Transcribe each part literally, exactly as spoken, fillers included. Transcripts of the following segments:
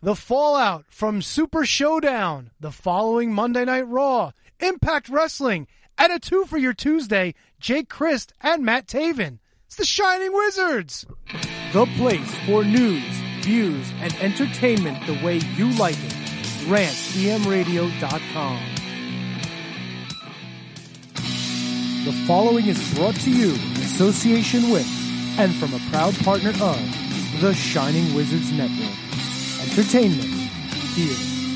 The fallout from Super Showdown, the following Monday Night Raw, Impact Wrestling, and a two for your Tuesday, Jake Christ and Matt Taven. It's the Shining Wizards. The place for news, views, and entertainment the way you like it. rant e m radio dot com. The following is brought to you in association with and from a proud partner of the Shining Wizards Network. Entertainment here.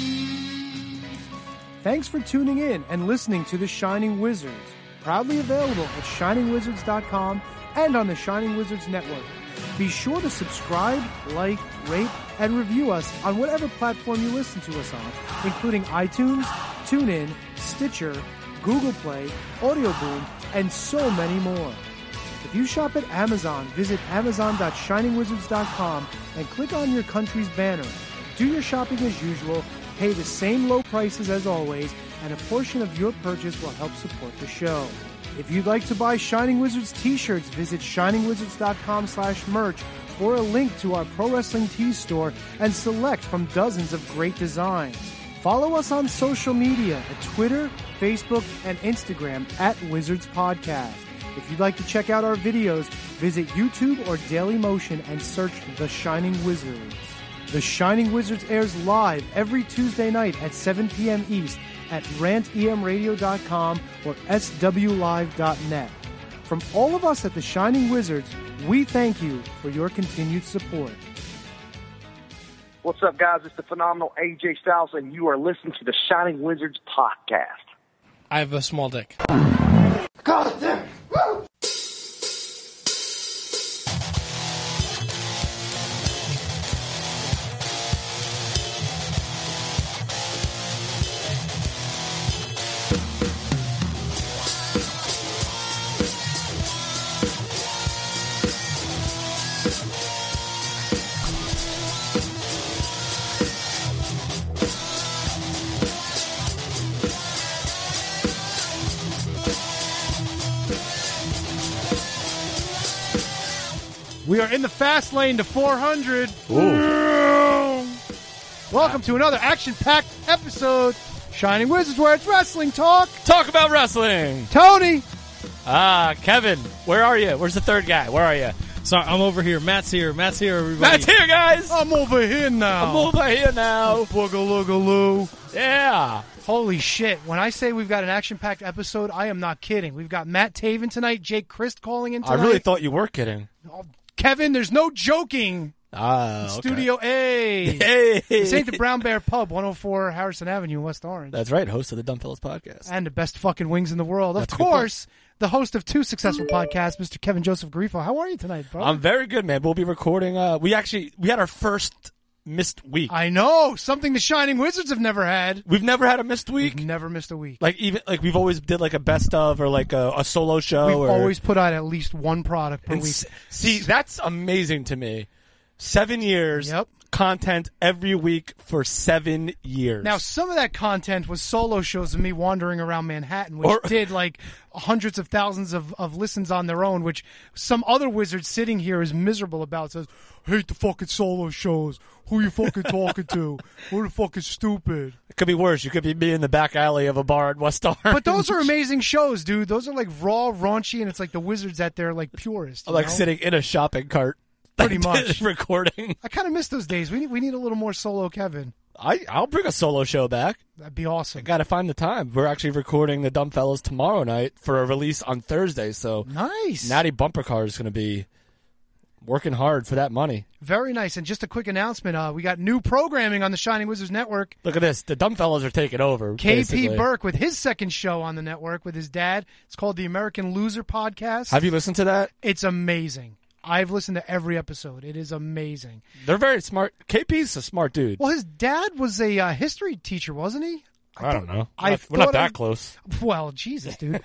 Thanks for tuning in and listening to the Shining Wizards, proudly available at shining wizards dot com and on the Shining Wizards Network. Be sure to subscribe, like, rate, and review us on whatever platform you listen to us on, including iTunes, TuneIn, Stitcher, Google Play, Audio Boom, and so many more. If you shop at Amazon, visit amazon dot shining wizards dot com and click on your country's banner. Do your shopping as usual, pay the same low prices as always, and a portion of your purchase will help support the show. If you'd like to buy Shining Wizards t-shirts, visit shining wizards dot com slash merch or a link to our Pro Wrestling Tees store and select from dozens of great designs. Follow us on social media at Twitter, Facebook, and Instagram at Wizards Podcast. If you'd like to check out our videos, visit YouTube or Dailymotion and search The Shining Wizards. The Shining Wizards airs live every Tuesday night at seven p.m. East at rant e m radio dot com or s w live dot net. From all of us at The Shining Wizards, we thank you for your continued support. What's up, guys? It's the phenomenal A J Styles, and you are listening to the Shining Wizards podcast. I have a small dick. God damn it! Woo! We are in the fast lane to four hundred. Ooh. Welcome to another action-packed episode, Shining Wizards, where it's wrestling talk. Talk about wrestling. Tony. Ah, Kevin, where are you? Where's the third guy? Where are you? Sorry, I'm over here. Matt's here. Matt's here, everybody. Matt's here, guys. I'm over here now. I'm over here now. Boogaloogaloo. Yeah. Holy shit. When I say we've got an action-packed episode, I am not kidding. We've got Matt Taven tonight, Jake Christ calling in tonight. I really thought you were kidding. Oh, Kevin, there's no joking. Ah, okay. Studio A. Hey. This ain't the Brown Bear Pub, one oh four Harrison Avenue in West Orange. That's right, host of the Dumb Fellas podcast. And the best fucking wings in the world. That's of course, the host of two successful podcasts, Mister Kevin Joseph Grifo. How are you tonight, bro? I'm very good, man. We'll be recording. Uh, we actually, we had our first missed week. I know. Something the Shining Wizards have never had. We've never had a missed week. We've never missed a week. Like even like we've always did like a best of or like a, a solo show. We've or, always put out at least one product per and week. s- See, that's amazing to me. Seven years, Yep. content every week for seven years. Now, some of that content was solo shows of me wandering around Manhattan, which Or- did like hundreds of thousands of, of listens on their own, which some other wizard sitting here is miserable about. Says, hate the fucking solo shows. Who you fucking talking to? Who the fuck is stupid? it could be worse. You could be me in the back alley of a bar in West Orange. But those are amazing shows, dude. Those are like raw, raunchy, and it's like the wizards at their like purest. you like know? sitting in a shopping cart. Pretty much. recording. I kind of miss those days. We need, we need a little more solo Kevin. I, I'll bring a solo show back. That'd be awesome. Got to find the time. We're actually recording the Dumb Fellas tomorrow night for a release on Thursday. So Nice. Natty Bumper Car is going to be working hard for that money. Very nice. And just a quick announcement. Uh, we got new programming on the Shining Wizards Network. Look at this. The Dumb Fellas are taking over. K P basically. Burke with his second show on the network with his dad. It's called the American Loser Podcast. Have you listened to that? It's amazing. I've listened to every episode. It is amazing. They're very smart. K P's a smart dude. Well, his dad was a uh, history teacher, wasn't he? I don't know. I We're not, we're not thought that I- close. Well, Jesus, dude.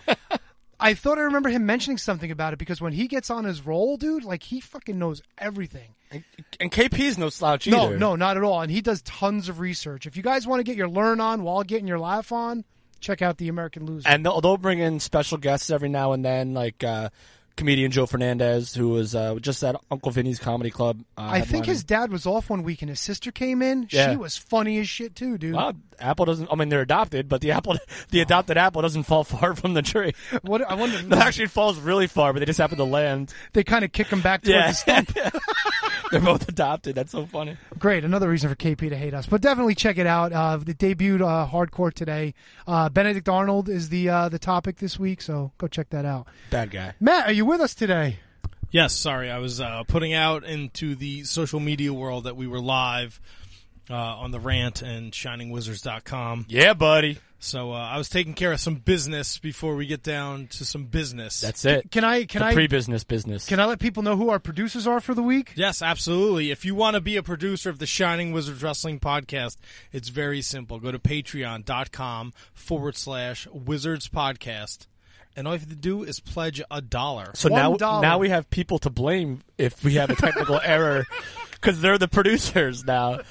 I thought I remember him mentioning something about it because when he gets on his roll, dude, like he fucking knows everything. And, and K P's no slouch No, either. no, not at all. And he does tons of research. If you guys want to get your learn on while getting your laugh on, check out the American Loser. And they'll, they'll bring in special guests every now and then, like uh, comedian Joe Fernandez, who was uh, just at Uncle Vinny's Comedy Club. Uh, I think headlining. his dad was off one week and his sister came in. Yeah. She was funny as shit too, dude. Well, Apple doesn't. I mean, they're adopted, but the apple, the adopted apple, doesn't fall far from the tree. What I wonder. No, actually, it falls really far, but they just happen to land. They kind of kick him back towards Yeah. the stump. They're both adopted. That's so funny. Great, another reason for K P to hate us. But definitely check it out. Uh, it debuted uh, hardcore today. Uh, Benedict Arnold is the uh, the topic this week, so go check that out. Bad guy. Matt, are you with us today? Yes, sorry. I was uh, putting out into the social media world that we were live uh, on the rant and shining wizards dot com. Yeah, buddy. So uh, I was taking care of some business before we get down to some business. That's it. Can I can the I pre-business business. can I let people know who our producers are for the week? Yes, absolutely. If you want to be a producer of the Shining Wizards Wrestling Podcast, it's very simple. Go to patreon.com forward slash Wizards Podcast. And all you have to do is pledge a dollar. So One now, dollar. now we have people to blame if we have a technical error, because they're the producers now.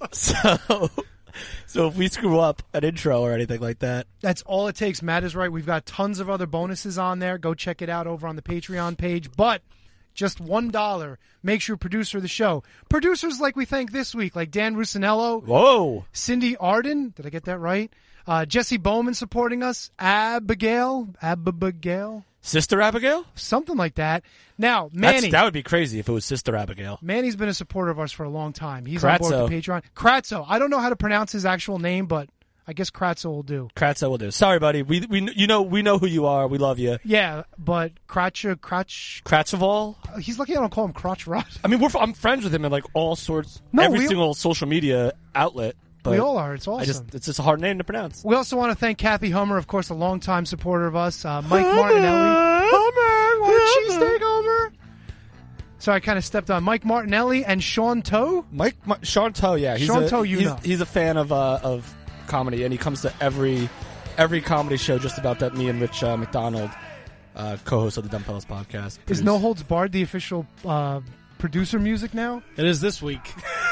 So, so if we screw up an intro or anything like that, That's all it takes. Matt is right. We've got tons of other bonuses on there. Go check it out over on the Patreon page. But just one dollar makes you a producer of the show. Producers like we thank this week, like Dan Rusinello, whoa, Cindy Arden. Did I get that right? Uh, Jesse Bowman supporting us. Abigail. Abigail. Sister Abigail. Something like that. Now, Manny. That's, that would be crazy if it was Sister Abigail. Manny's been a supporter of ours for a long time. He's on board Kratzo. with the Patreon. Kratzo. I don't know how to pronounce his actual name, but I guess Kratzo will do. Kratzo will do. Sorry, buddy. We we you know we know who you are. We love you. Yeah, but Kratcha, Kratch, Kratzoval. he's lucky I don't call him Crotch Rod. I mean, we're I'm friends with him in like all sorts, No, every we- single social media outlet. But We all are. It's awesome. I just it's just a hard name to pronounce. We also want to thank Kathy Hummer, of course, a longtime supporter of us. Uh, Mike Martinelli. Hummer, want a cheesesteak, Hummer? So I kind of stepped on Mike Martinelli and Sean Toe. Mike, Ma- Sean Toe, yeah, he's Sean a, Toe, you he's, know. he's a fan of uh, of comedy, and he comes to every every comedy show just about that. Me and Rich uh, McDonald, uh, co-host of the Dumb Fellas podcast, Is produce. No Holds Barred the official uh, producer music now? It is this week.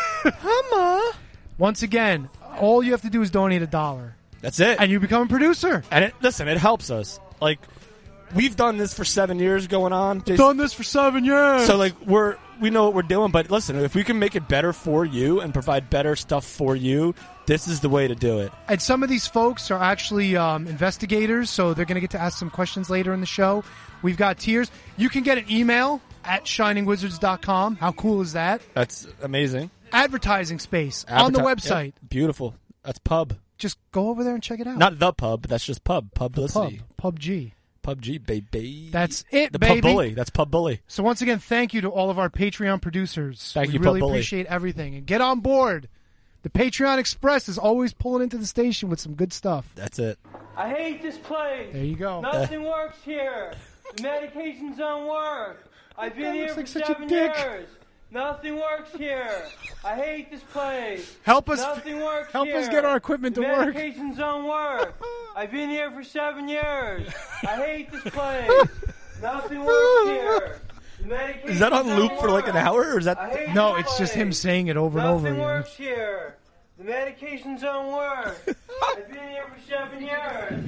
Hummer. Once again, all you have to do is donate a dollar, That's it. and you become a producer. And it, listen, it helps us. Like we've done this for seven years going on. Jason. Done this for seven years. So like we're we know what we're doing, but listen, if we can make it better for you and provide better stuff for you, this is the way to do it. And some of these folks are actually um, investigators, so they're going to get to ask some questions later in the show. We've got tiers. You can get an email at shining wizards dot com. How cool is that? That's amazing. Advertising space on the Adverti- website. Yep, beautiful. That's pub. Just go over there and check it out. Not the pub, but that's just pub. Pub. Publicity. Pub G. Pub G, baby. That's it, the baby. pub bully. That's pub bully. So once again, thank you to all of our Patreon producers. Thank we you, really Pub Bully. appreciate everything. And get on board. The Patreon Express is always pulling into the station with some good stuff. That's it. I hate this place. There you go. Nothing works here. The medications don't work. I've been guy here looks for like such a seven dick. years. Nothing works here. I hate this place. Help us- Nothing works help here. us get our equipment to the work. Medications don't work. I've been here for seven years. I hate this place. Nothing works here. The medications Is that on don't loop for like an work. hour, or is I that? hate No, this it's just him place. saying it over and over Nothing again. works here. The medications don't work. I've been here for seven years.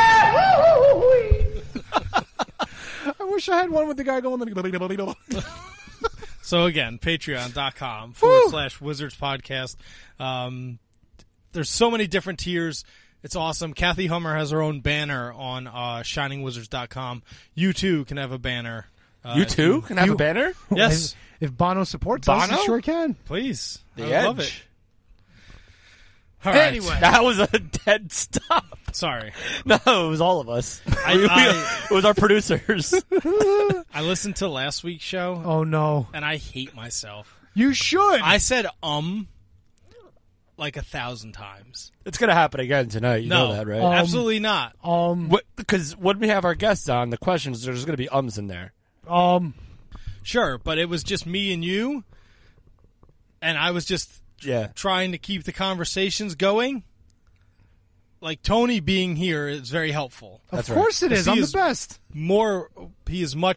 I wish I had one with the guy going. So again, patreon.com forward slash Wizards Podcast. Um, there's so many different tiers. It's awesome. Kathy Hummer has her own banner on uh, shining wizards dot com. You too can have a banner. Uh, You if too can have you- a banner. Yes, If, if Bono supports us, Bono? he sure can. please. The I edge. love it. All right. Anyway. That was a dead stop. Sorry. No, it was all of us. I- We- we- I- it was our producers. I listened to last week's show, Oh, no. and I hate myself. You should. I said um like a thousand times. It's gonna happen again tonight. You no, know that, right? Um, absolutely not. um, Because when we have our guests on, the questions there's gonna be ums in there. um, Sure, but it was just me and you, and I was just Yeah. trying to keep the conversations going. Like Tony being here is very helpful. of That's right. course it is. He I'm is- the best. More, he is much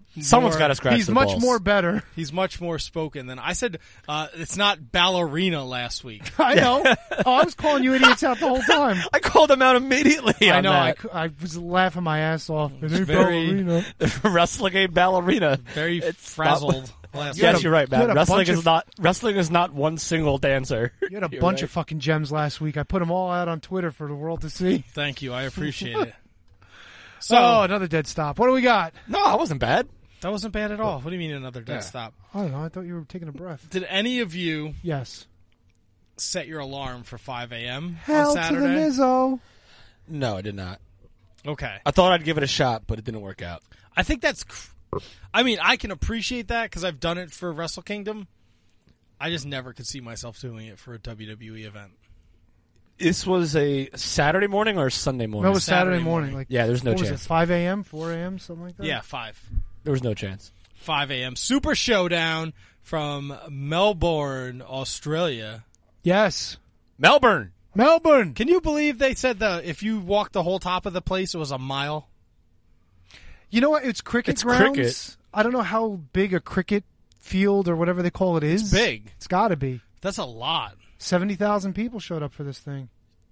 Someone's more- got to scratch He's the much balls. more better. He's much more spoken than I said. Uh, it's not ballerina last week. I know. Oh, I was calling you idiots out the whole time. I called him out immediately I on know. I, that. cou- I was laughing my ass off. It ain't very- ballerina. Wrestling ain't ballerina. Very It's frazzled last You had Yes, a- you're right, you had man. a Wrestling bunch is of- not wrestling is not one single dancer. You had a You're bunch right. of fucking gems last week. I put them all out on Twitter for the world to see. Thank you. I appreciate it. So oh, another dead stop. What do we got? No, I wasn't bad. that wasn't bad at all. What do you mean another dead Yeah. stop? I don't know. I thought you were taking a breath. Did any of you Yes. set your alarm for five a.m. Hell on to the Saturday? Mizzo. No, I did not. Okay. I thought I'd give it a shot, but it didn't work out. I think that's. cr- I mean, I can appreciate that because I've done it for Wrestle Kingdom. I just never could see myself doing it for a W W E event. This was a Saturday morning or a Sunday morning? No, it was Saturday, Saturday morning. morning. Like, Yeah, there's no what was chance. it, five a.m., four a.m., something like that? Yeah, five. There was no chance. five a.m. Super Showdown from Melbourne, Australia. Yes. Melbourne. Melbourne. Can you believe they said that if you walked the whole top of the place, it was a mile? You know what? It's cricket It's grounds. cricket. I don't know how big a cricket field or whatever they call it is. It's big. It's got to be. That's a lot. seventy thousand people showed up for this thing.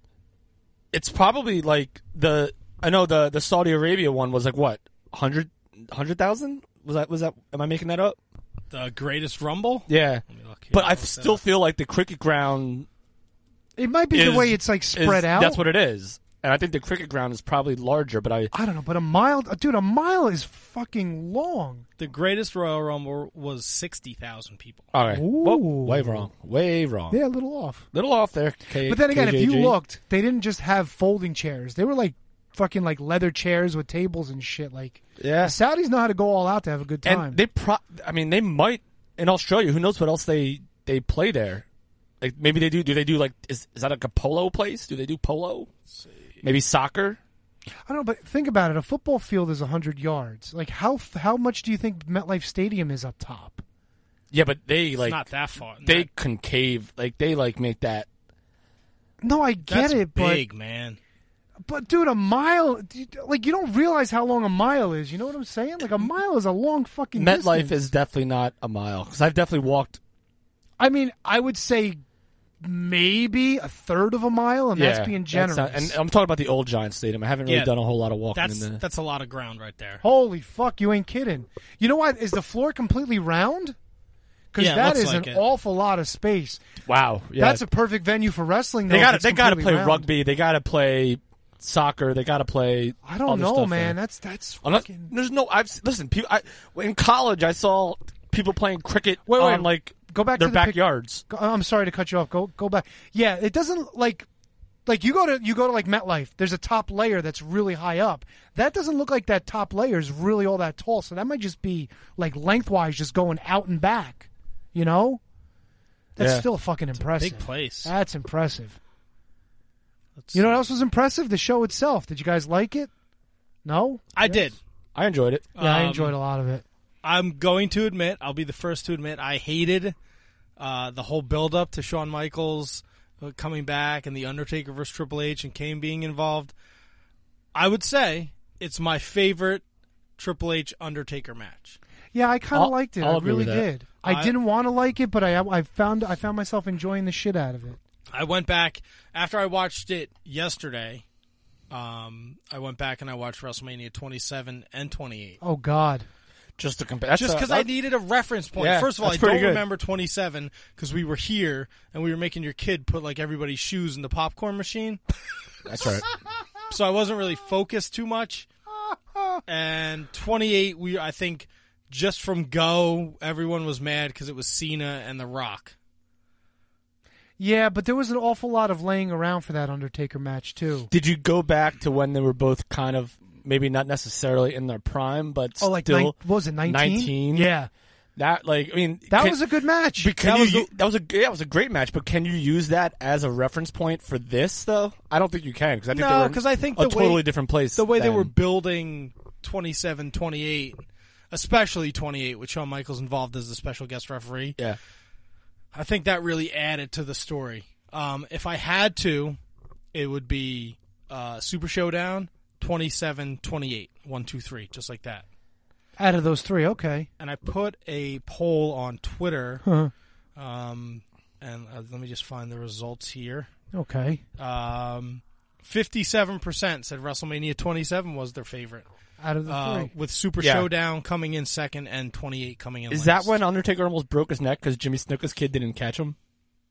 It's probably like the. I know the the Saudi Arabia one was like what hundred hundred thousand. Was that was that? Am I making that up? The Greatest Rumble? Yeah, Let me look here. but I Look that still up. feel like the cricket ground It might be is the way it's like is- spread out. That's what it is, and I think the cricket ground is probably larger. But I I don't know, but a mile, dude, a mile is fucking long. The Greatest Royal Rumble was sixty thousand people. all right, Ooh. Whoa, way wrong, way wrong, Yeah, a little off. little off there. K- But then again, if K J G. you looked, they didn't just have folding chairs. They were like fucking like leather chairs with tables and shit. Like yeah, the Saudis know how to go all out to have a good time. and they pro. I mean, they might in Australia. Who knows what else they they play there? Like maybe they do. Do they do like is is that like a polo place? Do they do polo? Maybe soccer. I don't know, but think about it. A football field is one hundred yards. Like, how f- how much do you think MetLife Stadium is up top? Yeah, but they It's like not that far. they That- concave. Like they like make that. No, I get that's it, big, man. but but dude, a mile, like you don't realize how long a mile is. You know what I'm saying? Like a mile is a long fucking MetLife distance. is definitely not a mile because I've definitely walked. I mean, I would say maybe a third of a mile, and yeah, that's being that's generous. not- and I'm talking about the old Giant Stadium. I haven't really Yeah, done a whole lot of walking That's in the. that's a lot of ground right there. Holy fuck, you ain't kidding. You know what? Is the floor completely round? Because Yeah, it that looks is like an it. awful lot of space. Wow, yeah. That's a perfect venue for wrestling. Though, they if got it's they got to completely play round. rugby. They got to play soccer. They got to play. I don't other know, stuff man. there. That's that's Unless, fucking. there's no. I've listen. People, I, in college, I saw people playing cricket Wait, wait, on like go back their to the pic- backyards. Go- I'm sorry to cut you off. Go go back. Yeah, it doesn't like like you go to you go to like MetLife. There's a top layer that's really high up. That doesn't look like that top layer is really all that tall. So that might just be like lengthwise, just going out and back. You know, that's Yeah. still fucking impressive. Big place. That's impressive. Let's You know what see. else was impressive? The show itself. Did you guys like it? No, I Yes? did. I enjoyed it. Yeah, I Um, enjoyed a lot of it. I'm going to admit, I'll be the first to admit, I hated uh, the whole build-up to Shawn Michaels uh, coming back and The Undertaker versus Triple H and Kane being involved. I would say it's my favorite Triple H Undertaker match. Yeah, I kind of I'll- liked it. I'll I agree really with that. did. I, I- didn't want to like it, but I I found I found myself enjoying the shit out of it. I went back after I watched it yesterday. Um, I went back and I watched WrestleMania twenty-seven and twenty-eight. Oh God. Just to compare, that's Just a- because I that's- needed a reference point. Yeah, First of all, I that's don't pretty good. remember twenty-seven because we were here and we were making your kid put like everybody's shoes in the popcorn machine. That's right. So I wasn't really focused too much. And twenty-eight, we I think just from go, everyone was mad because it was Cena and The Rock. Yeah, but there was an awful lot of laying around for that Undertaker match too. Did you go back to when they were both kind of maybe not necessarily in their prime, but Oh, like still nine, what was it nineteen? nineteen? Yeah, that like I mean that can- was a good match. But can that you, was u- that was a yeah, it was a great match. But can you use that as a reference point for this though? I don't think you can because I think they No, were in 'cause I think a the way- totally different place. The way they then. were building twenty-seven, twenty-eight, especially twenty-eight with Shawn Michaels involved as the special guest referee, yeah. I think that really added to the story. Um, if I had to, it would be uh, Super Showdown, twenty-seven, twenty-eight, one, two, three, just like that. Out of those three, okay. and I put a poll on Twitter. Huh. Um, and uh, let me just find the results here. Okay. Um, fifty-seven percent said WrestleMania twenty-seven was their favorite. Out of the Uh, three. with Super Yeah. Showdown coming in second and twenty-eight coming in Is last. that when Undertaker almost broke his neck because Jimmy Snuka's kid didn't catch him?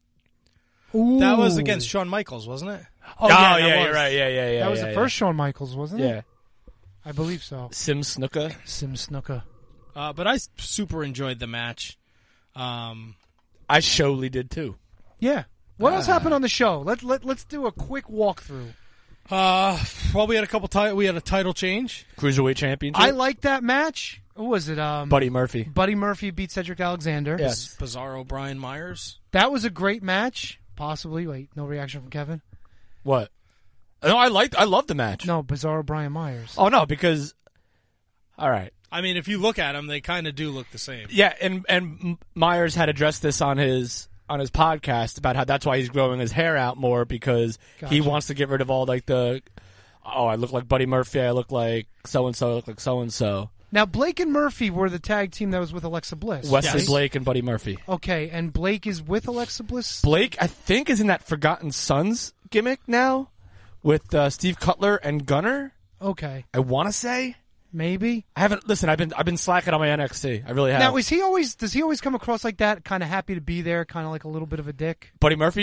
Ooh. That was against Shawn Michaels, wasn't it? Oh, yeah, that yeah, was. you're right. Yeah, yeah, yeah. That was yeah, the yeah. first Shawn Michaels, wasn't it? Yeah. I believe so. Sim Snuka. Sim Snuka. Uh, but I s- super enjoyed the match. Um, I surely did too. Yeah. What else Ah. happened on the show? Let let let's do a quick walkthrough. uh, well, we had a couple. Ti- we had a title change. Cruiserweight Championship. I liked that match. Who was it? Um, Buddy Murphy. Buddy Murphy beat Cedric Alexander. Yes. Bizarro Brian Myers. That was a great match. Possibly. Wait, no reaction from Kevin? What? No, I liked. I loved the match. No, Bizarro Brian Myers. Oh no, because. All right. I mean, if you look at them, they kind of do look the same. Yeah, and and Myers had addressed this on his on his podcast about how that's why he's growing his hair out more because he Gotcha. wants to get rid of all like the. Oh, I look like Buddy Murphy. I look like so and so. I look like so and so. Now, Blake and Murphy were the tag team that was with Alexa Bliss. Wesley Yes. Blake and Buddy Murphy. Okay, and Blake is with Alexa Bliss? Blake, I think, is in that Forgotten Sons gimmick now with uh, Steve Cutler and Gunner. Okay, I want to say. maybe. I haven't listen. I've been I've been slacking on my N X T. I really have. Now, is he always? Does he always come across like that? Kind of happy to be there, kind of like a little bit of a dick. Buddy Murphy?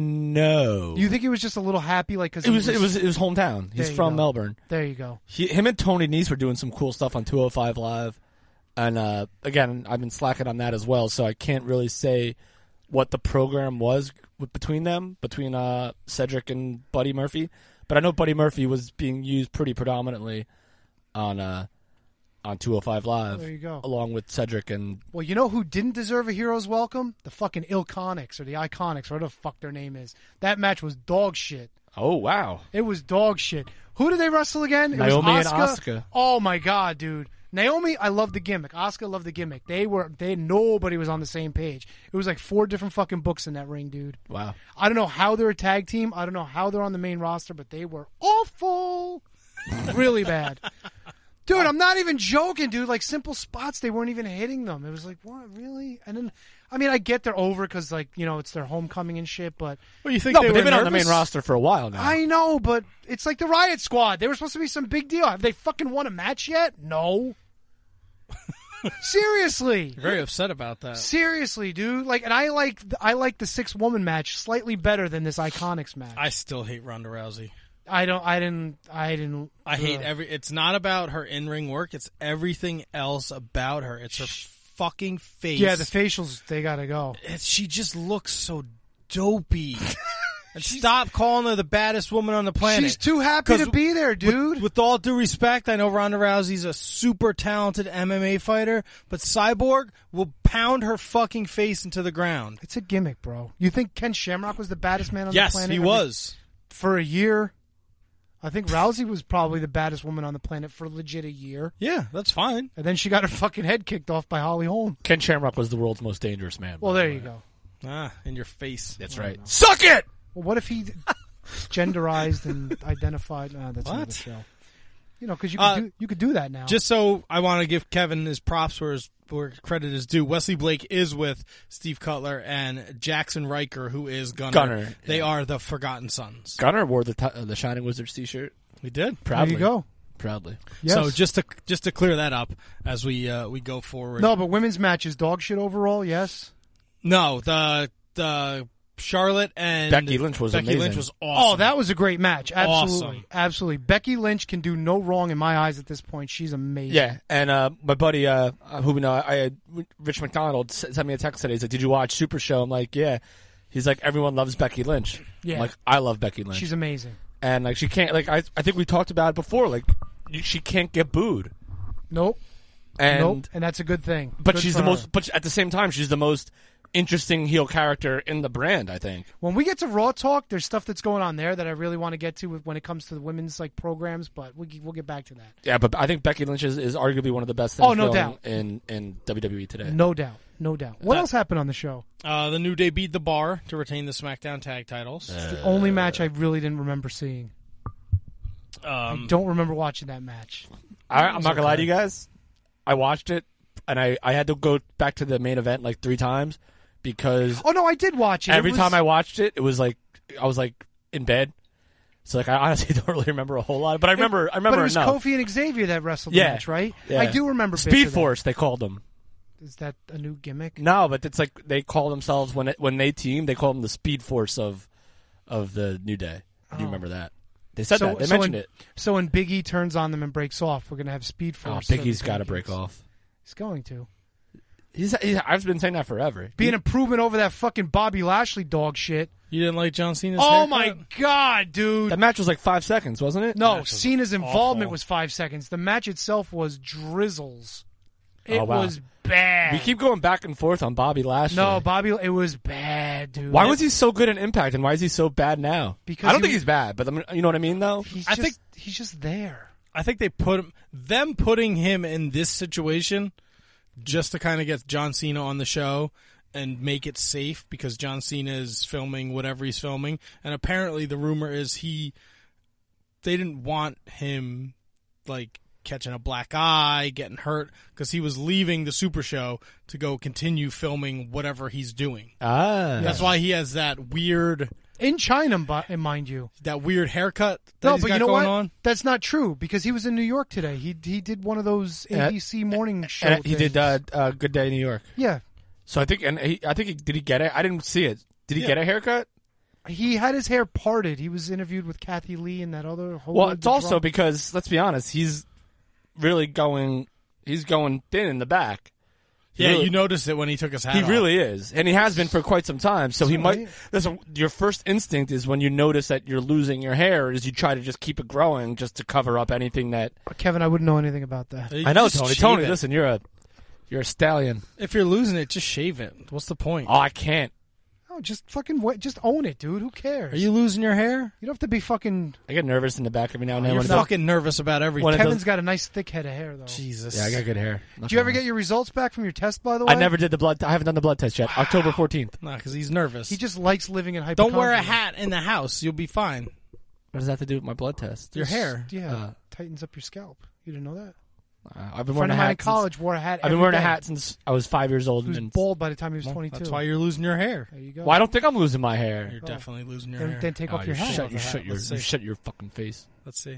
No. You think he was just a little happy, like because it was it was it was hometown. There He's you from go. Melbourne. There you go. He, him and Tony Nese were doing some cool stuff on two oh five Live, and uh, again, I've been slacking on that as well. So I can't really say what the program was w- between them, between uh, Cedric and Buddy Murphy. But I know Buddy Murphy was being used pretty predominantly on uh, on two oh five Live. There you go. Along with Cedric and Well, you know who didn't deserve a hero's welcome? The fucking Ilconics or the Iconics, or whatever the fuck their name is. That match was dog shit. oh wow, It was dog shit. Who did they wrestle again? It Naomi was and Asuka. Asuka. Oh my god, dude. Naomi, I love the gimmick. Asuka loved the gimmick. They were they nobody was on the same page. It was like four different fucking books in that ring, dude. wow. I don't know how they're a tag team. I don't know how they're on the main roster, but they were awful. Really bad. Dude, I'm not even joking, dude. Like, simple spots, they weren't even hitting them. It was like, what, really? And then, I mean, I get they're over because, like, you know, it's their homecoming and shit, but Well, you think No, they but were they've been on the nervous? main roster for a while now. I know, but it's like the Riot Squad. They were supposed to be some big deal. Have they fucking won a match yet? No. Seriously. Very upset about that. Seriously, dude. Like, and I like I like the six woman match slightly better than this Iconics match. I still hate Ronda Rousey. I don't. I didn't. I didn't. I hate ugh. every. It's not about her in ring work. It's everything else about her. It's her fucking face. Yeah, the facials. They gotta go. It's, she just looks so dopey. And stop calling her the baddest woman on the planet. She's too happy 'Cause to be there, dude. With, with all due respect, I know Ronda Rousey's a super talented M M A fighter, but Cyborg will pound her fucking face into the ground. It's a gimmick, bro. You think Ken Shamrock was the baddest man on Yes, the planet? he I mean, was. for a year. I think Rousey was probably the baddest woman on the planet for legit a year. Yeah, that's fine. And then she got her fucking head kicked off by Holly Holm. Ken Shamrock was the world's most dangerous man. Well, by there the you way. go. Ah, in your face. That's right. Suck it! Well, what if he genderized and identified? Uh, that's What? another show. You know, because you could Uh, do you could do that now. Just so I want to give Kevin his props where his where credit is due. Wesley Blake is with Steve Cutler and Jackson Riker, who is Gunner. Gunner, They yeah. are the Forgotten Sons. Gunner wore the t- uh, the Shining Wizards t-shirt. We did. there Proudly. you go. Proudly. Yes. So just to just to clear that up as we uh, we go forward. no, but women's matches dog shit overall. Yes. No, the the Charlotte and Becky Lynch was Becky amazing. Lynch was awesome. Oh, that was a great match. Absolutely, Awesome. absolutely. Becky Lynch can do no wrong in my eyes at this point. She's amazing. Yeah, and uh, my buddy, uh, who we know, I, I Rich McDonald s- sent me a text today. He's like, "Did you watch Super Show?" I'm like, "Yeah." He's like, "Everyone loves Becky Lynch." Yeah. I'm like, I love Becky Lynch. She's amazing. and like she can't like I I think we talked about it before. Like you, she can't get booed, Nope. and nope. And that's a good thing. but Good she's for the her. most. But at the same time, she's the most interesting heel character in the brand. I think. When we get to Raw Talk, there's stuff that's going on there that I really want to get to with, when it comes to the women's like programs, but we, we'll get back to that. Yeah, but I think Becky Lynch is, is arguably one of the best things Oh, no going doubt. in in W W E today. No doubt. No doubt. What That- else happened on the show? Uh, the New Day beat the Bar to retain the SmackDown Tag Titles. It's the only match I really didn't remember seeing. I Um, don't remember watching that match. I, I'm not gonna lie to you guys. I watched it, and I, I had to go back to the main event like three times because Oh no, I did watch it. every it was, time I watched it, it was like I was like in bed. So like I honestly don't really remember a whole lot, but I remember I remember But it was enough. Kofi and Xavier that wrestled Yeah. the match, right? Yeah. I do remember. bits Speed of that. Force, they called them. Is that a new gimmick? No, but it's like they call themselves when it, when they team, they call them the Speed Force of of the New Day. Do you Oh. remember that? They said So- that. They so mentioned when- it. So when Big E turns on them and breaks off, we're gonna have Speed Oh, Force. Big of E's the got to Yankees. break off. He's going to He's, he's I've been saying that forever. be an improvement over that fucking Bobby Lashley dog shit. You didn't like John Cena's Oh haircut? my god, dude! That match was like five seconds, wasn't it? No, match was Cena's involvement awful. was five seconds. The match itself was drizzles. It Oh, wow. was bad. We keep going back and forth on Bobby Lashley. no, Bobby. It was bad, dude. Why was he so good in Impact, and why is he so bad now? Because I don't he think was- he's bad, but I mean, you know what I mean, though. He's I just, think- he's just there. I think they put him, them putting him in this situation just to kind of get John Cena on the show and make it safe because John Cena is filming whatever he's filming. And apparently the rumor is he, they didn't want him like catching a black eye, getting hurt because he was leaving the Super Show to go continue filming whatever he's doing. Ah, That's why he has that weird, In China, bu- mind you. that weird haircut that No, he's but got you know going what? on. That's not true because he was in New York today. He he did one of those Yeah. A B C morning show. and he things. did uh, uh, Good Day New York. Yeah, So I think, and he, I think he did he get it? I didn't see it. Did he Yeah. get a haircut? he had his hair parted. He was interviewed with Kathy Lee and that other. Whole Well, it's also because let's be honest, he's really going, he's going thin in the back. He Yeah, really- you noticed it when he took his hat He off. really is, and he has been for quite some time. So he Right. might. There's a, your first instinct is when you notice that you're losing your hair, is you try to just keep it growing, just to cover up anything that. Kevin, I wouldn't know anything about that. You I know, just Tony. shave Tony, it. listen, you're a, you're a stallion. If you're losing it, just shave it. What's the point? Oh, I can't. Oh, just fucking wait. Just own it, dude. Who cares? Are you losing your hair? You don't have to be fucking. I get nervous in the back every now and then. You're when it fucking nervous about everything. When it Kevin's does- got a nice thick head of hair, though. Jesus. does- yeah, I got good hair. Did you ever get your results back from your test, by the way? I never did the blood. I haven't done the blood test yet. October fourteenth. No, because he's nervous. He just likes living in hypochondria. Don't wear a hat in the house. You'll be fine. What does that have to do with my blood test? Your hair. Yeah, Uh, tightens up your scalp. You didn't know that? Uh, I've been A wearing friend a of mine in hat. Since, college wore a hat. I've been every wearing a day. hat since I was five years old. He was and- bald by the time he was twenty-two. That's why you're losing your hair. There you go. Well, I don't think I'm losing my hair. You're definitely losing your Then, hair. then take Oh, off your you hat. Shut, you Off the shut hat. your, Let's you see. shut your fucking face. Let's see.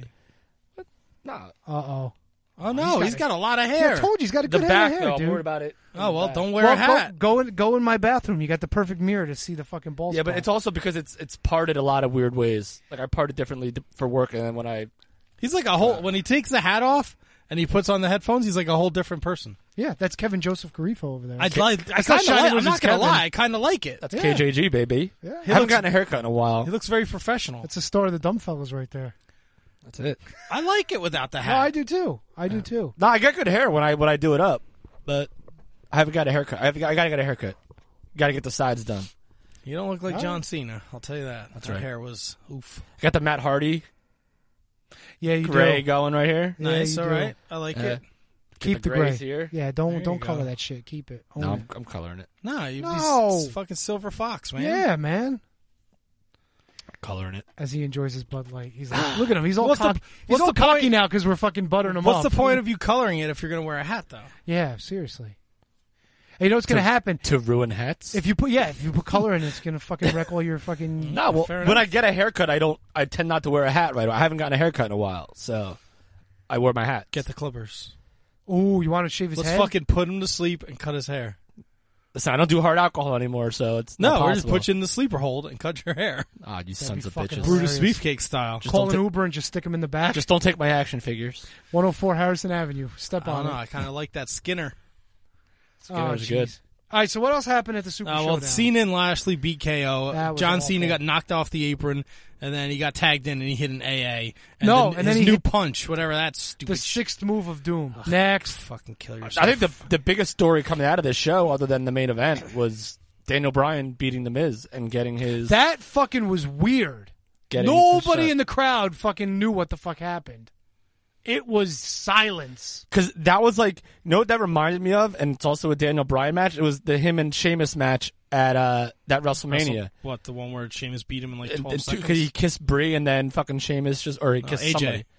Nah. Uh oh. Oh no, He's he's got got, a lot of Yeah, hair. I told you he's got a The good back, head of though, hair, I'm dude. worried about it. oh well, The don't back. wear Well, a hat. Go, go in, go in my bathroom. You got the perfect mirror to see the fucking ball Yeah, but spot. it's also because it's it's parted a lot of weird ways. Like I part it differently d- for work, and then when I He's like a whole. When he takes the hat off and he puts on the headphones, he's like a whole different person. yeah, that's Kevin Joseph Garifo over there. I'd like. I That's not kind of. Shining Like, I'm Wizards not gonna Kevin. lie. I kind of like it. that's Yeah. K J G baby. Yeah. I He haven't looks- gotten a haircut in a while. He looks very professional. That's the star of the dumb fellas right there. That's it. I like it without the No, hat. I do too. I do too. No, I got good hair when I when I do it up, but I haven't got a haircut. I, have, I gotta get a haircut. Got to get the sides done. You don't look like All John right. Cena. I'll tell you that. That's right. hair was oof. Got the Matt Hardy Yeah, you gray do. going right here. Yeah, Nice. you All do. right. I like Yeah. it. Keep the, the gray grays here. Yeah, don't There don't you color go. that shit. Keep it. Own No, it. I'm, I'm coloring it. No, you No. be fucking silver fox, man. Yeah, man. Coloring it. As he enjoys his Bud Light, he's like, look at him. He's all What's the- cocky. he's what's all the cocky point- now because we're fucking buttering him What's up. the point of you coloring it if you're gonna wear a hat though? Yeah, seriously. Hey, you know what's gonna To- happen To ruin hats. if you put yeah if you put color in it, it's gonna fucking wreck all your fucking. no, well, Fair when enough. I get a haircut, I don't. I tend not to wear a hat right away. I haven't gotten a haircut in a while, so I wear my hat. Get the clippers. Ooh, you want to shave his Let's head? fucking put him to sleep and cut his hair. Listen, I don't do hard alcohol anymore, so it's No, not we're just possible. put you in the sleeper hold and cut your hair. Ah, you That'd sons be of fucking bitches. hilarious. Brutus Beefcake style. Just Call don't an ta- Uber and just stick him in the back. Just don't take my action figures. one oh four Harrison Avenue. Step I on don't know. it. I kind of like that Skinner. Oh, Skinner's good. jeez. All right, so what else happened at the Super Uh, well, Showdown? Cena and Lashley beat K O. That was John awful. Cena got knocked off the apron, and then he got tagged in, and he hit an A A. And No, then and his then he new hit punch, whatever that stupid the shit. sixth move of doom. Next. Fucking kill yourself. I think the the biggest story coming out of this show, other than the main event, was Daniel Bryan beating The Miz and getting his That fucking was weird. getting Nobody his in the crowd fucking knew what the fuck happened. It was silence. because that was like, you know what that reminded me of, and it's also a Daniel Bryan match. It was the him and Sheamus match at uh that WrestleMania. Wrestle- What, the one where Sheamus beat him in like twelve Because seconds? he kissed Brie and then fucking Sheamus just or he No, kissed A J. somebody.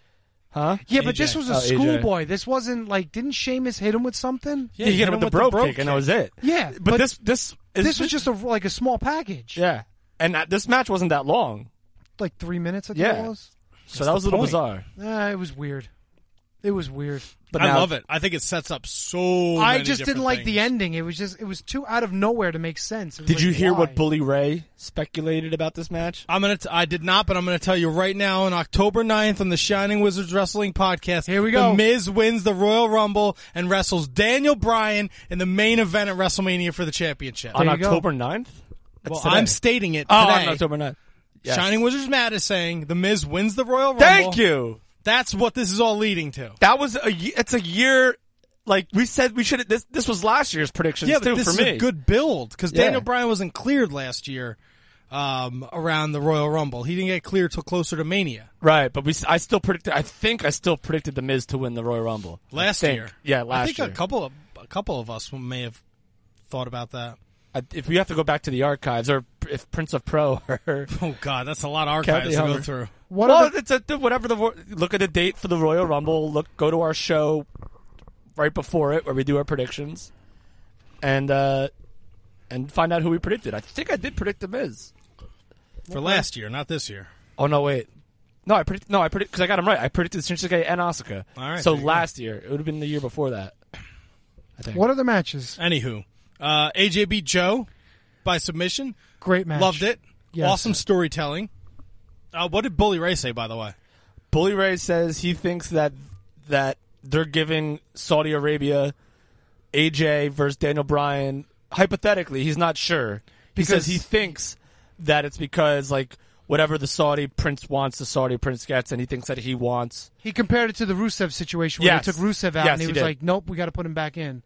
Huh? Yeah, but A J. this was a Oh, A J. schoolboy. This wasn't like, didn't Sheamus hit him with something? Yeah, he hit him with the bro kick, and that was it. Yeah, But, but, this this is, this was just a, like a small package. yeah, and that, this match wasn't that long, Like three minutes, I think Yeah. it was. so that was a little point. bizarre. Uh, it was weird. It was weird. But I now, love it. I think it sets up so. I many just didn't different like the things. ending. It was just, it was too out of nowhere to make sense. It was Did like, you hear why? what Bully Ray speculated about this match? I'm gonna. T- I did not, but I'm gonna tell you right now. On October ninth, on the Shining Wizards Wrestling Podcast, Here we go. The Miz wins the Royal Rumble and wrestles Daniel Bryan in the main event at WrestleMania for the championship. On you go. October ninth? That's well, today. I'm stating it Oh, today. on October ninth. Yes. Shining Wizards Matt is saying the Miz wins the Royal Rumble. Thank you. That's what this is all leading to. That was a. ye- It's a year. Like we said, we should. This this was last year's predictions Yeah, too but this for is me. a good build because Yeah. Daniel Bryan wasn't cleared last year um, around the Royal Rumble. He didn't get cleared till closer to Mania Right, but we. s- I still predicted. I think I still predicted the Miz to win the Royal Rumble I last think. year. Yeah, last I think year. a couple of a couple of us may have thought about that. I, if we have to go back to the archives, or if Prince of Pro, or Oh God, that's a lot of archives to Kathy go Hummer. through. What well, are the, it's a whatever the ro- look at the date for the Royal Rumble. Look, go to our show right before it where we do our predictions, and uh, and find out who we predicted. I think I did predict the Miz. For last year, not this year. Oh no, wait. No, I predict. No, I predict because I got him right. I predicted Shinsuke and Asuka. All right, So there you go. last year, it would have been the year before that. I think. what are the matches? Anywho, uh, A J beat Joe by submission. Great match. Loved it. Yes. Awesome storytelling. Uh, what did Bully Ray say, by the way? Bully Ray says he thinks that that they're giving Saudi Arabia A J versus Daniel Bryan. Hypothetically, he's not sure. He Because- says he thinks that it's because like whatever the Saudi prince wants, the Saudi prince gets, and he thinks that he wants. He compared it to the Rusev situation where Yes. they took Rusev out Yes, and he, he was did. like, nope, we got to put him back in.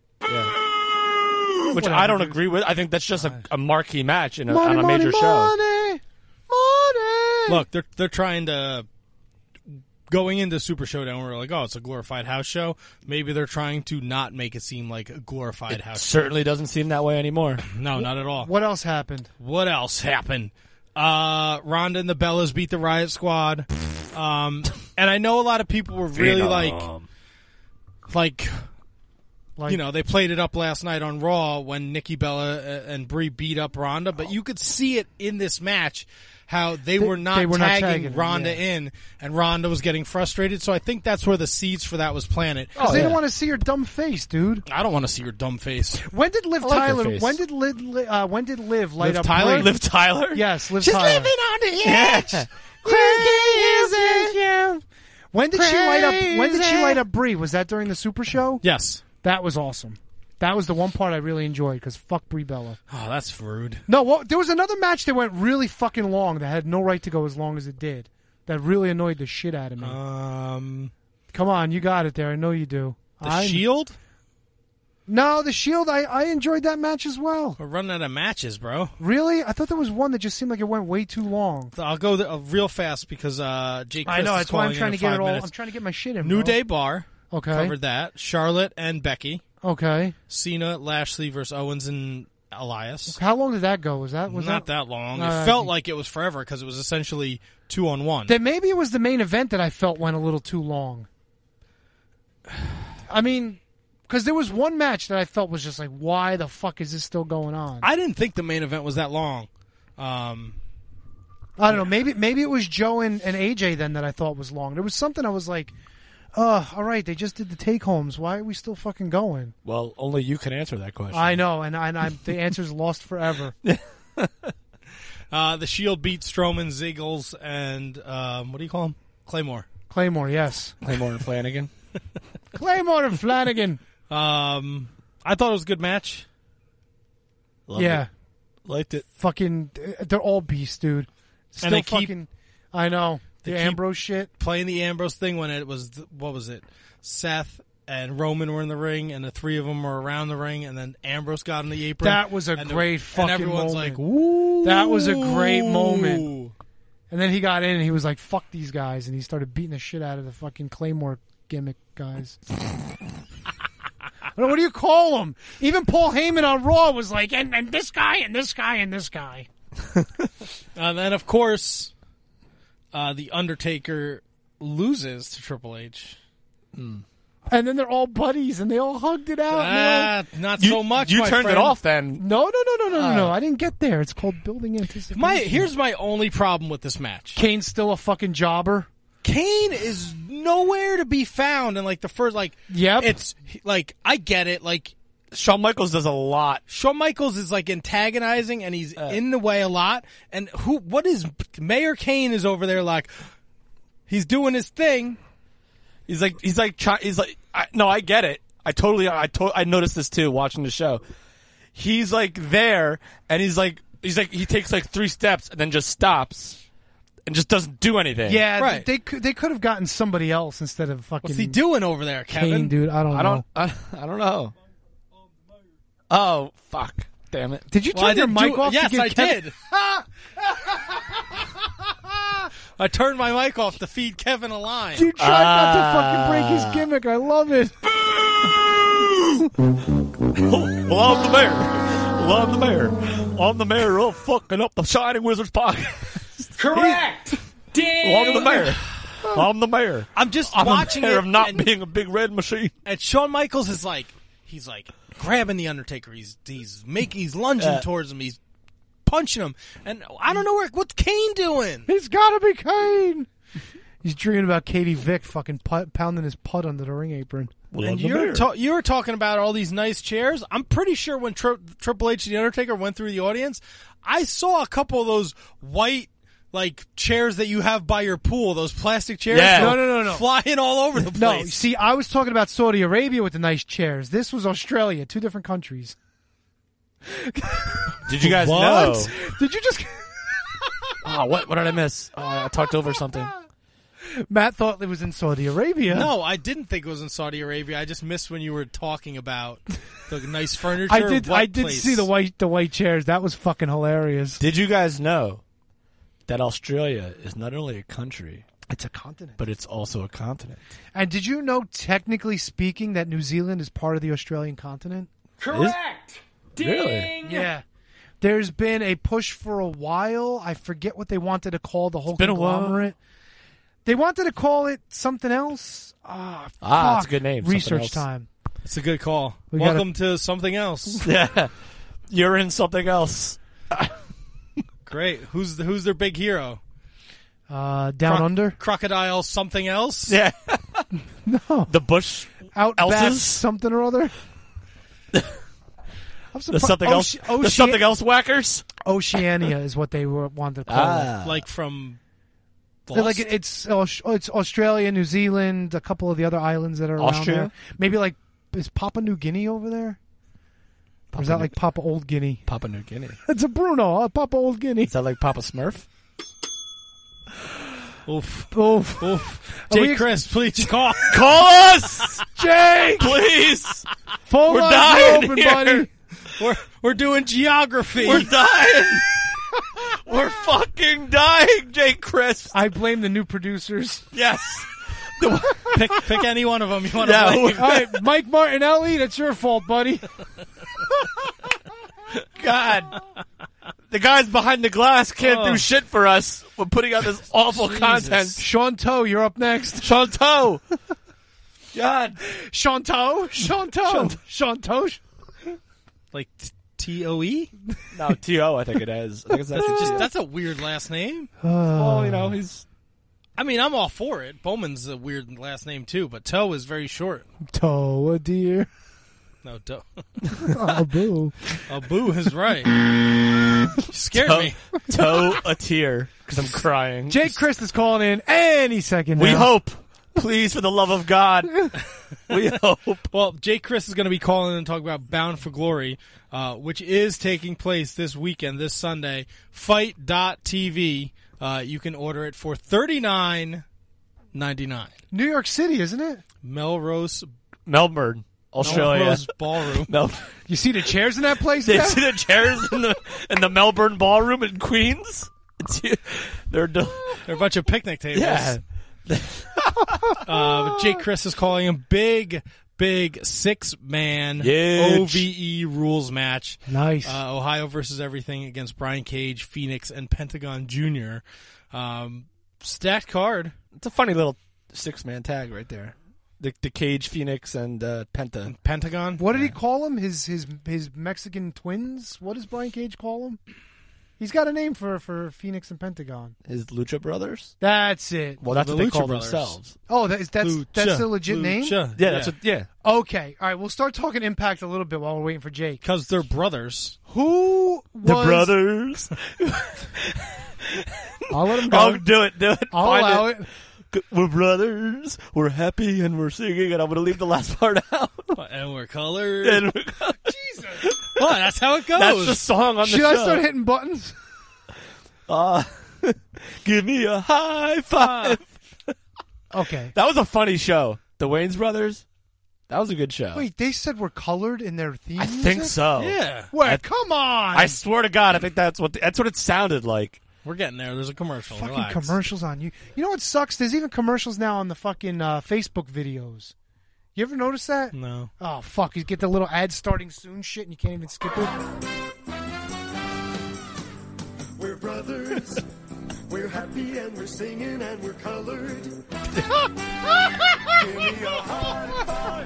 Yeah. Which Whatever, I don't dude. agree with. I think that's just a, a marquee match in a, Money, on a money, major show. money, money. Look, they're they're trying to going into Super Showdown. We're like, oh, it's a glorified house show. Maybe they're trying to not make it seem like a glorified house show. Certainly doesn't seem that way anymore. No, not at all. What else happened? What else happened? Uh, Ronda and the Bellas beat the Riot Squad. Um, and I know a lot of people were really like, like, Like, you know, they played it up last night on Raw when Nikki Bella uh, and Brie beat up Ronda, but you could see it in this match how they, were not they were not tagging tagging her, Ronda yeah. in, and Ronda was getting frustrated. So I think that's where the seeds for that was planted. because Oh, they yeah. didn't want to see your dumb face, dude. I don't want to see your dumb face. When did Liv I like her Tyler? face. When did Liv? Li- Uh, when did Liv light Liv up? Tyler? Brie? Liv Tyler? Yes, Liv She's Tyler. living on the edge. Crazy. When did she light up? When did she light up Brie? Was that during the Super Show? Yes. That was awesome. That was the one part I really enjoyed because fuck Brie Bella. Oh, that's rude. No, well, there was another match that went really fucking long that had no right to go as long as it did. That really annoyed the shit out of me. Um, Come on, you got it there. I know you do. the I'm- Shield? No, the Shield. I, I enjoyed that match as well. We're running out of matches, bro. Really? I thought there was one that just seemed like it went way too long. So I'll go th- uh, real fast because uh, Jake. I know. Chris is That's why I'm calling trying in to get five it all. minutes. I'm trying to get my shit in. New bro. Day Bar Okay. covered that. Charlotte and Becky. Okay. Cena, Lashley versus Owens and Elias. How long did that go? Was that was Not that? that long. Uh, it felt like it was forever because it was essentially two on one. Then maybe it was the main event that I felt went a little too long. I mean, because there was one match that I felt was just like, why the fuck is this still going on? I didn't think the main event was that long. Um, I don't know. Maybe maybe it was Joe and, and A J then that I thought was long. There was something I was like, uh, all right, they just did the take homes. Why are we still fucking going? Well, only you can answer that question. I know, and, and I'm the answer's lost forever. uh, the Shield beat Strowman, Ziggles, and um, what do you call him? Claymore. Claymore, yes. Claymore and Flanagan. Claymore and Flanagan. Um, I thought it was a good match. Loved yeah. it. Liked it. Fucking, they're all beasts, dude. Still they keep- fucking, I know. The they keep- Ambrose shit. Playing the Ambrose thing when it was what was it? Seth and Roman were in the ring, and the three of them were around the ring, and then Ambrose got in the apron. That was a and the- great fucking and everyone's moment. like, "Ooh!" That was a great moment. And then he got in and he was like, fuck these guys. And he started beating the shit out of the fucking Claymore gimmick guys. What do you call them? Even Paul Heyman on Raw was like, and, and this guy, and this guy, and this guy. And then, of course, uh, the Undertaker loses to Triple H. And then they're all buddies, and they all hugged it out. and they all- Ah, not You, so much. you my turned friend. it off then. No, no, no, no, no, no, no. Oh. I didn't get there. It's called building anticipation. My here's my only problem with this match. Kane's still a fucking jobber. Kane is nowhere to be found, and like the first, like, Yep. it's like I get it. Like Shawn Michaels does a lot. Shawn Michaels is like antagonizing, and he's in the way a lot. And who? What is Mayor Kane is over there like? He's doing his thing. He's like, he's like, try, he's like, I, no, I get it. I totally, I to, I noticed this too watching the show. He's like there, and he's like, he's like, he takes like three steps and then just stops, and just doesn't do anything. Yeah, Right. they could they could have gotten somebody else instead of fucking What's he doing over there, Kevin? Kane, dude. I don't I know. don't, I, I don't know. Oh fuck! Damn it! Did you turn Well, I your didn't mic do- off? Yes, to give I Kevin- did. I turned my mic off to feed Kevin a line. You tried not to fucking break his gimmick. I love it. Well, I'm the mayor. Well, I'm the mayor. I'm the mayor of fucking up the Shining Wizards podcast. Correct. Well, I'm the mayor. I'm the mayor. I'm just I'm watching the mayor it, of not and, being a big red machine. and Shawn Michaels is like, he's like grabbing the Undertaker. He's he's making, he's lunging Yeah. towards him. He's punching him, and I don't know where what's Kane doing. He's got to be Kane. He's dreaming about Katie Vick fucking put, pounding his putt under the ring apron. Well, And I'm the you're mayor. ta- you were talking about all these nice chairs. I'm pretty sure when Tri- Triple H and the Undertaker went through the audience, I saw a couple of those white like chairs that you have by your pool, those plastic chairs. Yeah. go No, no, no, no. flying all over the No, place. see, I was talking about Saudi Arabia with the nice chairs. This was Australia, two different countries. Did you guys What? know? Did you just? Oh, what? What did I miss? Uh, I talked over something. Matt thought it was in Saudi Arabia. No, I didn't think it was in Saudi Arabia. I just missed when you were talking about the nice furniture. I did. What I did place? see the white the white chairs. That was fucking hilarious. Did you guys know that Australia is not only a country, It's a continent. but it's also a continent? And did you know, technically speaking, that New Zealand is part of the Australian continent? Correct. Ding. Really? Yeah. There's been a push for a while. I forget what they wanted to call the whole been a while. conglomerate. They wanted to call it something else. Ah, Ah, it's fuck. a good name. Something Research else. time. It's a good call. We gotta- Welcome to something else. Yeah, you're in something else. Great. Who's the, who's their big hero? Uh, down Croc- under. Crocodile something else? Yeah, No. the Bush. Outback Elsa's? something or other. I'm The surprised. something else. Oce- The Oce- something else whackers. Oceania is what they were wanted to call it. Like from They're Lost? Like it's Aus- it's Australia, New Zealand, a couple of the other islands that are around Austria? there. Maybe like is Papua New Guinea over there? Or is that Papua like Papa Old Guinea? Papua New Guinea. It's a Bruno, uh, Papa Old Guinea. Is that like Papa Smurf? Oof. Oof. Oof. Are we Jay ex- Chris, please call. Call us, Jake! please. Phone We're lines dying are open, here. buddy. We're we're doing geography. We're dying. We're fucking dying, Jake Chris. I blame the new producers. Yes. pick pick any one of them you want to Yeah, blame. All right, Mike Martinelli, that's your fault, buddy. God. The guys behind the glass can't Oh. do shit for us. We're putting out this awful Jesus. content. Sean Toe, you're up next. Chanto. God. Sean Toe? Sean Toe. Sean Toe? Like T O E? No, T O I think it is. I think it's That's actually just T O. that's a weird last name. Well, you know, he's... I mean, I'm all for it. Bowman's a weird last name too, but Toe is very short. Toe, a dear. No, Toe. Oh, boo. Oh, Boo is right. You scared Toe, me. toe a tear because I'm crying. Jake Christ is calling in any second now. We hope. Please, for the love of God. We hope. Well, Jake Chris is going to be calling and talking about Bound for Glory, uh, which is taking place this weekend, this Sunday. Fight dot T V. Uh, you can order it for thirty-nine ninety-nine. New York City, isn't it? Melrose, Melbourne, Australia. Melrose Ballroom. Mel- You see the chairs in that place? They now? see the chairs in the in the Melbourne Ballroom in Queens. It's, they're del- They're a bunch of picnic tables. yeah. Uh, but Jake Chris is calling him big, big six-man Huge. O V E rules match. Nice. Uh, Ohio versus everything against Brian Cage, Phoenix, and Pentagon Junior Um, stacked card. It's a funny little six man tag right there. The the Cage, Phoenix, and uh, Penta. Pentagon. What did he call him? His his his Mexican twins? What does Brian Cage call them? He's got a name for, for Phoenix and Pentagon. His Lucha Brothers. That's it. Well, that's The what they Lucha call Brothers. themselves. Oh, that is, that's Lucha, that's a legit name? Lucha. Yeah, that's what. Yeah. Okay. All right, we'll start talking Impact a little bit while we're waiting for Jake. Because they're brothers. Who was... The brothers. I'll let him go. Oh, do it, do it. I'll Find allow it. it. We're brothers. We're happy and we're singing, and I'm gonna leave the last part out. And we're colored. And we're- Jesus. Well, that's how it goes. That's the song on the Should show. I start hitting buttons? Uh, give me a high five. Okay. That was a funny show. The Wayans Brothers. That was a good show. Wait, they said we're colored in their theme I think music? so. Yeah. Wait, I- come on. I swear to God, I think that's what that's what it sounded like. We're getting there. There's a commercial. Fucking Relax. commercials on you. You know what sucks? There's even commercials now on the fucking uh, Facebook videos. You ever notice that? No. Oh, fuck. You get the little ad starting soon shit and you can't even skip it. We're brothers. We're happy and we're singing and we're colored. Give me a high five.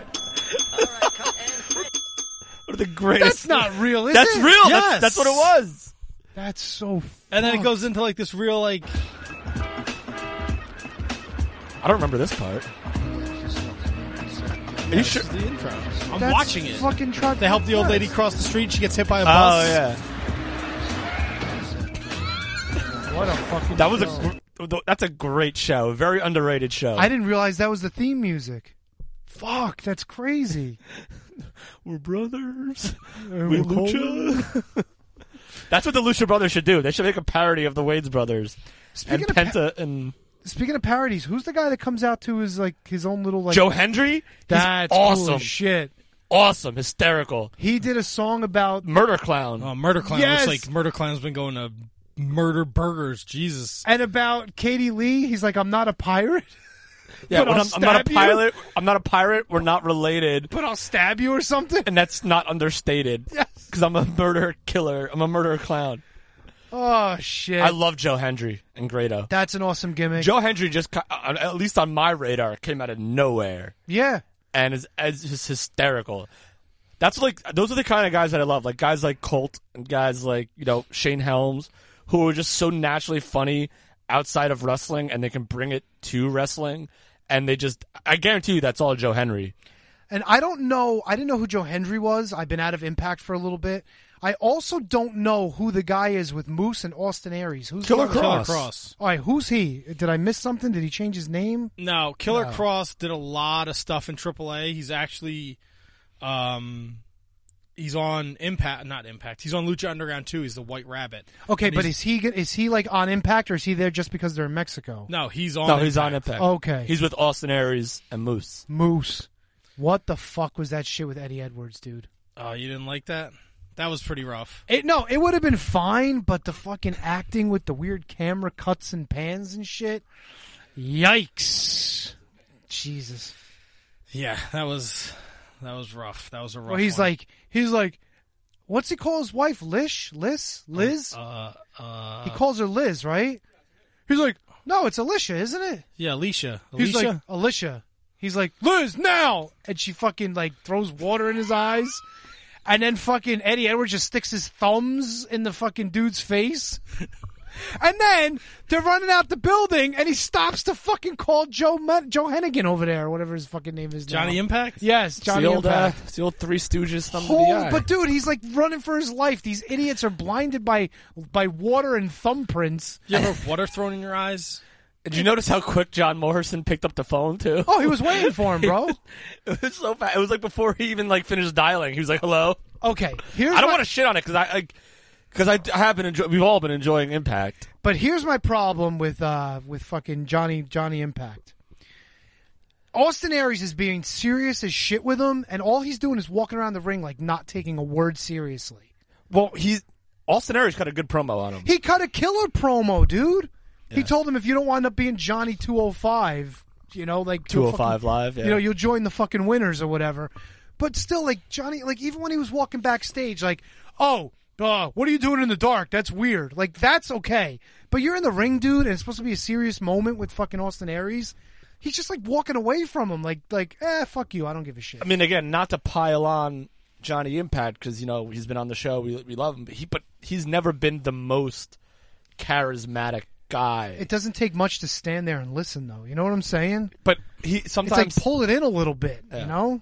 One of the greatest. That's not real, is That's it? real. Yes. That's, that's what it was. That's so And then it fucked. goes into like this real like. I don't remember this part. Are you sure? This is the intro. I'm That's watching it. Fucking truck. They help the old lady cross the street. She gets hit by a Oh bus. yeah. What a fucking That was a. show. gr- That's a great show. Very underrated show. I didn't realize that was the theme music. Fuck, that's crazy. We're brothers. Uh, We we're Lucha. That's what the Lucha Brothers should do. They should make a parody of the Wayans Brothers Speaking and of pa- Penta and Speaking of parodies, who's the guy that comes out to his like his own little like Joe Hendry. He's That's cool awesome. as shit. Awesome, hysterical, He did a song about murder clown. Oh, Murder Clown. Yes. Looks like Murder Clown's been going to murder burgers. Jesus. and about Katie Lee. He's like, I'm not a pirate, yeah, but when I'll I'm, I'm not a stab you. pilot. I'm not a pirate. We're not related, but I'll stab you or something. and that's not understated. Yes. Because I'm a murder killer. I'm a murder clown. Oh shit! I love Joe Hendry and Grado. That's an awesome gimmick. Joe Hendry just, ca- uh, at least on my radar, came out of nowhere yeah, and is, is just hysterical. That's like those are the kind of guys that I love, like guys like Colt and guys like you know Shane Helms, who are just so naturally funny outside of wrestling, and they can bring it to wrestling. And they just, I guarantee you, that's all Joe Hendry. and I don't know. I didn't know who Joe Hendry was. I've been out of Impact for a little bit. I also don't know who the guy is with Moose and Austin Aries. Who's Killer the other- Cross. Killer Cross. All right, who's he? Did I miss something? Did he change his name? No, Killer No. Cross did a lot of stuff in triple A. He's actually, um, he's on Impact, not Impact. He's on Lucha Underground too. He's the White Rabbit. Okay, And but he's- is he is he like on Impact or is he there just because they're in Mexico? No, he's on. No, he's Impact. on Impact. Okay, He's with Austin Aries and Moose. Moose. What the fuck was that shit with Eddie Edwards, dude? Oh, you didn't like that? That was pretty rough. It, no, it would have been fine, but the fucking acting with the weird camera cuts and pans and shit. Yikes. Jesus. Yeah, that was that was rough. That was a rough. Well, he's one. like, he's like, what's he call his wife? Lish? Liz? Liz? uh, uh, he calls her Liz, right? He's like, no, it's Alicia, isn't it? yeah, Alicia. He's Alicia. like, Alicia. He's like, Liz, now! And she fucking, like, throws water in his eyes. And then fucking Eddie Edwards just sticks his thumbs in the fucking dude's face. And then they're running out the building, and he stops to fucking call Joe Me- Joe Hennigan over there, or whatever his fucking name is now. Johnny Impact. Yes, It's Johnny the old, uh, Impact. it's the old Three Stooges thumb to Holy, the eye. but dude, he's like running for his life. These idiots are blinded by by water and thumbprints. You ever have water thrown in your eyes? Did you notice how quick John Morrison picked up the phone too? Oh, he was waiting for him, bro. It was so fast. It was like before he even like finished dialing. He was like, "Hello." Okay, here's I don't my- want to shit on it because I like because I, I have been enjoy- we've all been enjoying Impact. But here's my problem with uh with fucking Johnny Johnny Impact. Austin Aries is being serious as shit with him, and all he's doing is walking around the ring like not taking a word seriously. Well, he Austin Aries got a good promo on him. He cut a killer promo, dude. He told him if you don't wind up being Johnny two oh five, you know, like two oh five Live, yeah. you know, you'll join the fucking winners or whatever. But still, like Johnny, like even when he was walking backstage, like, oh, uh, what are you doing in the dark? That's weird. Like that's okay. But you're in the ring, dude, and it's supposed to be a serious moment with fucking Austin Aries. he's just like walking away from him, like like eh, fuck you, I don't give a shit. I mean, again, not to pile on Johnny Impact because you know he's been on the show, we we love him, but he but he's never been the most charismatic guy. It doesn't take much to stand there and listen, though. You know what I'm saying? But he sometimes It's like pull it in a little bit, Yeah. you know?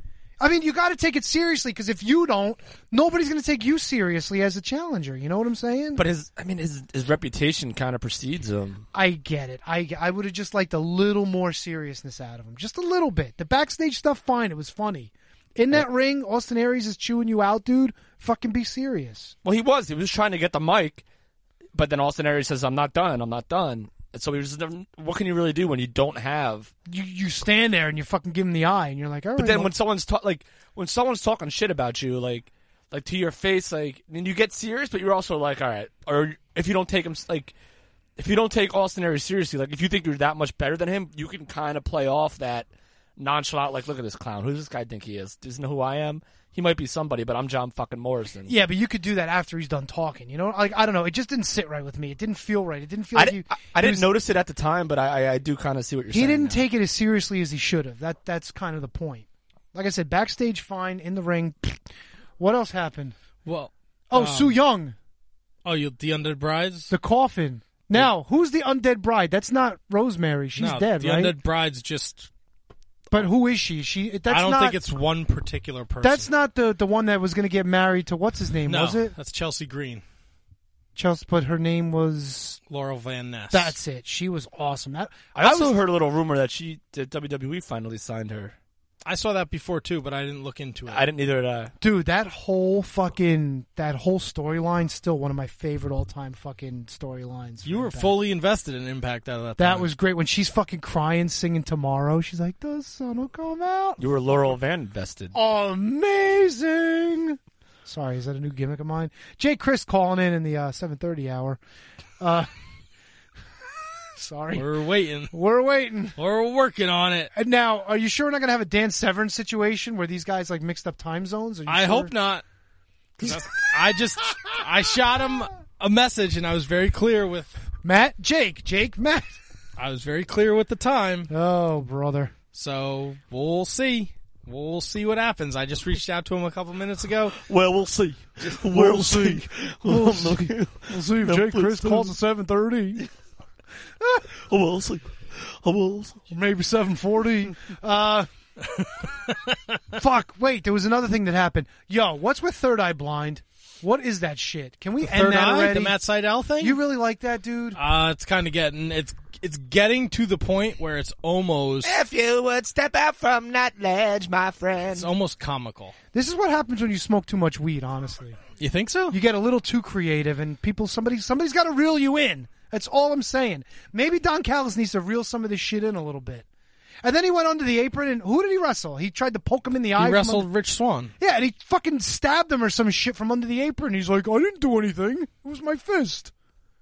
I mean, you got to take it seriously because if you don't, nobody's going to take you seriously as a challenger. You know what I'm saying? But his, I mean, his his reputation kind of precedes him. I get it. I, I would have just liked a little more seriousness out of him. Just a little bit. The backstage stuff, fine. It was funny. In that ring, Austin Aries is chewing you out, dude. Fucking be serious. Well, he was. He was trying to get the mic, but then Austin Aries says, "I'm not done. I'm not done." And so he was. What can you really do when you don't have? You you stand there and you fucking give him the eye, and you're like, all right. But then well, when someone's ta- like when someone's talking shit about you, like like to your face, like and you get serious, but you're also like, all right. Or if you don't take him, like if you don't take Austin Aries seriously, like if you think you're that much better than him, you can kind of play off that nonchalant. Like, look at this clown. Who does this guy think he is? Doesn't know who I am. He might be somebody, but I'm John fucking Morrison. yeah, but you could do that after he's done talking. You know, like I don't know. It just didn't sit right with me. It didn't feel right. It didn't feel I, like di- you. I, I he didn't was- notice it at the time, but I, I, I do kind of see what you're He saying. didn't now. take it as seriously as he should have. That that's kind of the point. Like I said, backstage fine, in the ring. What else happened? Well, Oh, um, Sue Young, Oh, you the Undead Brides? the coffin. Now, who's the undead bride? That's not Rosemary. She's no, dead, the right? Undead Brides just. But who is she? She. That's I don't not, think it's one particular person. That's not the the one that was going to get married to what's his name, no, was it? that's Chelsea Green, Chelsea, but her name was. Laurel Van Ness. That's it. She was awesome. That I also was, heard a little rumor that she that W W E finally signed her. I saw that before too, but I didn't look into it. I didn't either. Uh, dude. That whole fucking that whole storyline still one of my favorite all time fucking storylines. You for were Impact. fully invested in Impact out of that. That time. was great when she's fucking crying, singing "Tomorrow." She's like, "The sun will come out." you were Laurel Van invested. Amazing. Sorry, is that a new gimmick of mine? Jay Chris calling in in the uh, seven thirty hour. Uh, sorry, We're waiting. we're waiting. We're working on it. And now, are you sure we're not gonna have a Dan Severn situation where these guys like mixed up time zones? Are you I sure? hope not. 'Cause that's- I just I shot him a message and I was very clear with Matt, Jake, Jake, Matt. I was very clear with the time. Oh, brother. So we'll see. We'll see what happens. I just reached out to him a couple minutes ago. Well, we'll see. We'll see. We'll see. We'll see if Jake Chris calls at seven thirty. We'll see. We'll see. Maybe seven forty. Uh, fuck. Wait, there was another thing that happened. Yo, what's with Third Eye Blind? What is that shit? Can we end Third that Eye, already? the Matt Sydal thing. You really like that, dude? Uh, it's kind of getting it's it's getting to the point where it's almost If you would step out from that ledge, my friend. it's almost comical. This is what happens when you smoke too much weed, honestly. You think so? You get a little too creative and people somebody somebody's got to reel you in. That's all I'm saying. Maybe Don Callis needs to reel some of this shit in a little bit. And then he went under the apron and who did he wrestle? He tried to poke him in the eye. He from wrestled under- Rich Swann. Yeah, and he fucking stabbed him or some shit from under the apron. He's like, I didn't do anything. It was my fist.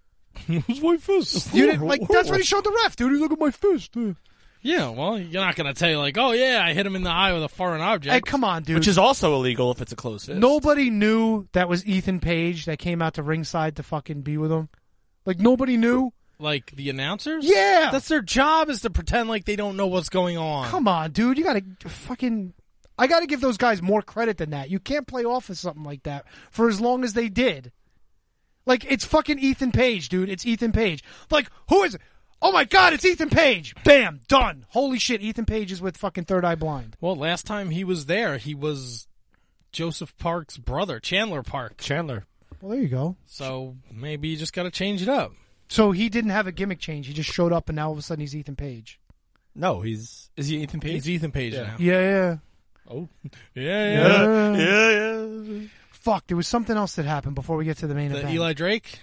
It was my fist. You didn't like. That's what he showed the ref, dude. He look at my fist. Uh. Yeah, well, you're not gonna tell you like, oh yeah, I hit him in the eye with a foreign object. Hey, come on, dude. Which is also illegal if it's a close fist. Nobody knew that was Ethan Page that came out to ringside to fucking be with him. Like nobody knew. Like the announcers? Yeah. That's their job, is to pretend like they don't know what's going on. Come on, dude. You gotta fucking. I gotta give those guys more credit than that. You can't play off of something like that for as long as they did. Like it's fucking Ethan Page, dude. It's Ethan Page. Like who is it? Oh my god, it's Ethan Page. Bam, done. Holy shit, Ethan Page is with fucking Third Eye Blind. Well, last time he was there, he was Joseph Park's brother, Chandler Park. Chandler. Well, there you go. So maybe you just got to change it up. So he didn't have a gimmick change. He just showed up, and now all of a sudden he's Ethan Page. No, he's is he Ethan Page? He's Ethan Page Yeah. now. Yeah, yeah. Oh, Yeah, yeah. Yeah. yeah, yeah. Fuck, there was something else that happened before we get to the main The event. Eli Drake.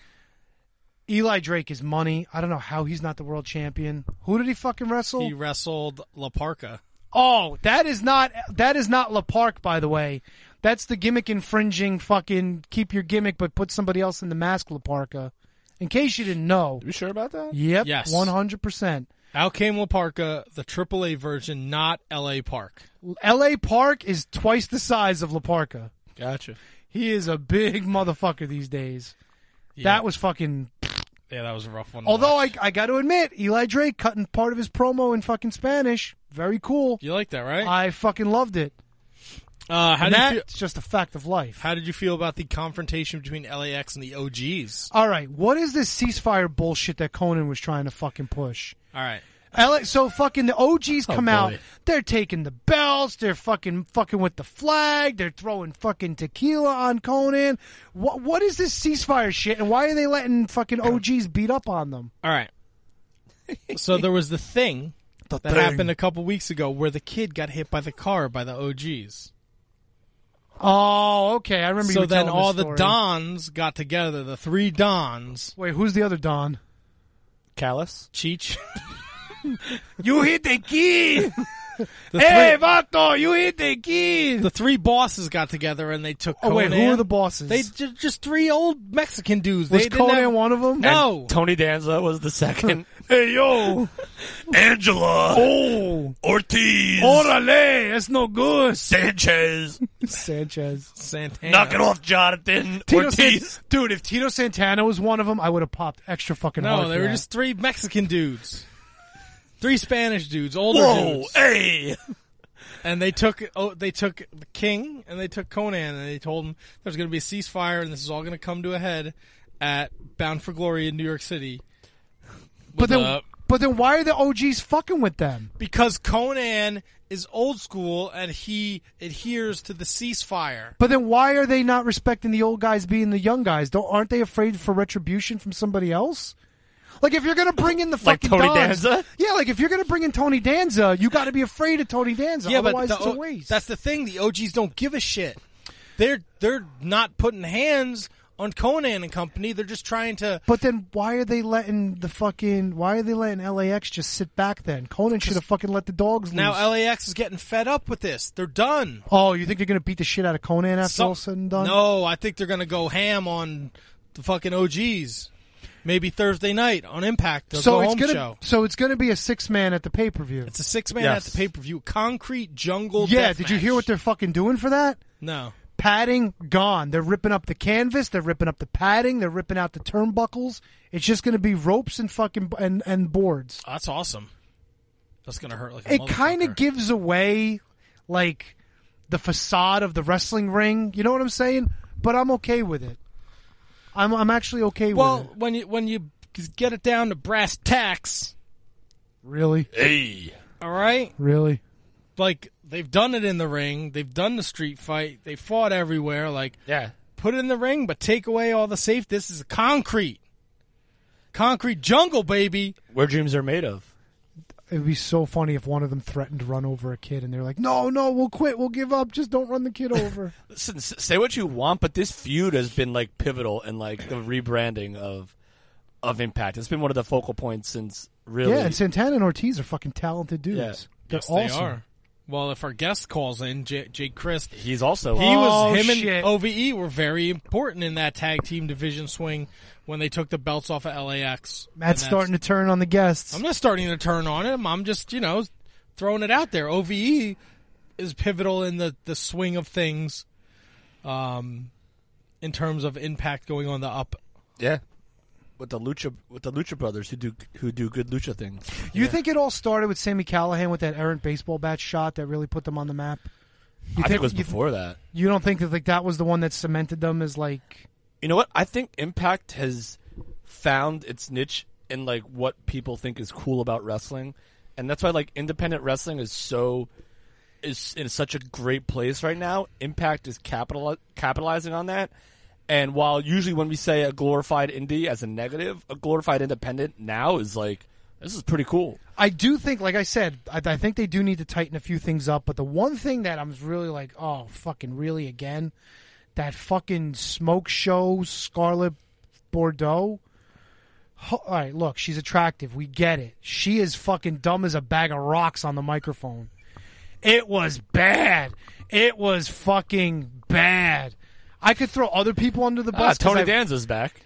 Eli Drake is money. I don't know how he's not the world champion. Who did he fucking wrestle? He wrestled La Parka. Oh, that is not that is not La Park, by the way. That's the gimmick infringing fucking keep your gimmick but put somebody else in the mask La Parka. In case you didn't know. Are you sure about that? Yep, Yes. one hundred percent. Out came La Parka, the triple A version, not L A Park. L A Park is twice the size of La Parka. Gotcha. He is a big motherfucker these days. Yeah. That was fucking Yeah, that was a rough one. To Although I watch. I got to admit, Eli Drake cutting part of his promo in fucking Spanish, very cool. You like that, right? I fucking loved it. Uh, how And did you feel? that's just a fact of life. How did you feel about the confrontation between L A X and the O Gs? All right, what is this ceasefire bullshit that Conan was trying to fucking push? All right. L A, so fucking the O Gs come boy. out. They're taking the belts. They're fucking fucking with the flag. They're throwing fucking tequila on Conan. What what is this ceasefire shit? And why are they letting fucking O Gs beat up on them? All right. So there was the thing The that thing. happened a couple weeks ago where the kid got hit by the car by the O Gs. Oh, okay. I remember. you So were then telling all this the story. Dons got together, the three Dons. Wait, who's the other Don? Callus? Cheech. You hit the kid. The Hey, three, Vato, you hit the kid. the three bosses got together and they took Oh Conan. wait, who are the bosses? They ju- just three old Mexican dudes. was they didn't Conan have- one of them? No. Tony Danza was the second. Hey yo, Angela. oh, Ortiz. orale, that's no good. Sanchez. Sanchez. Santana. Knock it off, Jonathan. Tito Ortiz. San- dude, if Tito Santana was one of them, I would have popped extra fucking hard. No, for they were that. just three Mexican dudes. Three Spanish dudes, older Whoa, dudes. hey. And they took oh, they took the king and they took Conan and they told him there's going to be a ceasefire and this is all going to come to a head at Bound for Glory in New York City. But then, Uh, but then, why are the O Gs fucking with them? because Conan is old school and he adheres to the ceasefire. But then, why are they not respecting the old guys being the young guys? Don't aren't they afraid for retribution from somebody else? Like if you're gonna bring in the Like fucking Tony Dons- Danza? yeah, like if you're gonna bring in Tony Danza, you got to be afraid of Tony Danza. Yeah, Otherwise, but the, it's a waste. that's the thing. The O Gs don't give a shit. They're they're not putting hands on Conan and company. They're just trying to. But then why are they letting the fucking why are they letting L A X just sit back then? Conan should have fucking let the dogs loose. Now L A X is getting fed up with this. They're done. Oh, you think they're gonna beat the shit out of Conan after Some- all said and done? No, I think they're going to go ham on the fucking O Gs. Maybe Thursday night on Impact. They'll So go it's home gonna show. so it's gonna be a six man at the pay per view. It's a six man Yes. at the pay per view. Concrete jungle. Yeah, death did you match. hear what they're fucking doing for that? No. Padding gone. They're ripping up the canvas. They're ripping up the padding. They're ripping out the turnbuckles. It's just going to be ropes and fucking and and boards. Oh, that's awesome. That's going to hurt like a It kind motherfucker. of gives away like the facade of the wrestling ring. You know what I'm saying? But I'm okay with it. I'm I'm actually okay Well, with it. when you when you get it down to brass tacks, Really, Hey. all right? really. Like they've done it in the ring. They've done the street fight. They fought everywhere. Like Yeah. put it in the ring, but take away all the safe. This is concrete. Concrete jungle, baby. Where dreams are made of. It would be so funny if one of them threatened to run over a kid, and they're like, "No, no, we'll quit. We'll give up. Just don't run the kid over." Listen, s- say what you want, but this feud has been like pivotal in like the rebranding of of Impact. It's been one of the focal points since really. Yeah, and Santana and Ortiz are fucking talented dudes. Yeah. They're Yes, awesome. they are. Well, if our guest calls in, J- Jake Christ, He's also he Oh, was him shit. and O V E were very important in that tag team division swing when they took the belts off of L A X. Matt's starting to turn on the guests. I'm not starting to turn on him. I'm just, you know, throwing it out there. O V E is pivotal in the, the swing of things, um, in terms of Impact going on the up. yeah. With the lucha, with the lucha brothers who do who do good lucha things. You think it all started with Sammy Callahan with that errant baseball bat shot that really put them on the map? You I think it was you, before that. You don't think that like that was the one that cemented them as like? You know what? I think Impact has found its niche in like what people think is cool about wrestling, and that's why like independent wrestling is so is in such a great place right now. Impact is capital capitalizing on that. And while usually when we say a glorified indie as a negative, a glorified independent now is like this is pretty cool. I do think, like I said, I, I think they do need to tighten a few things up. But the one thing that I'm really like, oh, fucking really again, that fucking smoke show Scarlett Bordeaux. Ho- All right, look, she's attractive. We get it. She is fucking dumb as a bag of rocks on the microphone. It was bad. It was fucking bad. I could throw other people under the Ah, bus. 'cause Tony I've- Danza's back.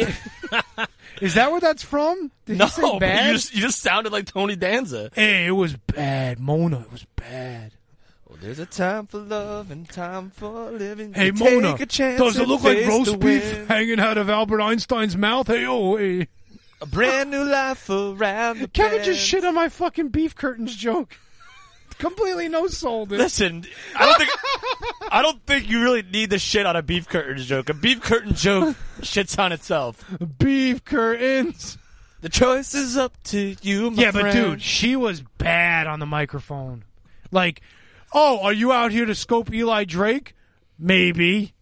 Is that where that's from? Did No, he say but bad? you just, you just sounded like Tony Danza. Hey, it was bad, Mona. It was bad. Well, there's a time for love and time for living. Hey, You Mona, take a chance does it and look like face roast the beef wind. hanging out of Albert Einstein's mouth? Hey, oh, hey. A brand new life around the Kevin bend. just shit on my fucking beef curtains joke. Completely no soul, dude. Listen, I don't think I don't think you really need the shit on a beef curtains joke. A beef curtain joke shits on itself. Beef curtains. The choice is up to you, my Yeah, friend. but dude, she was bad on the microphone. Like, oh, are you out here to scope Eli Drake? Maybe.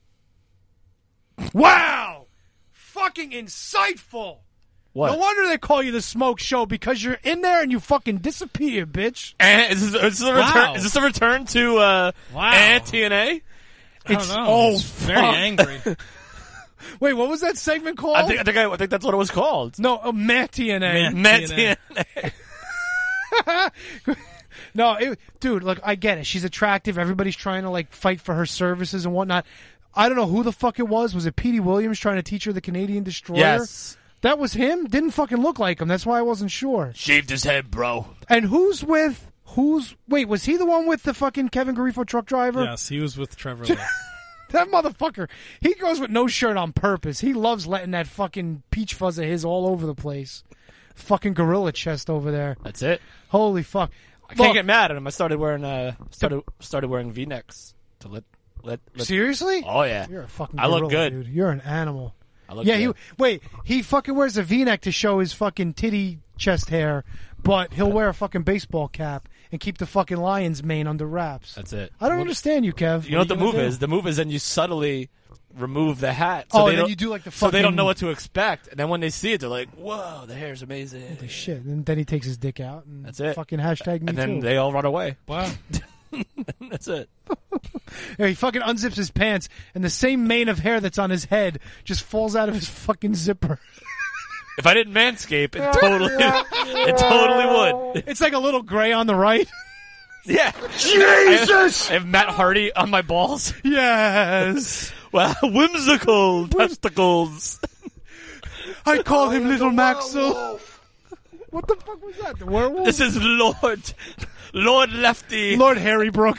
Wow! Fucking insightful. What? No wonder they call you the Smoke Show, because you're in there and you fucking disappear, bitch. And is this, is this a return? Wow. Is this a return to uh, Wow. and T N A? I don't It's- know. oh, He's very fuck. angry. Wait, what was that segment called? I think I think I, I think that's what it was called. no, uh, Matt T N A. Matt. Met T T N N A. A. No, it, dude, look, I get it. She's attractive. Everybody's trying to like fight for her services and whatnot. I don't know who the fuck it was. Was it Petey Williams trying to teach her the Canadian Destroyer? Yes. That was him? Didn't fucking look like him. That's why I wasn't sure. Shaved his head, bro. And who's with, who's, wait, was he the one with the fucking Kevin Garifo truck driver? Yes, he was with Trevor Lee. That motherfucker, he goes with no shirt on purpose. He loves letting that fucking peach fuzz of his all over the place. Fucking gorilla chest over there. That's it. Holy fuck. I can't Look, get mad at him. I started wearing uh started started wearing V-necks to let let. let seriously? Oh yeah. You're a fucking I look gorilla, good. dude. You're an animal. I look Yeah, good. he wait. He fucking wears a V-neck to show his fucking titty chest hair, but he'll wear a fucking baseball cap and keep the fucking lion's mane under wraps. That's it. I don't understand you, Kev. You know what the are you move gonna is? do? The move is then you subtly remove the hat. So Oh, they and then don't, you do like the so they don't fucking- know what to expect. And then when they see it, they're like, "Whoa, the hair's amazing." Holy shit! And then he takes his dick out and That's it. fucking hashtag me And then too. they all run away. Wow. That's it. Yeah, he fucking unzips his pants, and the same mane of hair that's on his head just falls out of his fucking zipper. If I didn't manscape, it totally, it totally would. It's like a little gray on the right. Yeah. Jesus! I have Matt Hardy on my balls. Yes. Wow, whimsical testicles. I call him Little Maxwell. What the fuck was that? The werewolf? This is Lord, Lord Lefty, Lord Harry Brook.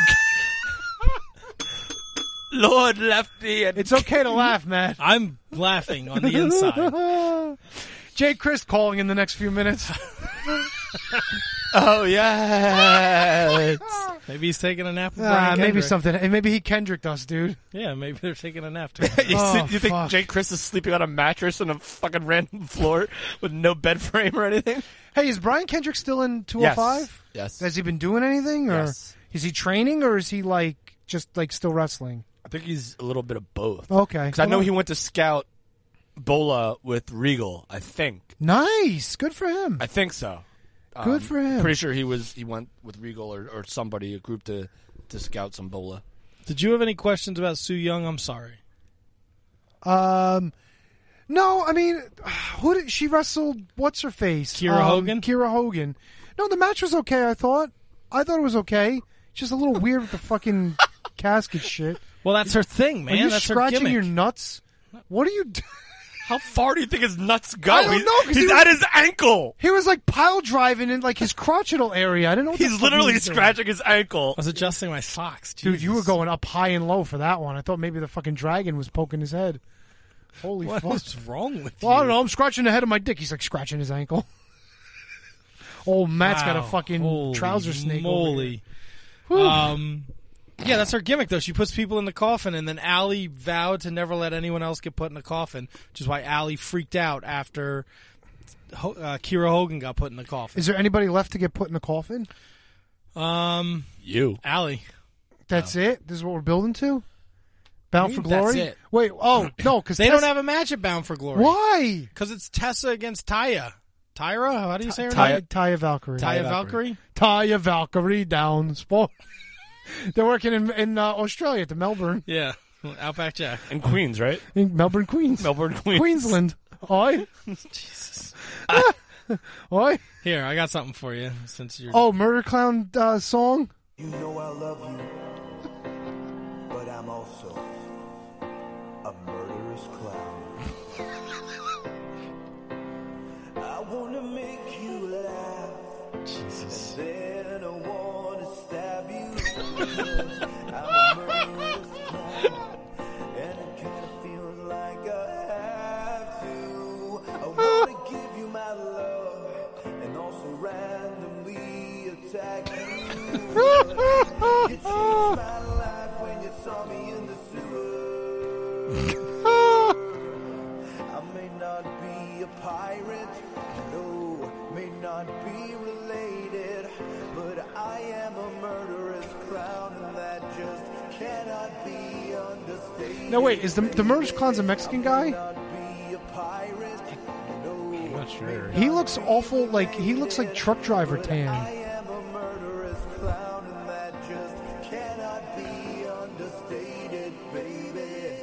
Lord Lefty, and It's okay to laugh, Matt. I'm laughing on the inside. Jay Chris calling in the next few minutes. oh yeah. Maybe he's taking a nap with Ah, Brian maybe Kendrick. something. and Maybe he Kendricked us, dude. Yeah, maybe they're taking a nap too. You, Oh, see- you think fuck. Jake Chris is sleeping on a mattress on a fucking random floor with no bed frame or anything? Hey, is Brian Kendrick still in two oh five? Yes. Has he been doing anything, or Yes. is he training, or is he like just like still wrestling? I think he's a little bit of both. Okay, Because I know he went to scout Bola with Regal. I think. Nice, good for him. I think so. Good for him. Pretty sure he was. He went with Regal or, or somebody, a group to to scout some Bola. Did you have any questions about Sue Young? I'm sorry. Um, no, I mean, who did she wrestled? What's her face? Kiera Um, Hogan? Kiera Hogan. No, the match was okay. I thought. I thought it was okay. Just a little weird with the fucking casket shit. Well, that's her thing, man. Are you that's her scratching gimmick. your nuts? What are you doing? How far do you think his nuts go? I don't he's know, 'cause he's he was- at his ankle. He was like pile driving in like his crotchetal area. I didn't know. What the He's fuck literally he was doing. scratching his ankle. I was adjusting my socks. Dude, you were Jesus. going up high and low for that one. I thought maybe the fucking dragon was poking his head. Holy What fuck! is wrong with you? Well, I don't know. I'm scratching the head of my dick. He's like scratching his ankle. Oh, Matt's got a Wow. fucking Holy trouser snake. over Moly. here. Whew. Um, yeah, that's her gimmick, though. She puts people in the coffin, and then Allie vowed to never let anyone else get put in the coffin, which is why Allie freaked out after Ho- uh, Kiera Hogan got put in the coffin. Is there anybody left to get put in the coffin? Um, You. Allie. That's it. This is what we're building to. Bound for I mean, that's Glory. it. Wait. Oh no, because They don't have a match at Bound for Glory. Why? Because it's Tessa against Taya. Tyra? How do you say her Taya, name? Taya Valkyrie. Taya Valkyrie. Valkyrie? Taya Valkyrie down sport. They're working in in uh, Australia at the Melbourne, Yeah. Outback Jack. In Queens, right? in Melbourne, Queens, Melbourne, Queens. Queensland. Oi, Jesus. oi. Here, I got something for you since you're. Oh, Murder Clown uh, song. You know I love you, but I'm also a murderous clown. I wanna make you laugh, Jesus. and then I wanna stab you. Because I'm a murderous clown, and it kinda feels like I have to. I wanna give you randomly attack you. You changed my life when you saw me in the sewer. I may not be a pirate, no, may not be related, but I am a murderous clown, and that just cannot be understated. No, wait, is the the Murderous Clown's a Mexican guy? I'm not sure. He looks awful, like, he looks like truck driver tan. I am a murderous clown, and that just cannot be understated, baby.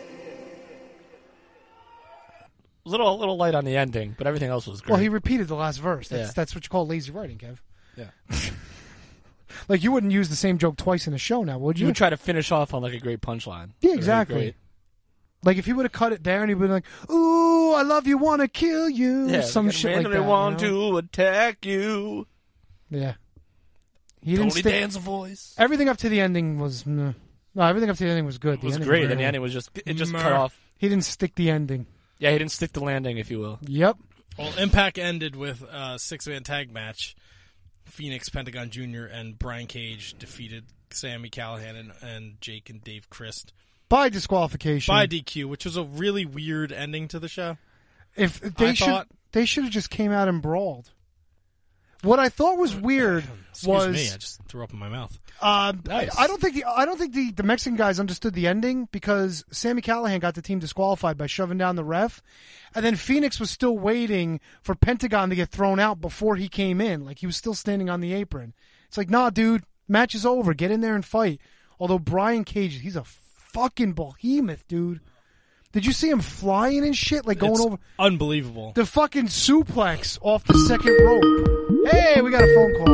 A little, a little light on the ending, but everything else was great. Well, he repeated the last verse. That's, Yeah. that's what you call lazy writing, Kev. yeah. Like, you wouldn't use the same joke twice in a show now, would you? You would try to finish off on like a great punchline. Yeah, That'd be exactly. great. Like, if he would have cut it there and he'd been like, ooh, I love you, wanna kill you, Yeah, some like, shit like randomly that. want you know? to attack you. Yeah. He didn't Tony stick... Danza voice. Everything up to the ending was... Meh. No, everything up to the ending was good. It was ending great, very and the well. ending was just it just Mer. cut off. He didn't stick the ending. Yeah, he didn't stick the landing, if you will. Yep. Well, Impact ended with a six-man tag match. Phoenix, Pentagon Junior, and Brian Cage defeated Sami Callihan and, and Jake and Dave Christ By disqualification. by D Q, which was a really weird ending to the show. If they I should, thought- they should have just came out and brawled. What I thought was weird Excuse was me, I just threw up in my mouth. uh, Nice. I don't think the I don't think the, the Mexican guys understood the ending because Sami Callihan got the team disqualified by shoving down the ref, and then Phoenix was still waiting for Pentagon to get thrown out before he came in. Like, he was still standing on the apron. It's like, nah, dude, match is over. Get in there and fight. Although Brian Cage, he's a fucking behemoth, dude. Did you see him flying and shit, like going It's over unbelievable. the fucking suplex off the second rope? Hey, we got a phone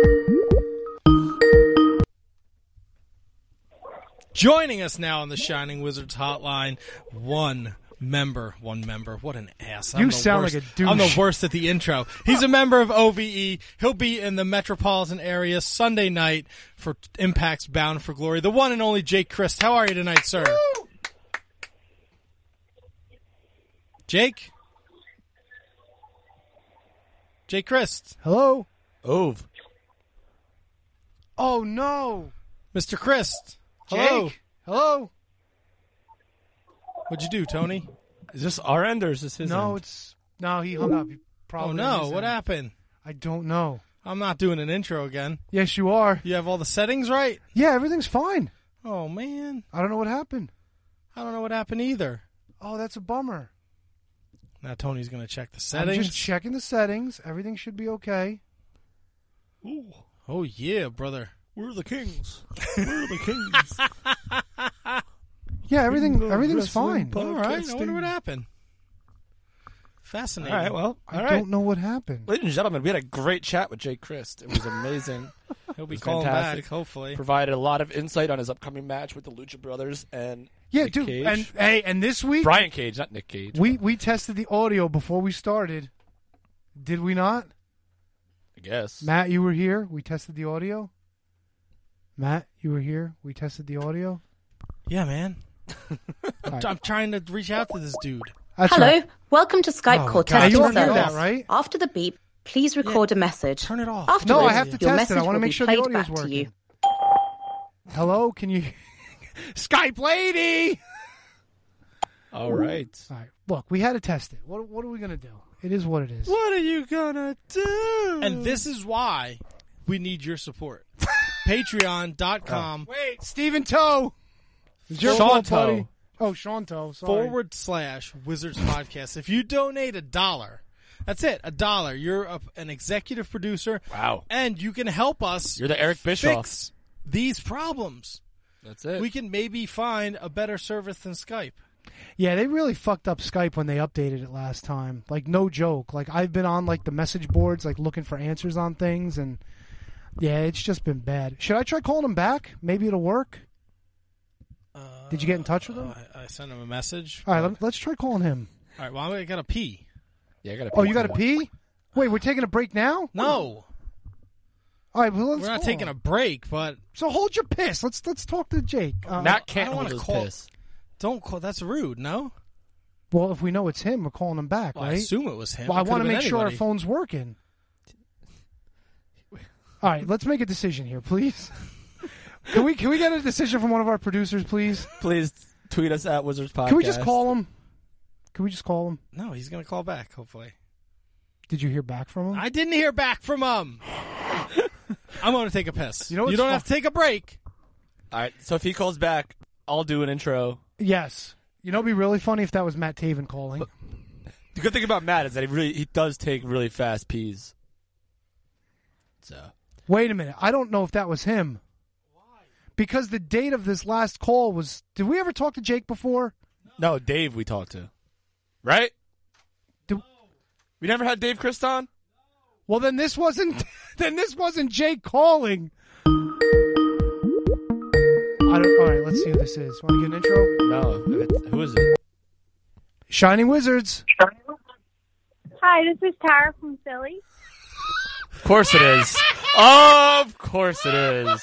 call. Joining us now on the Shining Wizards hotline, one member, one member. What an ass! I'm You the sound worst. like a douche. I'm the worst at the intro. He's a member of O V E. He'll be in the metropolitan area Sunday night for Impact's Bound for Glory. The one and only Jake Christ. How are you tonight, sir? Jake? Jake Christ. Hello? Ove. Oh, no. Mister Christ. Hello. Jake? Hello? What'd you do, Tony? Is this our end or is this his No, end? it's... No, he hung up. He probably Oh, no. his What end. happened? I don't know. I'm not doing an intro again. Yes, you are. You have all the settings right? Yeah, everything's fine. Oh, man. I don't know what happened. I don't know what happened either. Oh, that's a bummer. Now Tony's going to check the I'm settings. just checking the settings. Everything should be okay. Ooh, Oh, yeah, brother. we're the kings. We're the kings. Yeah, everything Bingo everything's wrestling fine. po- All right. I Podcasting. wonder what happened. All Fascinating. right, well, I all right. don't know what happened. Ladies and gentlemen, we had a great chat with Jake Christ. It was amazing. He'll be It was calling fantastic. back, hopefully. Provided a lot of insight on his upcoming match with the Lucha Brothers and Yeah, Nick dude. Cage. And hey, and this week Brian Cage, not Nick Cage. we we tested the audio before we started. Did we not? I guess. Matt, you were here. We tested the audio. Matt, you were here. We tested the audio. Yeah, man. I'm, right. I'm trying to reach out to this dude. That's Hello, right. welcome to Skype Oh, call God. test You your don't hear service. that, right? After the beep, please record a message. Turn it off. Afterwards, No, I have to your test it. I message wanna will make be sure the played audio's back to you. working. Hello, can you Skype lady? All right. All right. Look, we had to test it. What what are we gonna do? It is what it is. What are you gonna do? And this is why we need your support. Patreon dot com Wait, Stephen Toe. Is your Sean fault, buddy? Toe. Oh, Sean Toe. Sorry. forward slash Wizards Podcast. If you donate a dollar, that's it, a dollar. You're a, an executive producer. Wow. And you can help us You're the Eric Bischoff. fix these problems. That's it. We can maybe find a better service than Skype. Yeah, they really fucked up Skype when they updated it last time. Like, no joke. Like, I've been on like the message boards, like looking for answers on things, and yeah, it's just been bad. Should I try calling him back? Maybe it'll work. Did you get in touch with him? Uh, I, I sent him a message. All right, let, let's try calling him. All right, well, I got to pee. yeah, I gotta Oh, pee you got to too. pee? Wait, we're taking a break now? No, All right, well, let's we're not call taking him. a break, but So hold your piss. Let's let's talk to Jake. Uh, Matt can't I don't hold wanna his call- piss. don't call. That's rude, no? well, if we know it's him, we're calling him back, Well, I right? assume it was him. Well, It I want to could've make been sure our anybody. phone's working. All right, let's make a decision here, please. Can we can we get a decision from one of our producers, please? Please tweet us at Wizards Podcast. Can we just call him? Can we just call him? No, he's going to call back, hopefully. Did you hear back from him? I didn't hear back from him. I'm going to take a piss. You know what's you don't fu- have to take a break. All right, so if he calls back, I'll do an intro. Yes. You know, it'd be really funny if that was Matt Taven calling. But the good thing about Matt is that he really he does take really fast peas. So Wait a minute. I don't know if that was him. Why? Because the date of this last call was... Did we ever talk to Jake before? no, Dave we talked to, right? Do, We never had Dave Christ on. well, then this wasn't... Then this wasn't Jake calling. I don't... All right, let's see who this is. Want to get an intro? No, if it's, who is it? Shining Wizards. Hi, this is Tara from Philly. Of course it is. Of course it is.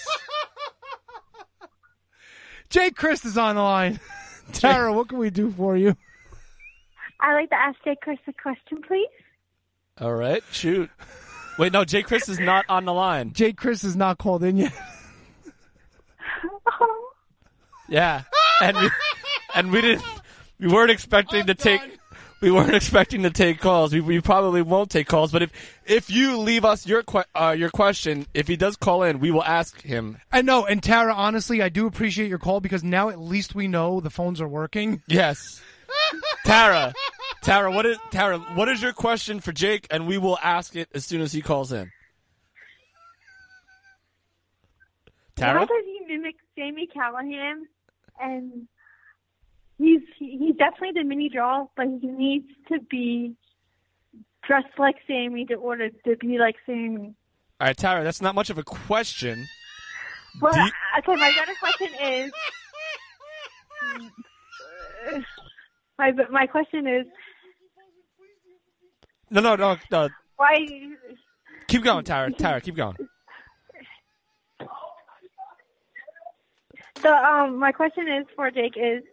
Jake Christ is on the line. Tara, what can we do for you? I'd like to ask Jake Chris a question, please. All right, shoot. Wait, no, Jay Chris is not on the line. Jake Christ is not called in yet. Oh, Yeah, and we, and we didn't. We weren't expecting to take. We weren't expecting to take calls. We, we probably won't take calls. But if if you leave us your que- uh, your question, if he does call in, we will ask him. I know, and Tara, honestly, I do appreciate your call because now at least we know the phones are working. Yes, Tara, Tara, what is Tara? What is your question for Jake? And we will ask it as soon as he calls in. Tara, how does he mimic Sammy Callahan? And he's he, he's definitely the mini draw, but he needs to be dressed like Sammy in order to be like Sammy. all right, Tara, that's not much of a question. Well, Do you- okay, my other question is. My my question is No, no, no, no. why. Keep going, Tara. Tara, keep going. So, um, my question is for Jake is,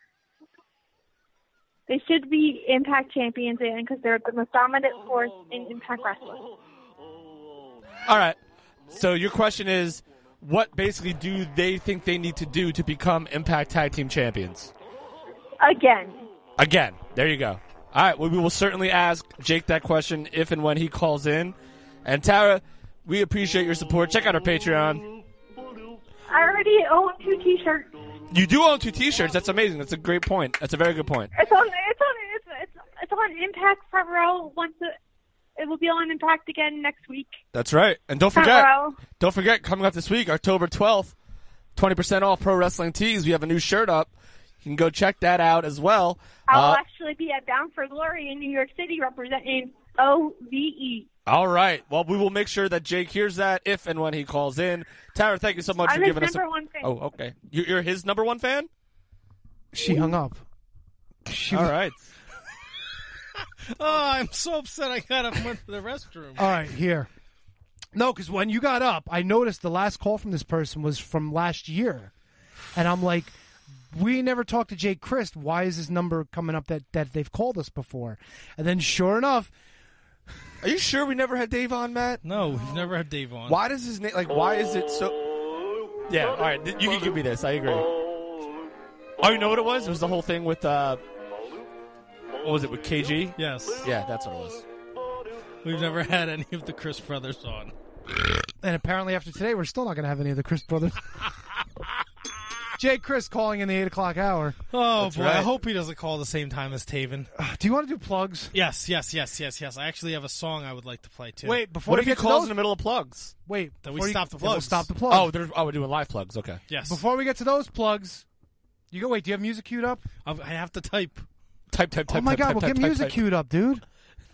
they should be Impact champions in because they're the most dominant force in Impact Wrestling. All right. So your question is, what basically do they think they need to do to become Impact Tag Team Champions? Again. Again. There you go. All right. Well, we will certainly ask Jake that question if and when he calls in. And Tara, we appreciate your support. Check out our Patreon. I already own two T-shirts. You do own two T-shirts. That's amazing. That's a great point. That's a very good point. It's on. It's on. It's it's, it's on Impact front row. Once it, it will be on Impact again next week. That's right. And don't Front forget, row. don't forget, coming up this week, October twelfth, twenty percent off Pro Wrestling Tees. We have a new shirt up. You can go check that out as well. I'll Uh, actually be at Bound for Glory in New York City representing O V E. All right. Well, we will make sure that Jake hears that if and when he calls in. Tara, thank you so much I'm for his giving us. number a... one fan. Oh, okay. You- You're his number one fan. She hung up. She All right. Oh, I'm so upset I got up and went to the restroom. All right, here. No, because when you got up, I noticed the last call from this person was from last year. And I'm like, we never talked to Jake Christ. Why is this number coming up that, that they've called us before? And then sure enough, Are you sure we never had Dave on, Matt? No, we've never had Dave on. Why does his name, like, why is it so... Yeah, all right. th- You can give me this. I agree. Oh, you know what it was? It was the whole thing with, uh... What was it, with K G? Yes. Yeah, that's what it was. We've never had any of the Chris brothers on. and apparently after today, we're still not going to have any of the Christ brothers. Jake Christ calling in the eight o'clock hour. Oh, That's boy. right. I hope he doesn't call the same time as Taven. Do you want to do plugs? Yes, yes, yes, yes, yes. I actually have a song I would like to play, too. Wait, before What we if he get to calls those, in the middle of plugs? wait, Then we before you- stop the then We'll plugs. stop the plugs. Oh, there's, oh, we're doing live plugs. Okay. Yes. Before we get to those plugs, you go. Wait, do you have music queued up? I'll- I have to type. Type, type, type, oh my type, God, type, well type, get type, music type. queued up, dude.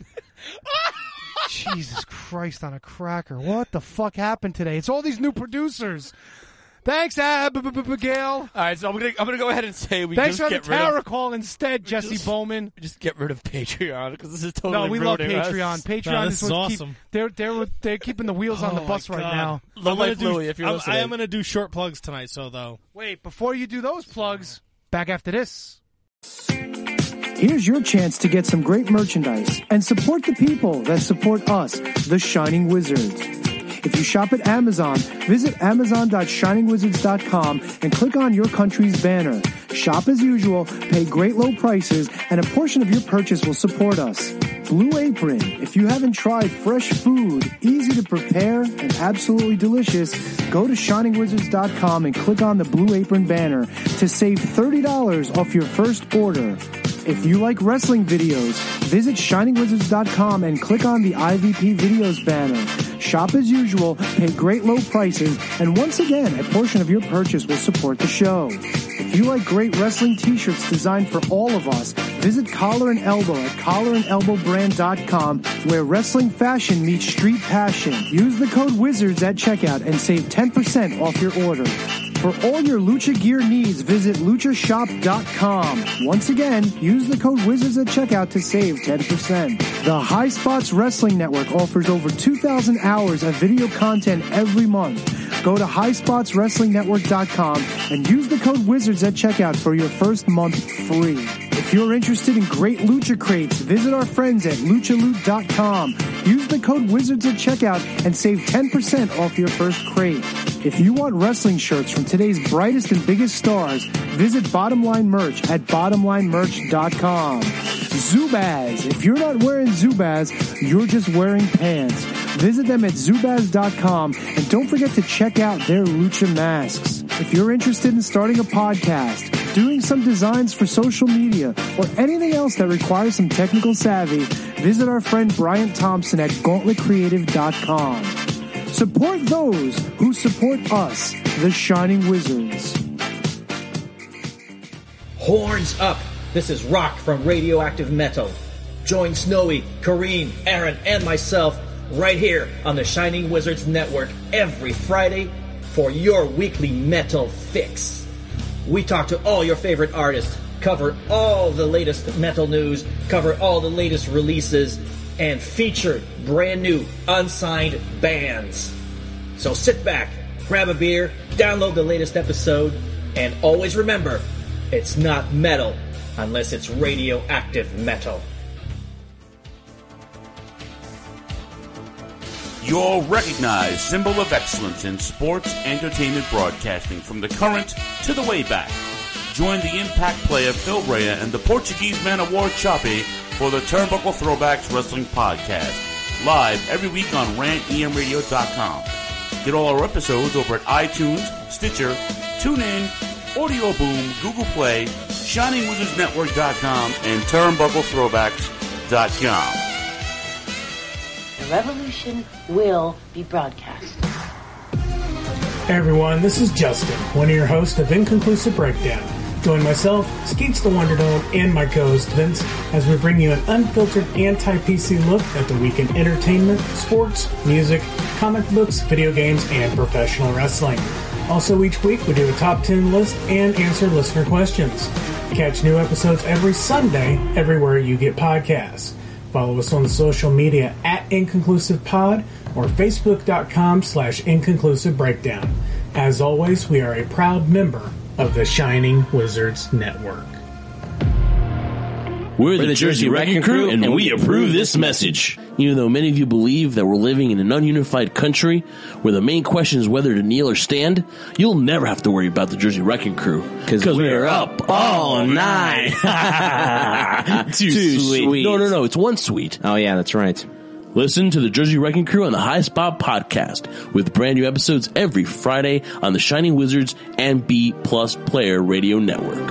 Jesus Christ on a cracker! What the fuck happened today? It's all these new producers. Thanks, Abigail. All right, so I'm gonna I'm gonna go ahead and say we Thanks just for the get rid Tara of call instead, Jesse just- Bowman. just get rid of Patreon because this is totally No, we love ruining us. Patreon. Patreon No, is this is what's keep- awesome. they're they're they're keeping the wheels on the Oh, bus my right God. now. Low I'm gonna Life do- Louie, if you're I'm- listening. I am going to do short plugs tonight, so, though. Wait, before you do those plugs, back after this. Here's your chance to get some great merchandise and support the people that support us, the Shining Wizards. If you shop at Amazon, visit amazon dot shining wizards dot com and click on your country's banner. Shop as usual, pay great low prices, and a portion of your purchase will support us. Blue Apron. If you haven't tried fresh food, easy to prepare, and absolutely delicious, go to shining wizards dot com and click on the Blue Apron banner to save thirty dollars off your first order. If you like wrestling videos, visit shining wizards dot com and click on the I V P Videos banner. Shop as usual, pay great low prices, and once again, a portion of your purchase will support the show. If you like great wrestling t-shirts designed for all of us, visit Collar and Elbow at collar and elbow brand dot com, where wrestling fashion meets street passion. Use the code WIZARDS at checkout and save ten percent off your order. For all your lucha gear needs, visit lucha shop dot com. Once again, use the code WIZARDS at checkout to save ten percent. The High Spots Wrestling Network offers over two thousand hours of video content every month. Go to high spots wrestling network dot com and use the code WIZARDS at checkout for your first month free. If you're interested in great lucha crates, visit our friends at lucha loot dot com. Use the code WIZARDS at checkout and save ten percent off your first crate. If you want wrestling shirts from today's brightest and biggest stars, visit Bottom Line Merch at bottom line merch dot com. Zubaz. If you're not wearing Zubaz, you're just wearing pants. Visit them at zubaz dot com and don't forget to check out their lucha masks. If you're interested in starting a podcast, doing some designs for social media, or anything else that requires some technical savvy, visit our friend Brian Thompson at gauntlet creative dot com. Support those who support us, the Shining Wizards. Horns up! This is Rock from Radioactive Metal. Join Snowy, Kareen, Aaron, and myself right here on the Shining Wizards Network every Friday for your weekly metal fix. We talk to all your favorite artists, cover all the latest metal news, cover all the latest releases, and feature brand new unsigned bands. So sit back, grab a beer, download the latest episode, and always remember, it's not metal unless it's radioactive metal. Your recognized symbol of excellence in sports entertainment broadcasting from the current to the way back. Join the Impact player Phil Rea and the Portuguese man of war Choppy for the Turnbuckle Throwbacks Wrestling Podcast, live every week on rant e m radio dot com. Get all our episodes over at iTunes, Stitcher, TuneIn, Audio Boom, Google Play, shining wizards network dot com, and turnbuckle throwbacks dot com. The revolution will be broadcast. Hey everyone, this is Justin, one of your hosts of Inconclusive Breakdown. Join myself, Skeets the Wonder Dome, and my co-host Vince as we bring you an unfiltered anti-P C look at the week in entertainment, sports, music, comic books, video games, and professional wrestling. Also, each week we do a top ten list and answer listener questions. Catch new episodes every Sunday everywhere you get podcasts. Follow us on the social media at Inconclusive Pod or Facebook.com slash Inconclusive Breakdown. As always, we are a proud member of the Shining Wizards Network. We're the, we're the Jersey, Jersey Wrecking Crew, and, and we approve this message. Even though many of you believe that we're living in an ununified country where the main question is whether to kneel or stand, you'll never have to worry about the Jersey Wrecking Crew. Because we're, we're up all night. Too, Too sweet. sweet. No, no, no. It's one sweet. Oh, yeah, that's right. Listen to the Jersey Wrecking Crew on the High Spot Podcast with brand new episodes every Friday on the Shining Wizards and B Plus Player Radio Network.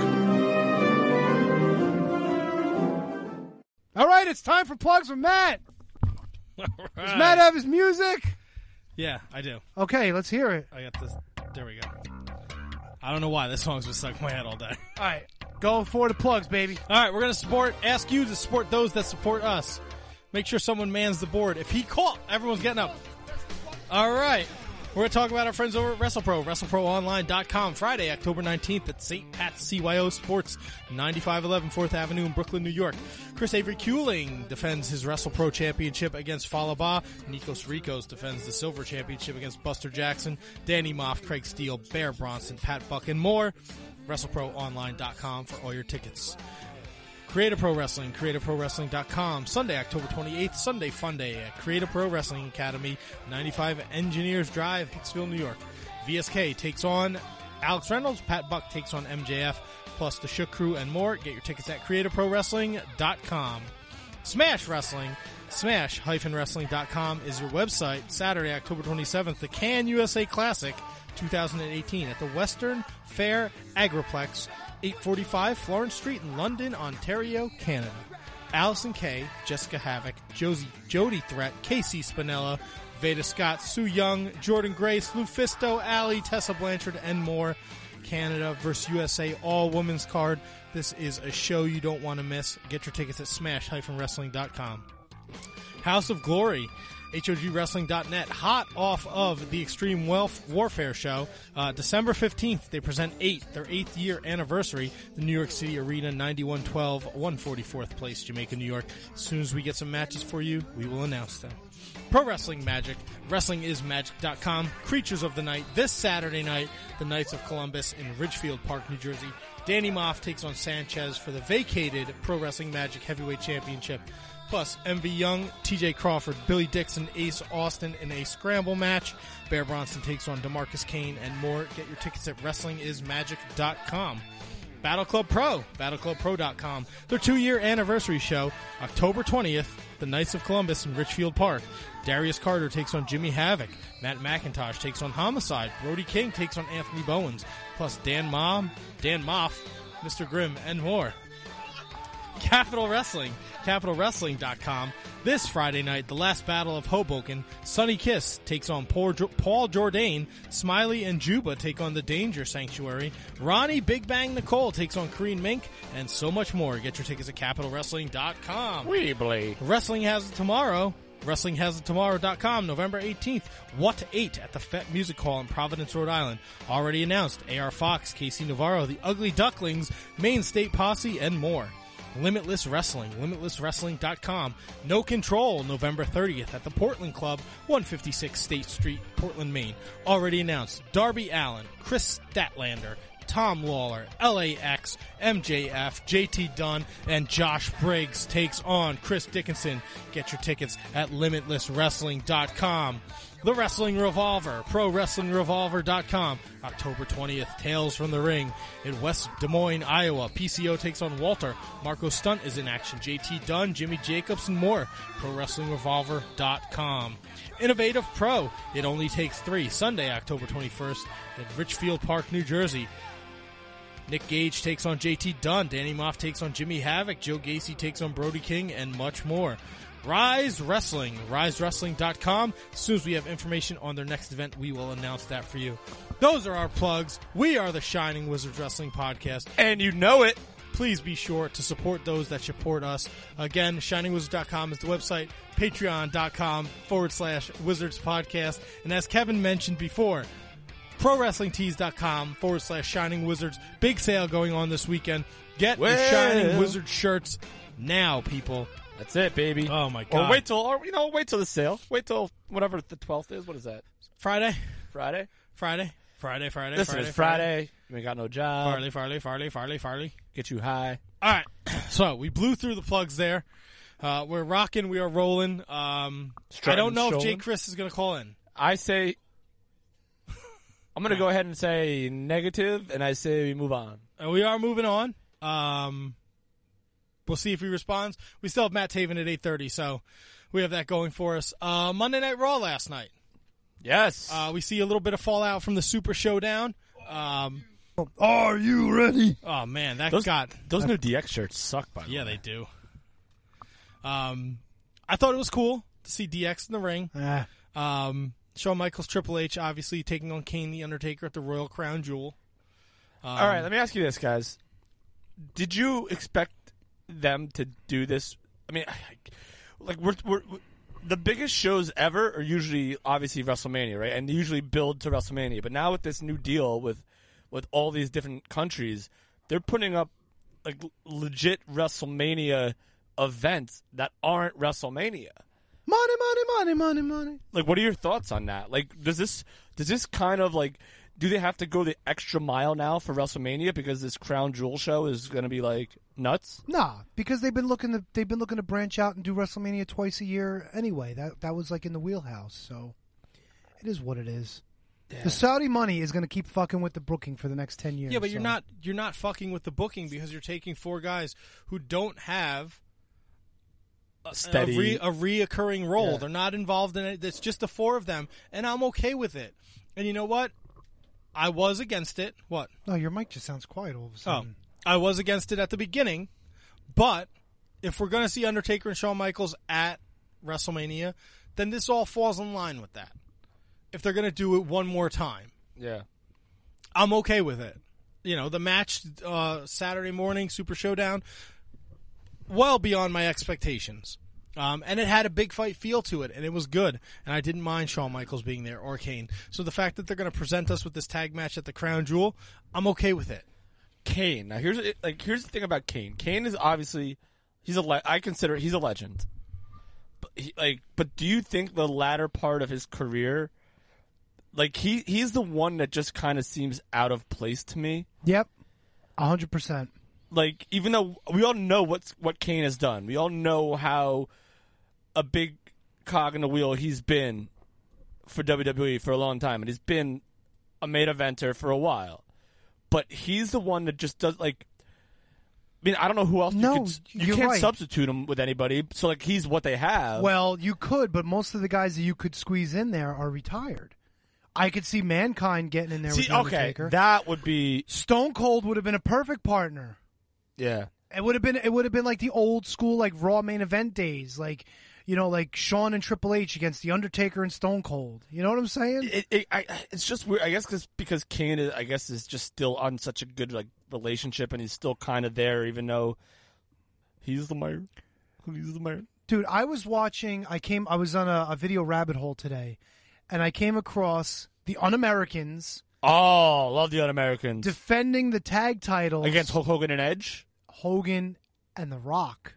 All right, it's time for plugs with Matt. All right. Does Matt have his music? Yeah, I do. Okay, let's hear it. I got this. There we go. I don't know why this song's been stuck in my head all day. All right, go for the plugs, baby. All right, we're going to support, ask you to support those that support us. Make sure someone mans the board. If he caught, everyone's getting up. All right. We're going to talk about our friends over at WrestlePro, wrestle pro online dot com, Friday, October nineteenth at Saint Pat's C Y O Sports, ninety-five eleven fourth Avenue in Brooklyn, New York. Chris Avery Kuling defends his WrestlePro championship against Falaba. Nikos Ricos defends the Silver Championship against Buster Jackson. Danny Moff, Craig Steele, Bear Bronson, Pat Buck, and more. wrestle pro online dot com for all your tickets. Creative Pro Wrestling, creative pro wrestling dot com. Sunday, October twenty-eighth, Sunday Fun Day at Creative Pro Wrestling Academy, ninety-five Engineers Drive, Hicksville, New York. V S K takes on Alex Reynolds. Pat Buck takes on M J F, plus the Shook Crew and more. Get your tickets at creative pro wrestling dot com. Smash Wrestling, smash dash wrestling dot com is your website. Saturday, October twenty-seventh, the Can U S A Classic twenty eighteen at the Western Fair Agriplex, eight forty-five Florence Street in London, Ontario, Canada. Allison Kay, Jessica Havoc, Josie, Jody Threat, Casey Spinella, Veda Scott, Sue Young, Jordan Grace, Lufisto, Alley, Tessa Blanchard, and more. Canada versus U S A, all women's card. This is a show you don't want to miss. Get your tickets at smash dash wrestling dot com. House of Glory, H O G wrestling dot net, hot off of the Extreme Wealth Warfare show. Uh, December fifteenth, they present eight, their eighth year anniversary, the New York City Arena, ninety-one twelve, one forty-fourth Place, Jamaica, New York. As soon as we get some matches for you, we will announce them. Pro Wrestling Magic, wrestling is magic dot com. Creatures of the Night, this Saturday night, the Knights of Columbus in Ridgefield Park, New Jersey. Danny Moff takes on Sanchez for the vacated Pro Wrestling Magic Heavyweight Championship. Plus, M V Young, T J Crawford, Billy Dixon, Ace Austin in a scramble match. Bear Bronson takes on DeMarcus Kane and more. Get your tickets at wrestling is magic dot com. Battle Club Pro, battle club pro dot com. Their two-year anniversary show, October twentieth, the Knights of Columbus in Richfield Park. Darius Carter takes on Jimmy Havoc. Matt McIntosh takes on Homicide. Brody King takes on Anthony Bowens. Plus Dan Mom, Dan Moff, Mister Grimm, and more. Capital Wrestling, capital wrestling dot com. This Friday night, the last battle of Hoboken, Sonny Kiss takes on Paul, Paul Jourdain. Smiley and Juba take on the Danger Sanctuary. Ronnie Big Bang Nicole takes on Kareen Mink, and so much more. Get your tickets at capital wrestling dot com. Weebly. Wrestling Has It Tomorrow. wrestling has it tomorrow dot com, November eighteenth. What eight at the Fett Music Hall in Providence, Rhode Island. Already announced. A R Fox, Casey Navarro, the Ugly Ducklings, Maine State Posse, and more. Limitless Wrestling, limitless wrestling dot com. No Control, November thirtieth at the Portland Club, one fifty-six State Street, Portland, Maine. Already announced. Darby Allin, Chris Statlander, Tom Lawler, L A X, M J F, J T Dunn, and Josh Briggs takes on Chris Dickinson. Get your tickets at limitless wrestling dot com. The Wrestling Revolver, pro wrestling revolver dot com. October twentieth, Tales from the Ring in West Des Moines, Iowa. P C O takes on Walter. Marco Stunt is in action. J T Dunn, Jimmy Jacobs, and more. pro wrestling revolver dot com. Innovative Pro, It Only Takes Three. Sunday, October twenty-first at Richfield Park, New Jersey. Nick Gage takes on J T Dunn. Danny Moff takes on Jimmy Havoc. Joe Gacy takes on Brody King, and much more. Rise Wrestling, rise wrestling dot com. As soon as we have information on their next event, we will announce that for you. Those are our plugs. We are the Shining Wizards Wrestling Podcast. And you know it. Please be sure to support those that support us. Again, shining wizards dot com is the website. Patreon dot com forward slash Wizards Podcast. And as Kevin mentioned before, pro wrestling tees dot com forward slash Shining Wizards. Big sale going on this weekend. Get well. the Shining Wizards shirts now, people. That's it, baby. Oh my god! Or wait till, or you know, wait till the sale. Wait till whatever the twelfth is. What is that? Friday. Friday. Friday. Friday. Friday. Listen, Friday, it's Friday. You ain't got no job. Farley. Farley. Farley. Farley. Farley. Get you high. All right. So we blew through the plugs there. Uh, we're rocking. We are rolling. Um, I don't know if Jay Chris is going to call in. I say. I'm going to go ahead and say negative, and I say we move on. And we are moving on. Um. We'll see if he responds. We still have Matt Taven at eight thirty, so we have that going for us. Uh, Monday Night Raw last night. Yes. Uh, we see a little bit of fallout from the Super Showdown. Um, Are you ready? Oh, man, that those, got... Those new D X shirts suck, by the yeah, way. Yeah, they do. Um, I thought it was cool to see D X in the ring. Ah. Um, Shawn Michaels, Triple H, obviously taking on Kane the Undertaker at the Royal Crown Jewel. Um, All right, let me ask you this, guys. Did you expect them to do this? I mean, like we're, we're, we're the biggest shows ever are usually obviously WrestleMania, right? And they usually build to WrestleMania. But now with this new deal with with all these different countries, they're putting up like legit WrestleMania events that aren't WrestleMania. Money, money, money, money, money. Like, what are your thoughts on that? Like, does this does this kind of like do they have to go the extra mile now for WrestleMania because this Crown Jewel show is going to be like nuts? Nah, because they've been looking to they've been looking to branch out and do WrestleMania twice a year anyway. That that was like in the wheelhouse. So it is what it is. Yeah. The Saudi money is going to keep fucking with the booking for the next ten years. Yeah, but so. you're not you're not fucking with the booking because you're taking four guys who don't have a, Steady. a, re, a reoccurring role. Yeah. They're not involved in it. It's just the four of them, and I'm okay with it. And you know what? I was against it. What? No, your mic just sounds quiet all of a sudden. Oh, I was against it at the beginning, but if we're going to see Undertaker and Shawn Michaels at WrestleMania, then this all falls in line with that. If they're going to do it one more time. Yeah. I'm okay with it. You know, the match uh, Saturday morning, Super Showdown, well beyond my expectations. Um, and it had a big fight feel to it, and it was good. And I didn't mind Shawn Michaels being there or Kane. So the fact that they're going to present us with this tag match at the Crown Jewel, I'm okay with it. Kane. Now here's like here's the thing about Kane. Kane is obviously he's a le- I consider he's a legend. But he, like, but do you think the latter part of his career, like he he's the one that just kind of seems out of place to me? Yep, a hundred percent. Like, even though we all know what's what Kane has done, we all know how a big cog in the wheel he's been for W W E for a long time, and he's been a main eventer for a while. But he's the one that just does, like, I mean, I don't know who else No, you could, you you're can't right. substitute him with anybody, so, like, he's what they have. Well, you could, but most of the guys that you could squeeze in there are retired. I could see Mankind getting in there See, with The Undertaker. okay, that would be... Stone Cold would have been a perfect partner. Yeah. It would have been it would have been like the old school like Raw main event days, like you know, like Shawn and Triple H against The Undertaker and Stone Cold. You know what I'm saying? It, it, I, it's just weird. I guess cause, because Kane, is, I guess, is just still on such a good like relationship, and he's still kind of there, even though he's the mayor. He's the mayor. Dude, I was watching. I came. I was on a, a video rabbit hole today, and I came across the Un-Americans. Oh, love the Un-Americans defending the tag titles against Hulk Hogan and Edge. Hogan and The Rock.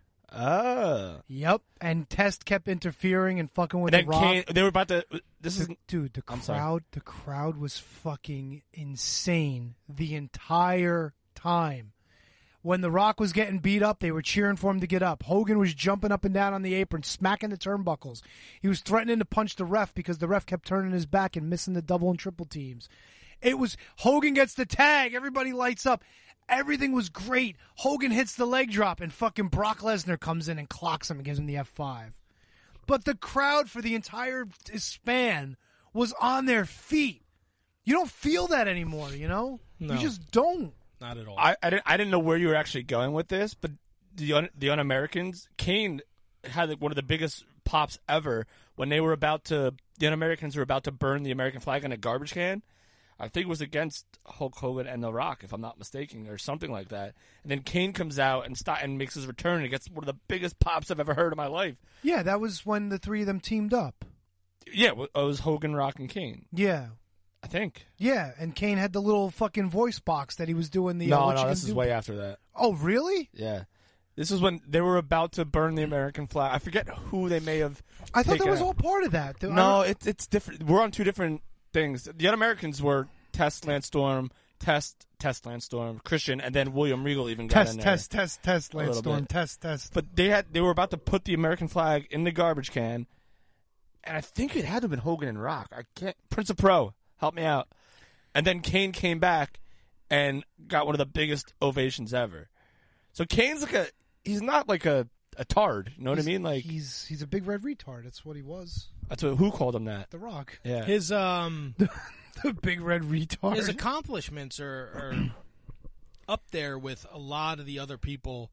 Oh. Yep. And Test kept interfering and fucking with And then The Rock. Kane, they were about to. This the, is dude. The I'm crowd. sorry. The crowd was fucking insane the entire time. When The Rock was getting beat up, they were cheering for him to get up. Hogan was jumping up and down on the apron, smacking the turnbuckles. He was threatening to punch the ref because the ref kept turning his back and missing the double and triple teams. It was Hogan gets the tag. Everybody lights up. Everything was great. Hogan hits the leg drop, and fucking Brock Lesnar comes in and clocks him and gives him the F five. But the crowd for the entire span was on their feet. You don't feel that anymore, you know? No. You just don't. Not at all. I, I, didn't, I didn't know where you were actually going with this, but the Un, the Un-Americans, Kane had like one of the biggest pops ever when they were about to, the Un-Americans were about to burn the American flag in a garbage can. I think it was against Hulk Hogan and The Rock, if I'm not mistaken, or something like that. And then Kane comes out and stop, and makes his return and gets one of the biggest pops I've ever heard in my life. Yeah, that was when the three of them teamed up. Yeah, it was Hogan, Rock, and Kane. Yeah. I think. Yeah, and Kane had the little fucking voice box that he was doing the... No, uh, what no, you this can is do. way after that. Oh, really? Yeah. This is when they were about to burn the American flag. I forget who they may have I thought taken that was out. all part of that. No, it's it's different. We're on two different things. The Un-Americans were Test, Lance Storm, Test, Test, Lance Storm, Christian, and then William Regal even got Test, in there. test, test, test, a Lance little Storm, bit. test, test. But they had they were about to put the American flag in the garbage can, and I think it had to have been Hogan and Rock. I can't. Prince of Pro, help me out. And then Kane came back and got one of the biggest ovations ever. So Kane's like a he's not like a, a tard. You know what He's- I mean? Like he's he's a big red retard. That's what he was. that's what who called him that? The Rock. Yeah. His um the big red retard. his accomplishments are, are up there with a lot of the other people.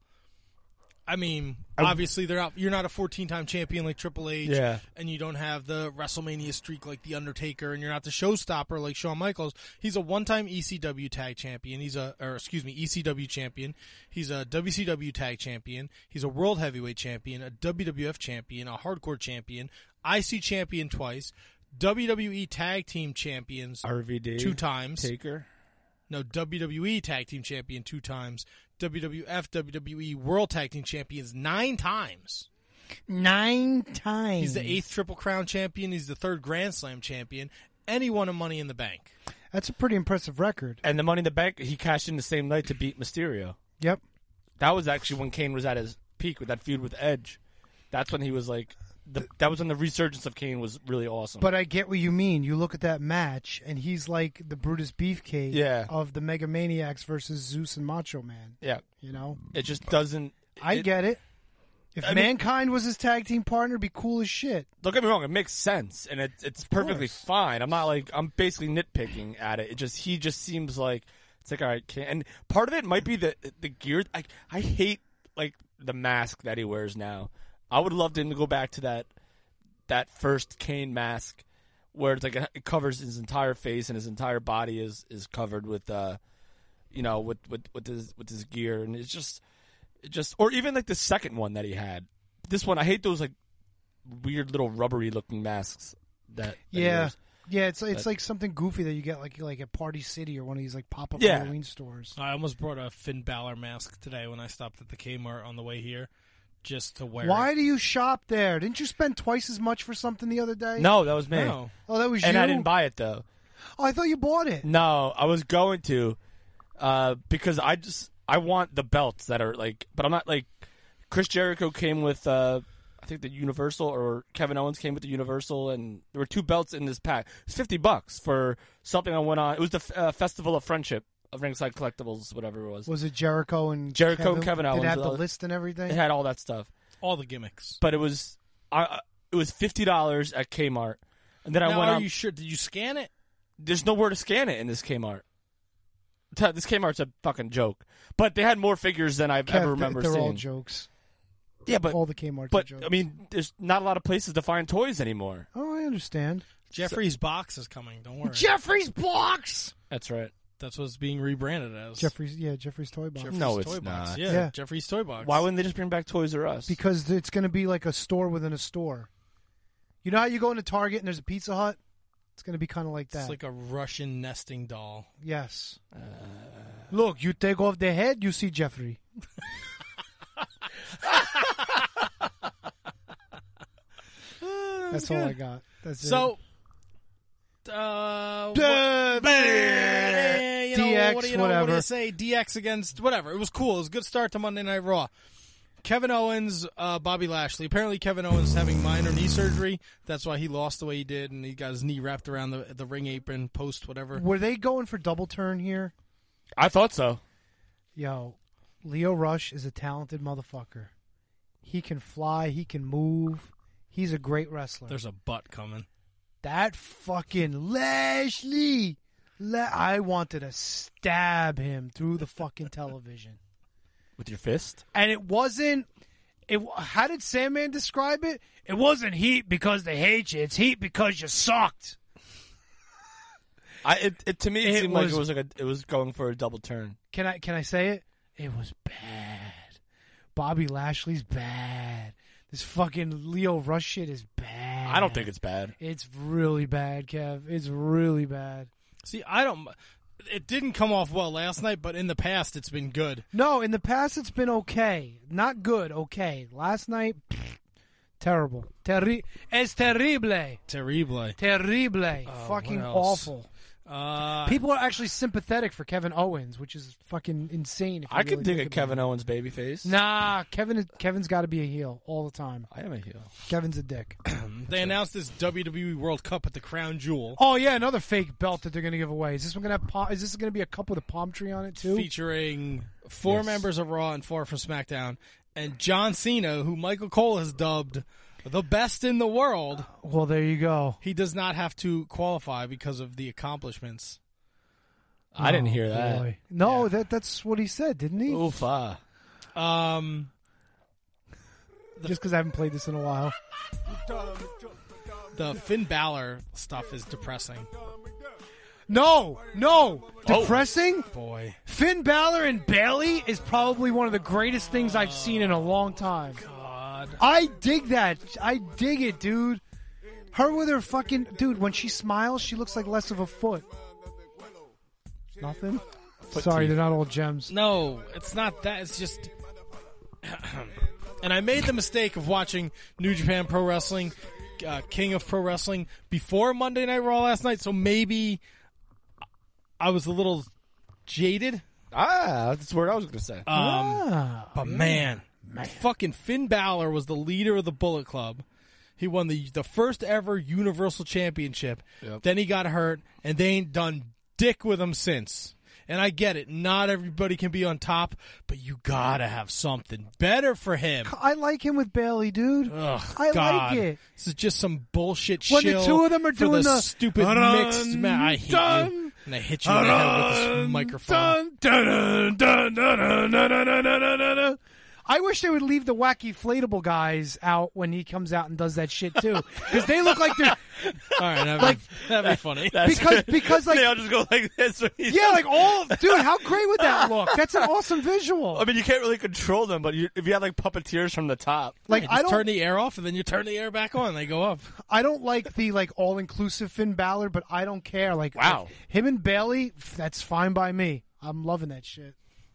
I mean, obviously they're not. You're not a fourteen-time champion like Triple H, Yeah. and you don't have the WrestleMania streak like The Undertaker, and you're not the showstopper like Shawn Michaels. He's a one-time E C W Tag Champion. He's a, or excuse me, E C W Champion. He's a W C W Tag Champion. He's a World Heavyweight Champion, a W W F Champion, a Hardcore Champion, I C Champion twice, W W E Tag Team Champions R V D two times. Taker. No, W W E Tag Team Champion two times. W W F, W W E World Tag Team Champions nine times. Nine times. He's the eighth Triple Crown Champion. He's the third Grand Slam Champion. And he won a Money in the Bank. That's a pretty impressive record. And the Money in the Bank, he cashed in the same night to beat Mysterio. Yep. That was actually when Kane was at his peak with that feud with Edge. That's when he was like, the, that was when the resurgence of Kane was really awesome. But I get what you mean. You look at that match, and he's like the Brutus Beefcake Yeah. of the Mega Maniacs versus Zeus and Macho Man. Yeah. You know? It just doesn't... I it- get it. If I mean- Mankind was his tag team partner, it'd be cool as shit. Don't get me wrong, it makes sense, and it, it's perfectly fine. I'm not like, I'm basically nitpicking at it. It just, he just seems like, it's like, all right, Kane. And part of it might be the, the gear. I, I hate, like, the mask that he wears now. I would love him to go back to that, that first Kane mask, where it's like, it covers his entire face and his entire body is, is covered with, uh, you know, with, with, with his, with his gear. And it's just, it just, or even like the second one that he had. This one, I hate those like weird little rubbery looking masks that, that he Yeah. wears. Yeah, it's it's But- like something goofy that you get like like at Party City or one of these like pop up Yeah. Halloween stores. I almost brought a Finn Balor mask today when I stopped at the Kmart on the way here, just to wear. Why it. do you shop there? Didn't you spend twice as much for something the other day? No, that was me. No. Oh, that was and you. I didn't buy it though. Oh, I thought you bought it. No, I was going to, uh, because I just I want the belts that are like, but I'm not like Chris Jericho came with uh, I think the Universal, or Kevin Owens came with the Universal, and there were two belts in this pack. It's fifty bucks for something I went on. It was the uh, Festival of Friendship of Ringside Collectibles, whatever it was. Was it Jericho and Jericho Kevin? and Kevin Owens? Did it have the Uh, list and everything? It had all that stuff, all the gimmicks. but it was I, it was fifty dollars at Kmart, and then I Now, went are on. you sure? Did you scan it? There's nowhere to scan it in this Kmart. T- This Kmart's a fucking joke. But they had more figures than I've Kev, ever remember they're seeing. all jokes. Yeah, but all the Kmart's but are jokes. I mean, there's not a lot of places to find toys anymore. Oh, I understand. Jeffrey's box is coming. Don't worry. Jeffrey's box. That's right. That's what it's being rebranded as. Jeffrey's, yeah, Jeffrey's toy box. Jeffrey's No, it's toy box. not. Yeah, Yeah. Jeffrey's toy box. Why wouldn't they just bring back Toys R Us? Because it's going to be like a store within a store. You know how you go into Target and there's a Pizza Hut? It's going to be kind of like that. It's like a Russian nesting doll. Yes. Look, you take off the head, you see Jeffrey. That's all I got. That's So, it. uh, Duh, what, eh, you know, D X, what do you know, What do whatever. you say? D X against whatever. It was cool. It was a good start to Monday Night Raw. Kevin Owens, uh, Bobby Lashley. Apparently, Kevin Owens is having minor knee surgery. That's why he lost the way he did, and he got his knee wrapped around the the ring apron post, whatever. Were they going for double turn here? I thought so. Yo, Leo Rush is a talented motherfucker. He can fly. He can move. He's a great wrestler. There's a butt coming. That fucking Lashley. La- I wanted to stab him through the fucking television. With your fist? And it wasn't. It. How did Sandman describe it? It wasn't heat because they hate you. It's heat because you sucked. I it, it to me it, It seemed was- like it was like a it was going for a double turn. Can I? Can I say it? It was bad. Bobby Lashley's bad. This fucking Leo Rush shit is bad. I don't think it's bad. It's really bad, Kev. It's really bad. See, I don't. It didn't come off well last night, but in the past, it's been good. No, in the past it's been okay. Not good, okay. Last night, pfft, terrible. Terri- es terrible. Terrible. Terrible. Uh, Fucking what else? awful. Uh, People are actually sympathetic for Kevin Owens, which is fucking insane. If you I could really dig think a about Kevin it. Owens babyface. Nah, Kevin. Is, Kevin's got to be a heel all the time. I am a heel. Kevin's a dick. they announced this W W E World Cup at the Crown Jewel, Oh yeah, another fake belt that they're going to give away. Is this one going to have? Palm, is this going to be a cup with a palm tree on it too? featuring four Yes. members of Raw and four from SmackDown, and John Cena, who Michael Cole has dubbed the best in the world. Well, there you go. He does not have to qualify because of the accomplishments. I didn't Oh, hear that. boy. No, that that's what he said, didn't he? Oof, ah. Um, Just because I haven't played this in a while. the Finn Balor stuff is depressing. No, no, Oh. depressing. Boy, Finn Balor and Bailey is probably one of the greatest things I've seen in a long time. God. I dig that. I dig it, dude. Her with her fucking dude. When she smiles, she looks like less of a foot. Nothing. Foot Sorry, teeth. they're not all gems. No, it's not that. It's just. And I made the mistake of watching New Japan Pro Wrestling, uh, King of Pro Wrestling, before Monday Night Raw last night. So maybe I was a little jaded. Ah, that's the word I was going to say. Um, Ah, but yeah. man, fucking Finn Balor was the leader of the Bullet Club. He won the the first ever Universal Championship. Yep. Then he got hurt, and they ain't done dick with him since. And I get it. Not everybody can be on top, but you gotta have something better for him. I like him with Bailey, dude. Ugh, I God. like it. This is just some bullshit When shill the two of them are for doing the, the stupid dun, mixed match. I hate dun, you. And I hit you in the head with this microphone. Dun, dun, dun, dun, dun, dun, dun, dun, dun, dun, dun. I wish they would leave the wacky inflatable guys out when he comes out and does that shit too, because they look like they're All right, that'd, like be, that'd be funny. because because like they all just go like this. yeah, like all dude, how great would that look? That's an awesome visual. I mean, you can't really control them, but you, if you have like puppeteers from the top, Like You I just don't turn the air off, and then you turn the air back on. They go up. I don't like the like all inclusive Finn Balor, but I don't care. Like Wow. like, him and Bailey, that's fine by me. I'm loving that shit.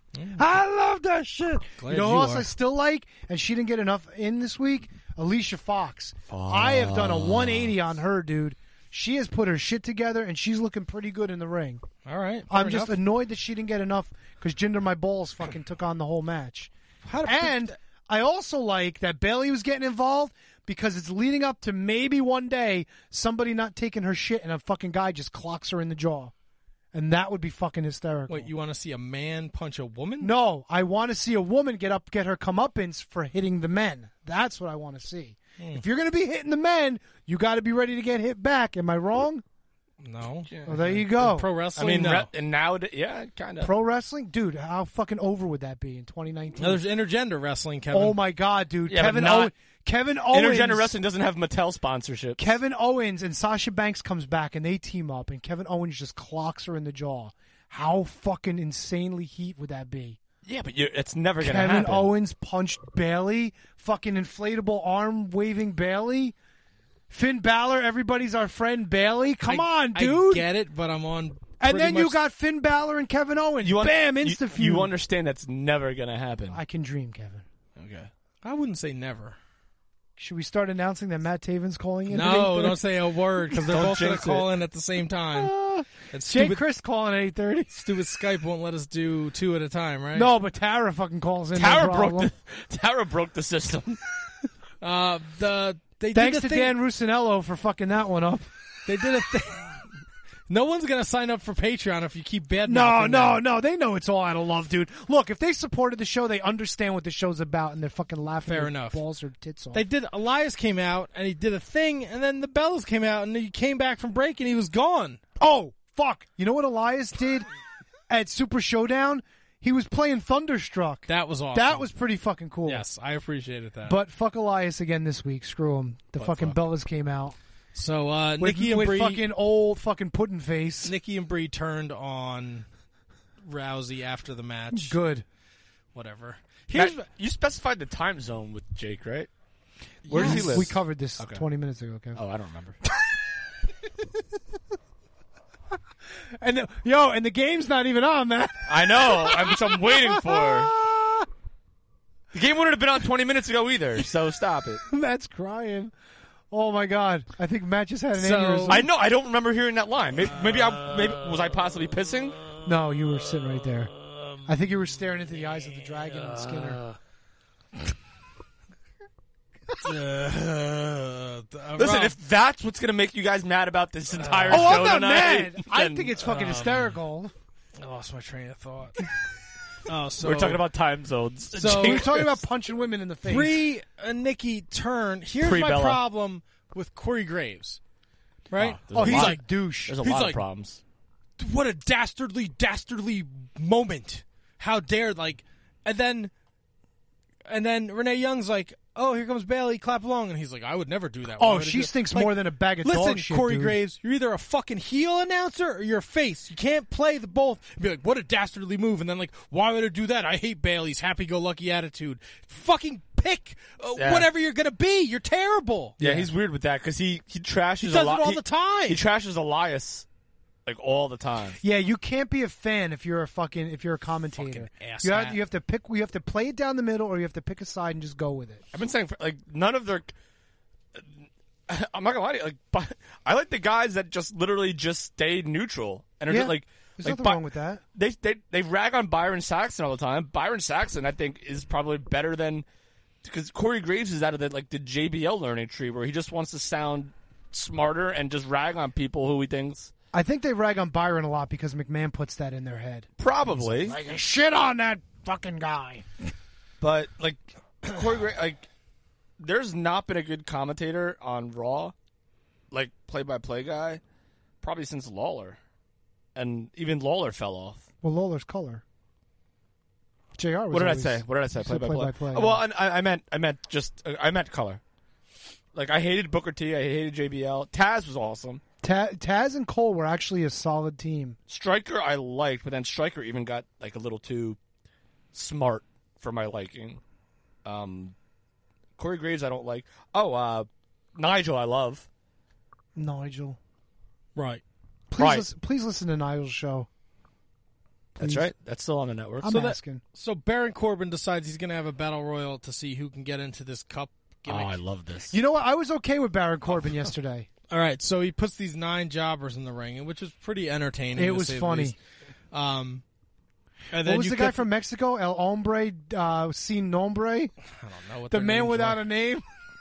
I love that shit. Glad you know you who else are. I still like, and she didn't get enough in this week? Alicia Fox. I have done a one eighty on her, dude. She has put her shit together, and she's looking pretty good in the ring. All right. I'm fair just enough. annoyed that she didn't get enough because Jinder My Balls fucking took on the whole match. How to And I also like that Bailey was getting involved because it's leading up to maybe one day somebody not taking her shit and a fucking guy just clocks her in the jaw. And that would be fucking hysterical. Wait, you want to see a man punch a woman? No, I want to see a woman get up, get her comeuppance for hitting the men. That's what I want to see. Hmm. If you're going to be hitting the men, you got to be ready to get hit back. Am I wrong? No. Well, there you go. Pro I wrestling, mean, no. re- and now, yeah, kind of. Pro wrestling? Dude, how fucking over would that be in twenty nineteen? No, there's intergender wrestling, Kevin. Oh, my God, dude. Yeah, but Kevin, not- Owen, Kevin Owens. Intergender wrestling doesn't have Mattel sponsorship. Kevin Owens and Sasha Banks comes back and they team up, and Kevin Owens just clocks her in the jaw. How fucking insanely heat would that be? Yeah, but you're, it's never going to Kevin happen. Owens punched Bailey, fucking inflatable arm waving Bailey. Finn Balor, everybody's our friend Bailey. Come I- on, dude. I get it, but I'm on. and pretty then you much- got Finn Balor and Kevin Owens. You un- Bam, you- insta feud. You understand that's never going to happen. I can dream, Kevin. Okay. I wouldn't say never. Should we start announcing that Matt Taven's calling in? No, don't say a word because they're Don't both going to jinx call it. in at the same time. And Jake stupid, Chris calling at eight thirty. stupid Skype won't let us do two at a time, right? No, but Tara fucking calls in. Tara no broke problem. the Tara broke the system. Uh, the they Thanks did to a thing, Dan Rusinello for fucking that one up. They did a thing. No one's going to sign up for Patreon if you keep bad. No, no, no. They know it's all out of love, dude. Look, if they supported the show, they understand what the show's about, and they're fucking laughing Fair their enough. balls or tits off. They did. Elias came out and he did a thing, and then the Bellas came out and he came back from break and he was gone. Oh, fuck. You know what Elias did at Super Showdown? He was playing Thunderstruck. That was awesome. That was pretty fucking cool. Yes, I appreciated that. But fuck Elias again this week. Screw him. The What fucking fuck? Bellas came out. So uh, With, Nikki and with Bree, fucking old fucking pudding face. Nikki and Bree turned on Rousey after the match. Good. Whatever. Here's Here's you specified the time zone with Jake, right? Where does he Yes. live? We covered this Okay. twenty minutes ago, okay? Oh, I don't remember. And the, yo, and the game's not even on, man. I know. I'm, which I'm waiting for. The game wouldn't have been on twenty minutes ago either, so stop it. Matt's crying. Oh my god! I think Matt just had an So- aneurysm. I know. I don't remember hearing that line. Maybe, maybe I. Maybe was I possibly pissing? No, you were sitting right there. I think you were staring into the eyes of the dragon and Skinner. uh, Listen, Rob, if that's what's gonna make you guys mad about this entire Oh, show I'm not tonight, mad. I then think it's fucking hysterical. I lost my train of thought. Oh, so we're talking about time zones. So- We were talking about punching women in the face. Bree and Nikki turn. Here's Pre-Bella. my problem with Corey Graves. Right? Oh, there's Oh, a he's lot- like douche. There's a He's lot like- of problems. What a dastardly, dastardly moment. How dare, like, and then, and then Renee Young's like, oh, here comes Bailey, clap along. And he's like, I would never do that. Why Oh, would I she do-" stinks Like, more than a bag of Listen, dog shit, Corey dude. Graves, you're either a fucking heel announcer or you're a face. You can't play the both and be like, what a dastardly move. And then like, why would I do that? I hate Bailey's happy-go-lucky attitude. Fucking pick uh, Yeah. whatever you're going to be. You're terrible. Yeah, he's weird with that because he he trashes He a does lot. it all he, the time. He trashes Elias like all the time. Yeah, you can't be a fan if you're a fucking if you're a commentator. Fucking You have, asshat. you have to pick. You have to play it down the middle, or you have to pick a side and just go with it. I've been saying for, like none of their. I'm not gonna lie to you. Like, but I like the guys that just literally just stay neutral and are Yeah. just like There's Like, nothing By- wrong with that. They, they they rag on Byron Saxton all the time. Byron Saxton, I think, is probably better than because Corey Graves is out of the like the J B L learning tree where he just wants to sound smarter and just rag on people who he thinks I think they rag on Byron a lot because McMahon puts that in their head. probably. Like, shit on that fucking guy. But like Corey Graves, like there's not been a good commentator on Raw, like play by play guy, probably since Lawler, and even Lawler fell off. Well, Lawler's color. J R was What did I always- say? What did I say? you Play said by play. play-by-play, Well, yeah. and I, I meant I meant just uh, I meant color. Like I hated Booker T. I hated J B L. Taz was awesome. Ta- Taz and Cole were actually a solid team. Stryker I liked, but then Stryker even got like a little too smart for my liking. Um, Corey Graves I don't like. Oh, uh, Nigel I love. Nigel. Right. Please, Right. Listen, please listen to Nigel's show. That's Please. right. That's still on the network. I'm so that- asking. So Baron Corbin decides he's going to have a battle royal to see who can get into this cup Oh, gimmick. I love this. You know what? I was okay with Baron Corbin yesterday. All right, so he puts these nine jobbers in the ring, which was pretty entertaining. It to was say the funny. least. Um, and What then was you the guy cut- from Mexico? El Hombre uh, Sin Nombre? I don't know what The their man names without are. a name?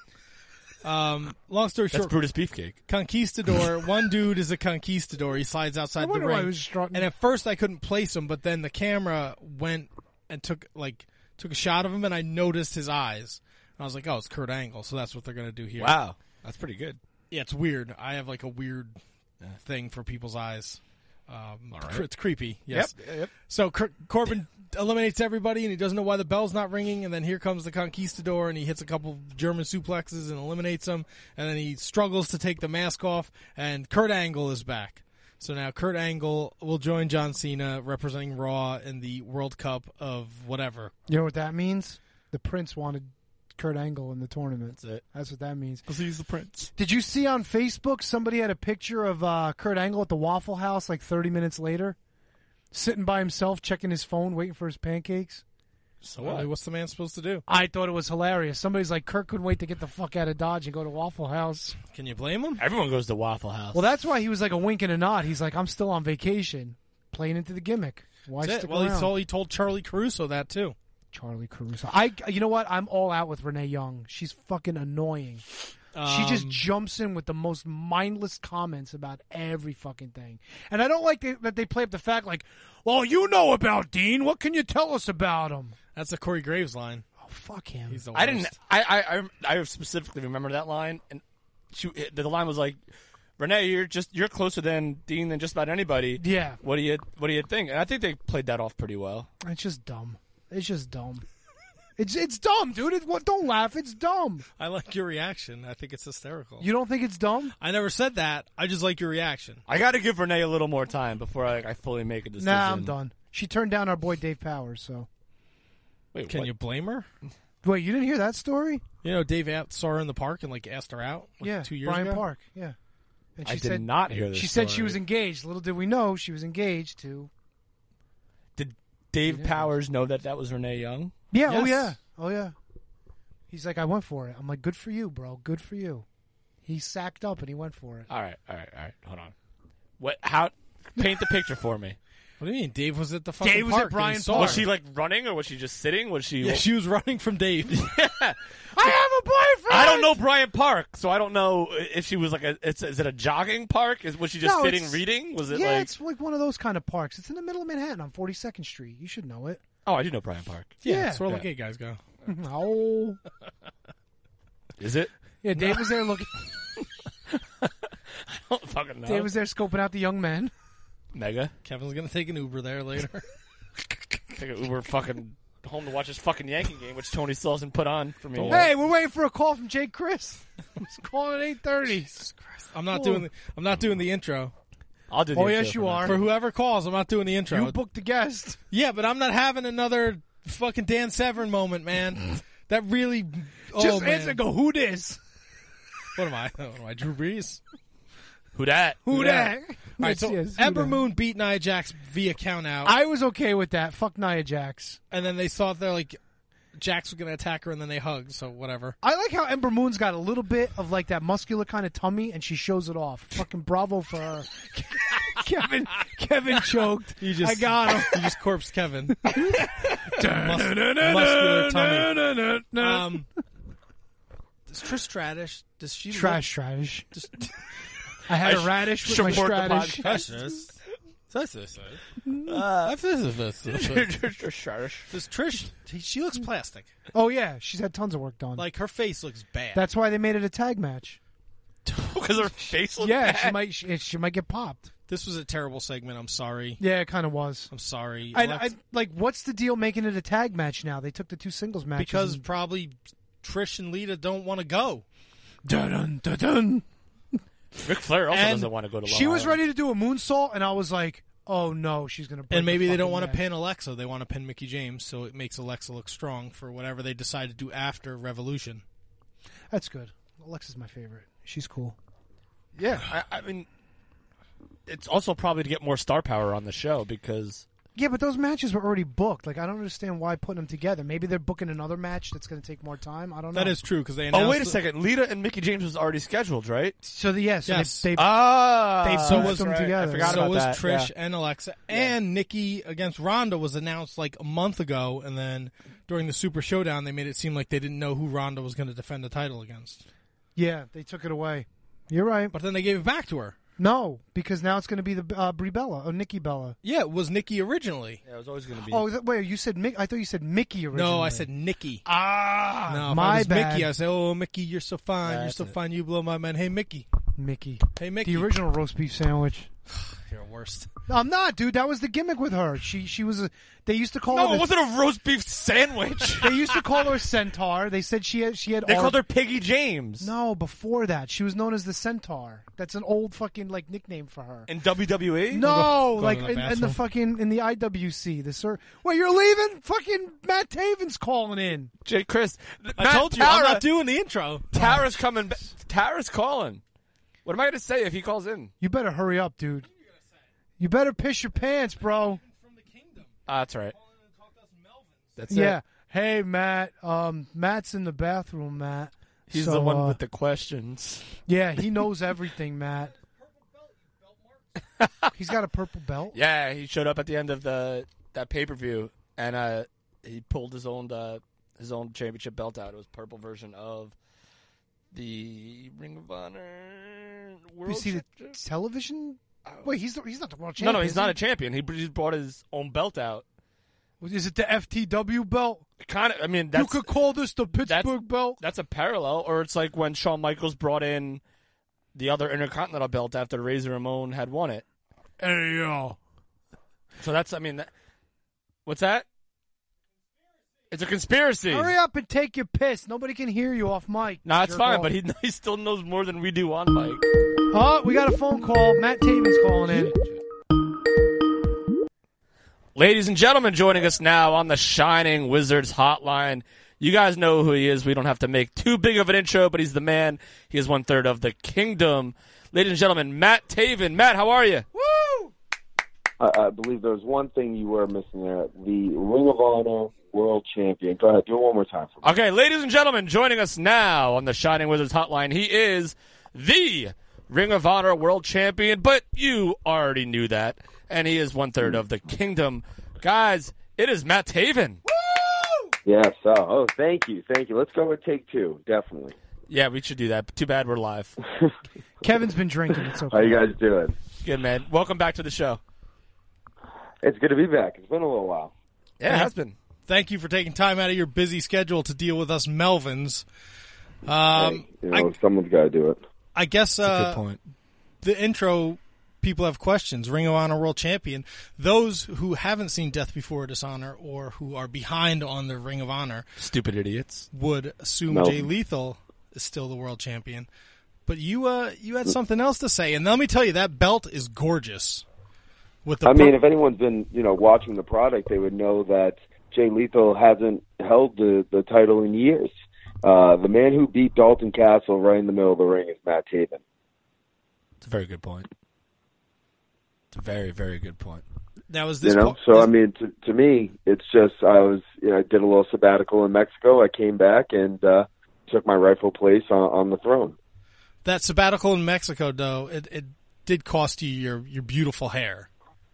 Um, long story That's short, Brutus Beefcake. Conquistador. One dude is a conquistador. He slides outside I the wonder why ring, he was strutting. and at first I couldn't place him, but then the camera went and took like took a shot of him, and I noticed his eyes. I was like, "Oh, it's Kurt Angle." So that's what they're gonna do here. Wow, that's pretty good. Yeah, it's weird. I have like a weird thing for people's eyes. Um, All right. It's creepy. Yes. Yep, yep. So Cor- Corbin eliminates everybody, and he doesn't know why the bell's not ringing. And then here comes the Conquistador, and he hits a couple German suplexes and eliminates them. And then he struggles to take the mask off, and Kurt Angle is back. So now Kurt Angle will join John Cena representing Raw in the World Cup of whatever. You know what that means? The Prince wanted Kurt Angle in the tournament. That's it. That's what that means. Because he's the Prince. Did you see on Facebook somebody had a picture of uh, Kurt Angle at the Waffle House like thirty minutes later? Sitting by himself, checking his phone, waiting for his pancakes? So Well, what? what's the man supposed to do? I thought it was hilarious. Somebody's like, Kurt couldn't wait to get the fuck out of Dodge and go to Waffle House. Can you blame him? Everyone goes to Waffle House. Well, that's why he was like a wink and a nod. He's like, I'm still on vacation, playing into the gimmick. Why That's it. stick Well, he around? told, he told Charlie Caruso that too. Charlie Caruso. I, you know what? I'm all out with Renee Young. She's fucking annoying. she just Um, jumps in with the most mindless comments about every fucking thing. And I don't like they, that they play up the fact like, well, you know about Dean. What can you tell us about him? That's a Corey Graves line. Oh, fuck him. He's the I didn't. worst. I, I I I specifically remember that line, and she, the line was like, "Renee, you're just you're closer than Dean than just about anybody." Yeah. What do you What do you think? And I think they played that off pretty well. It's just dumb. It's just dumb. It's it's dumb, dude. It, what, don't laugh. It's dumb. I like your reaction. I think it's hysterical. You don't think it's dumb? I never said that. I just like your reaction. I got to give Renee a little more time before I, I fully make a decision. Nah, I'm done. She turned down our boy Dave Powers, so. Wait, Can what? you blame her? Wait, you didn't hear that story? You know, Dave out saw her in the park and like asked her out. Like, yeah, two years Brian ago. Park. Yeah, and I did not hear this She said she story. was engaged. Little did we know she was engaged to. Did Dave Powers know that that was Renee Young? Yeah. Oh Yes. yeah. Oh yeah. He's like, I went for it. I'm like, good for you, bro. Good for you. He sacked up and he went for it. All right, all right, all right. Hold on. What? How? Paint the picture for me. What do you mean? Dave was at the fucking Dave was at park. and he Brian saw Park. Was her. she like running, or was she just sitting? Was she? Yeah, she was running from Dave. I have a boyfriend. I don't know Bryant Park, so I don't know if she was like a. It's, is it a jogging park? Is was she just No, sitting it's- reading? Was it Yeah, like? it's like one of those kind of parks. It's in the middle of Manhattan on forty-second Street. You should know it. Oh, I do know Bryant Park. yeah, Yeah. that's where all Yeah. the gay guys go. Oh. Is it? Yeah, Dave was there looking. I don't fucking know. Dave was there scoping out the young men. Mega. Kevin's gonna take an Uber there later. Take an Uber fucking home to watch this fucking Yankee game, which Tony still hasn't put on for me. Hey, we're waiting for a call from Jake Chris. He's calling at eight thirty. I'm not Oh. doing. The, I'm not doing the intro I'll do. The Oh, intro yes, you for are. for whoever calls. I'm not doing the intro. You booked the guest. Yeah, but I'm not having another fucking Dan Severn moment, man. That really. Oh, Just man. answer. Go. Who this? What am I? What am I? Drew Brees. Who that? Who Yeah. that? All right, so Yes, who Ember that? Moon beat Nia Jax via count out, I was okay with that. Fuck Nia Jax. and then they thought they're like Jax was going to attack her, and then they hugged. So whatever. I like how Ember Moon's got a little bit of like that muscular kind of tummy, and she shows it off. Fucking bravo for her. Kevin, Kevin choked. You just, I got him. You just corpsed Kevin. Mus- muscular tummy. Um, does Trish Stratus, does she Trash, look, trash. Does, I had I a radish with should my support the Stradish. podcast. Uh, does Trish, she looks plastic. Oh, yeah. She's had tons of work done. Like, her face looks bad. That's why they made it a tag match. Because her face looks Yeah, bad. she might she, she might get popped. This was a terrible segment. I'm sorry. Yeah, it kind of was. I'm sorry. I, Alex- I, like, what's the deal making it a tag match now? They took the two singles matches. because and- probably Trish and Lita don't want to go. Dun, dun, dun. Ric Flair also And doesn't want to go to Long She was Island. ready to do a moonsault, and I was like, oh, no, she's going to break And maybe the they don't fucking want to neck. pin Alexa. They want to pin Mickie James, so it makes Alexa look strong for whatever they decide to do after Revolution. That's good. Alexa's my favorite. She's cool. Yeah, I, I mean, it's also probably to get more star power on the show because Yeah, but those matches were already booked. Like, I don't understand why putting them together. Maybe they're booking another match that's going to take more time. I don't know. That is true because they announced oh wait a the- second, Lita and Mickie James was already scheduled, right? So the yes, yeah, so Yes. they, they, Ah, they So booked was- them right. together. I forgot so about was that, Trish yeah. and Alexa. And Nikki against Ronda was announced like a month ago, and then during the Super Showdown, they made it seem like they didn't know who Ronda was going to defend the title against. Yeah, they took it away. You're right. But then they gave it back to her. No, because now it's going to be the uh, Brie Bella or Nikki Bella. Yeah, it was Nikki originally. Yeah, it was always going to be. Oh, that, wait, you said Mick? I thought you said Mickey originally. No, I said Nikki. Ah, No, if my I was bad. Mickey, I say, "Oh, Mickey, you're so fine. That's you're so it. fine. You blow my mind." Hey, Mickey. Mickey. Hey, Mickey. The original roast beef sandwich. You're worst. No, I'm not, dude. That was the gimmick with her. She she was a. They used to call no, her. it the- wasn't a roast beef sandwich. They used to call her Centaur. They said she had she had. They arm- called her Piggy James. No, before that, she was known as the Centaur. That's an old fucking like nickname for her. In W W E? No, Go- go like to the in, in the bathroom. fucking in the I W C. The sir. Wait, you're leaving? Fucking Matt Taven's calling in. Jay Chris. I Matt told you, I'm Tara- not doing the intro. Tara's coming. Ba- Tara's calling. What am I going to say if he calls in? You better hurry up, dude. You better piss your pants, bro. Ah, that's right. That's Yeah. it. Hey, Matt. Um, Matt's in the bathroom, Matt. He's So, the one uh, with the questions. Yeah, he knows everything, Matt. He's got a purple belt. Yeah, he showed up at the end of the that pay per view, and uh, he pulled his own uh, his own championship belt out. It was purple version of the Ring of Honor World. You see the Championship? television? Wait, he's the, he's not the world No, champion. no, he's is not he? a champion. He b- just brought his own belt out. Is it the F T W belt? Kind of. I mean, that's You could call this the Pittsburgh belt. that's a parallel, or it's like when Shawn Michaels brought in the other Intercontinental belt after Razor Ramon had won it. Hey, yo. So that's, I mean, that, what's that? It's a conspiracy. Hurry up and take your piss. Nobody can hear you off mic. No, it's Jerk fine, off. but he he still knows more than we do on mic. Oh, we got a phone call. Matt Taven's calling in. Ladies and gentlemen, joining us now on the Shining Wizards hotline. You guys know who he is. We don't have to make too big of an intro, but he's the man. He is one third of the kingdom. Ladies and gentlemen, Matt Taven. Matt, how are you? Woo! I, I believe there was one thing you were missing there. The Ring of Honor World Champion. Go ahead, do it one more time for me. Okay, ladies and gentlemen, joining us now on the Shining Wizards hotline, he is the Ring of Honor World Champion, but you already knew that, and he is one third of the kingdom. Guys, it is Matt Taven. Yes. Oh, oh, thank you, thank you. Let's go with take two, definitely. Yeah, we should do that. Too bad we're live. Kevin's been drinking. It's okay. How you guys doing? Good, man. Welcome back to the show. It's good to be back. It's been a little while. Yeah, it has been. Thank you for taking time out of your busy schedule to deal with us Melvins. Um, Hey, you know, someone's got to do it. I guess That's a uh, good point. the intro, people have questions. Ring of Honor World Champion. Those who haven't seen Death Before Dishonor or who are behind on the Ring of Honor Stupid idiots. would assume No. Jay Lethal is still the world champion. But you uh, you had something else to say, and let me tell you, that belt is gorgeous. With the I mean, pur- if anyone's been, you know, watching the product, they would know that Jay Lethal hasn't held the, the title in years. Uh, the man who beat Dalton Castle right in the middle of the ring is Matt Taven. It's a very good point. It's a very, very good point. Now is this You know, po- so is- I mean, to, to me, it's just I was, you know, I did a little sabbatical in Mexico. I came back and uh, took my rightful place on, on the throne. that sabbatical in Mexico, though, it, it did cost you your, your beautiful hair.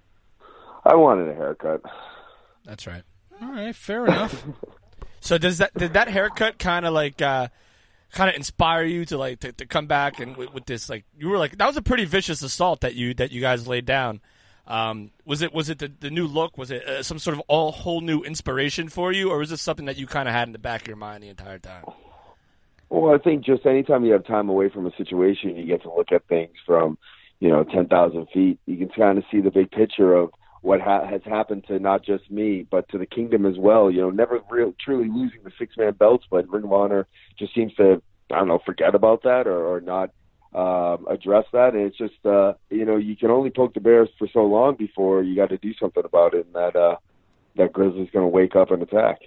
I wanted a haircut. That's right. All right, fair enough. So does that did that haircut kind of like uh, kind of inspire you to like to, to come back and with, with this like you were like that was a pretty vicious assault that you that you guys laid down. Um, was it was it the, the new look? Was it uh, some sort of all whole new inspiration for you, or was this something that you kind of had in the back of your mind the entire time? Well, I think just anytime you have time away from a situation, you get to look at things from, you know, ten thousand feet. You can kind of see the big picture of what ha- has happened to not just me, but to the kingdom as well. You know, never real, truly losing the six-man belts, but Ring of Honor just seems to, I don't know, forget about that or, or not um, address that. And it's just, uh, you know, you can only poke the bears for so long before you got to do something about it, and that, uh, that Grizzly's going to wake up and attack.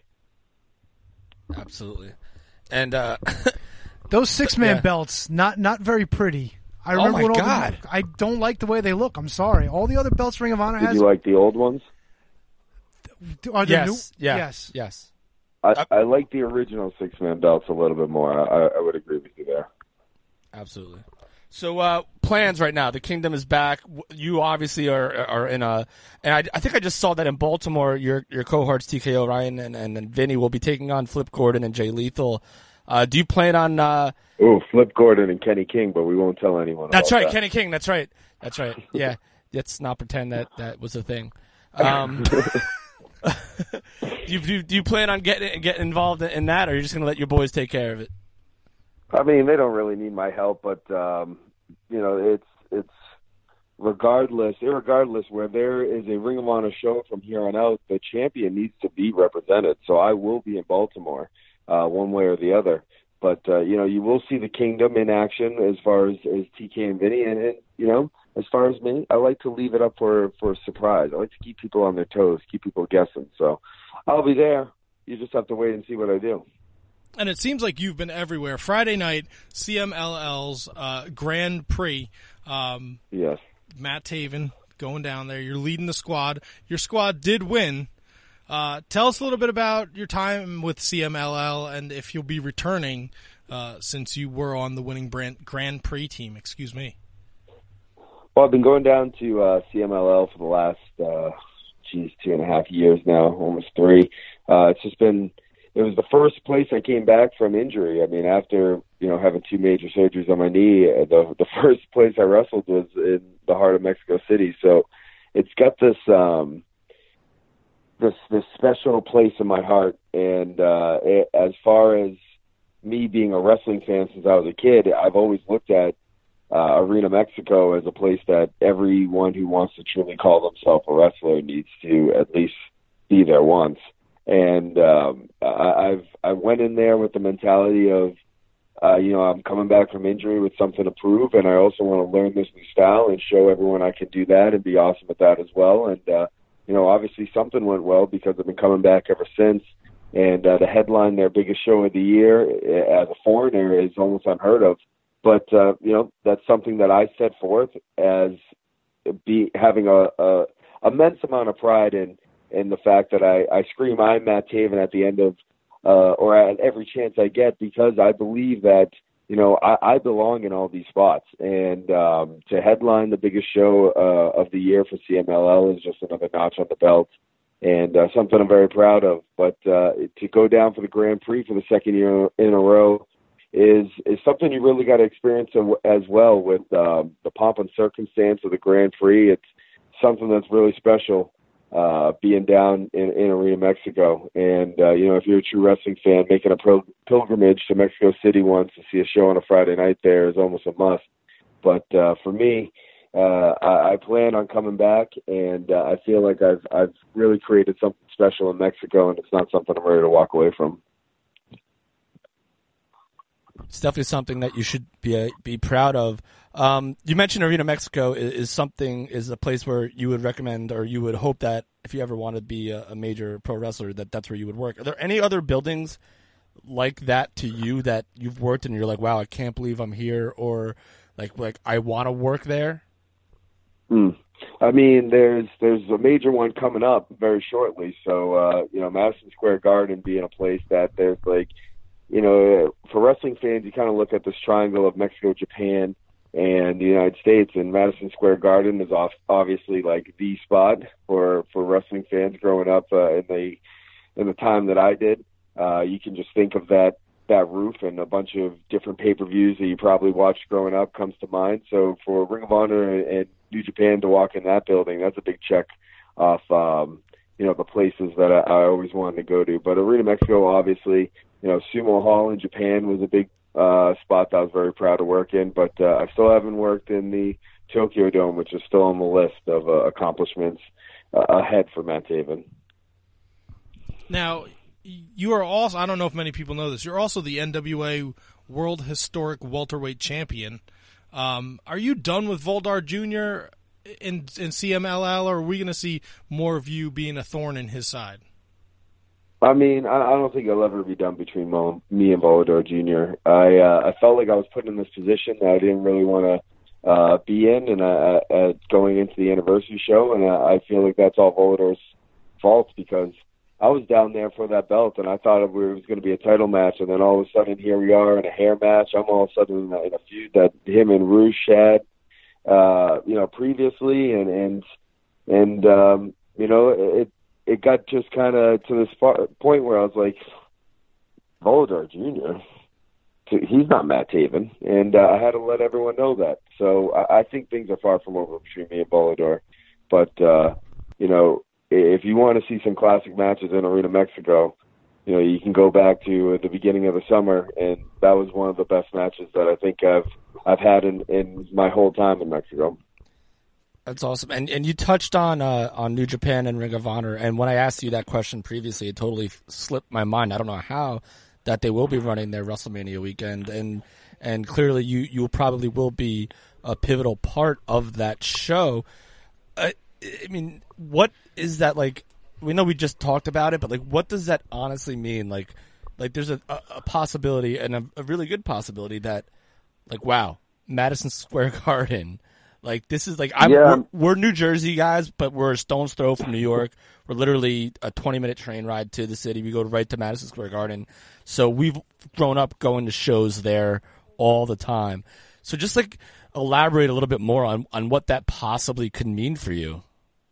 Absolutely. And uh, those six-man yeah. belts, not not very pretty. I Oh remember my when all God. The, I don't like the way they look. I'm sorry. All the other belts Ring of Honor Did has. you like the old ones? Are they yes. new? Yeah. Yes. Yes. I, I like the original six-man belts a little bit more. I, I would agree with you there. Absolutely. So uh, plans right now. The Kingdom is back. You obviously are are in a, and I, I think I just saw that in Baltimore. Your your cohorts T K O Ryan and and, and Vinny will be taking on Flip Gordon and Jay Lethal. Uh, do you plan on? Uh, Oh, Flip Gordon and Kenny King, but we won't tell anyone. that's about right, that. Kenny King. That's right. That's right. Yeah. Let's not pretend that that was a thing. Um, do, you, do, you, do you plan on getting getting involved in that, or are you just going to let your boys take care of it? I mean, they don't really need my help, but um, you know, it's it's regardless, irregardless, where there is a Ring of Honor show from here on out, the champion needs to be represented. So I will be in Baltimore, uh, one way or the other. But uh, you know, you will see the Kingdom in action as far as, as T K and Vinny, and, and you know, as far as me, I like to leave it up for for a surprise. I like to keep people on their toes, keep people guessing. So I'll be there. You just have to wait and see what I do. And it seems like you've been everywhere. Friday night, C M L L's uh, Grand Prix. Um, yes. Matt Taven going down there. You're leading the squad. Your squad did win. Uh, tell us a little bit about your time with C M L L and if you'll be returning uh, since you were on the winning brand, Grand Prix team. Excuse me. Well, I've been going down to uh, C M L L for the last, uh, geez, two and a half years now, almost three. Uh, it's just been, it was the first place I came back from injury. I mean, after, you know, having two major surgeries on my knee, the the first place I wrestled was in the heart of Mexico City. So it's got this, um, this, this special place in my heart. And uh, it, as far as me being a wrestling fan since I was a kid, I've always looked at uh, Arena Mexico as a place that everyone who wants to truly call themselves a wrestler needs to at least be there once. And um, I, I've I went in there with the mentality of, uh, you know, I'm coming back from injury with something to prove, and I also want to learn this new style and show everyone I can do that and be awesome at that as well. And uh, you know, obviously something went well because I've been coming back ever since. And uh, the headline, their biggest show of the year as a foreigner, is almost unheard of. But uh, you know, that's something that I set forth as be having a, a immense amount of pride in. And the fact that I, I scream, I'm Matt Taven at the end of, uh, or at every chance I get, because I believe that, you know, I, I belong in all these spots. And um, to headline the biggest show uh, of the year for C M L L is just another notch on the belt, and uh, something I'm very proud of. But uh, to go down for the Grand Prix for the second year in a row is is something you really got to experience as well, with um, the pomp and circumstance of the Grand Prix. It's something that's really special. Uh, being down in, in Arena Mexico. And, uh, you know, if you're a true wrestling fan, making a pil- pilgrimage to Mexico City once to see a show on a Friday night there is almost a must. But uh, for me, uh, I, I plan on coming back, and uh, I feel like I've I've really created something special in Mexico, and it's not something I'm ready to walk away from. It's definitely something that you should be uh, be proud of. Um, you mentioned Arena Mexico is, is something is a place where you would recommend, or you would hope that if you ever want to be a, a major pro wrestler, that that's where you would work. Are there any other buildings like that to you that you've worked and you're like, wow, I can't believe I'm here, or like like I want to work there? Mm. I mean, there's there's a major one coming up very shortly. So uh, you know, Madison Square Garden being a place that there's like, you know, for wrestling fans, you kind of look at this triangle of Mexico, Japan, and the United States. And Madison Square Garden is off, obviously like the spot for, for wrestling fans growing up uh, in the in the time that I did. Uh, you can just think of that that roof, and a bunch of different pay-per-views that you probably watched growing up comes to mind. So for Ring of Honor and New Japan to walk in that building, that's a big check off, um, you know, the places that I, I always wanted to go to. But Arena Mexico, obviously, you know, Sumo Hall in Japan was a big uh, spot that I was very proud to work in. But uh, I still haven't worked in the Tokyo Dome, which is still on the list of uh, accomplishments uh, ahead for Matt Taven. Now, you are also, I don't know if many people know this, you're also the N W A World Historic Welterweight Champion. Um, are you done with Voldar Junior in, in C M L L, or are we going to see more of you being a thorn in his side? I mean, I, I don't think it'll ever be done between Mo, me and Volador Junior I uh, I felt like I was put in this position that I didn't really want to uh, be in, and uh, uh, going into the anniversary show, and uh, I feel like that's all Volador's fault, because I was down there for that belt, and I thought it was going to be a title match, and then all of a sudden here we are in a hair match. I'm all of a sudden in a, in a feud that him and Rouge had, uh, you know, previously, and and and um, you know, it it got just kind of to this far, point where I was like, Volador Junior, he's not Matt Taven, and uh, I had to let everyone know that. So I, I think things are far from over between me and Volador, but uh, you know, if you want to see some classic matches in Arena Mexico, you know, you can go back to the beginning of the summer, and that was one of the best matches that I think I've I've had in, in my whole time in Mexico. That's awesome. And and you touched on uh, on New Japan and Ring of Honor, and when I asked you that question previously, it totally slipped my mind. I don't know how that they will be running their WrestleMania weekend, and and clearly you you probably will be a pivotal part of that show. Uh, I mean, what is that like? We know we just talked about it, but like, what does that honestly mean? Like, like there's a, a, a possibility, and a, a really good possibility that, like, wow, Madison Square Garden, like this is like I'm Yeah. we're, we're New Jersey guys, but we're a stone's throw from New York. We're literally a twenty minute train ride to the city. We go right to Madison Square Garden, so we've grown up going to shows there all the time. So just like elaborate a little bit more on on what that possibly could mean for you.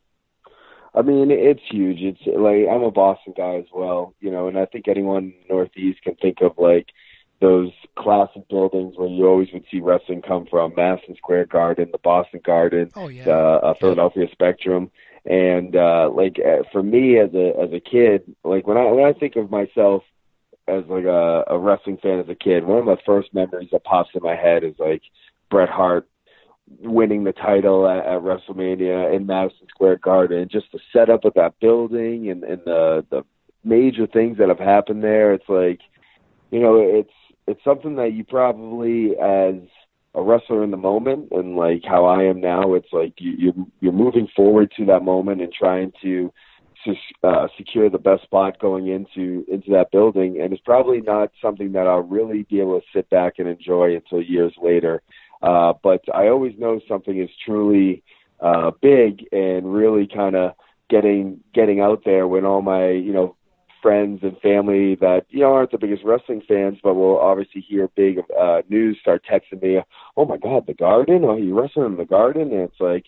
I mean, it's huge. It's like, I'm a Boston guy as well, you know, and I think anyone in the Northeast can think of like those classic buildings where you always would see wrestling come from: Madison Square Garden, the Boston Garden, oh, yeah. the uh, Philadelphia Spectrum. And uh, like uh, for me as a as a kid, like when I when I think of myself as like a, a wrestling fan as a kid, one of my first memories that pops in my head is like Bret Hart winning the title at, at WrestleMania in Madison Square Garden. Just the setup of that building and, and the the major things that have happened there. It's like, you know, it's it's something that you probably, as a wrestler in the moment, and like how I am now, it's like you, you're you're moving forward to that moment and trying to to uh, secure the best spot going into into that building. And it's probably not something that I'll really be able to sit back and enjoy until years later. Uh, but I always know something is truly uh, big and really kind of getting getting out there when all my, you know, friends and family that, you know, aren't the biggest wrestling fans, but will obviously hear big uh, news, start texting me, oh my God, the Garden? Oh, you wrestling in the Garden? And it's like,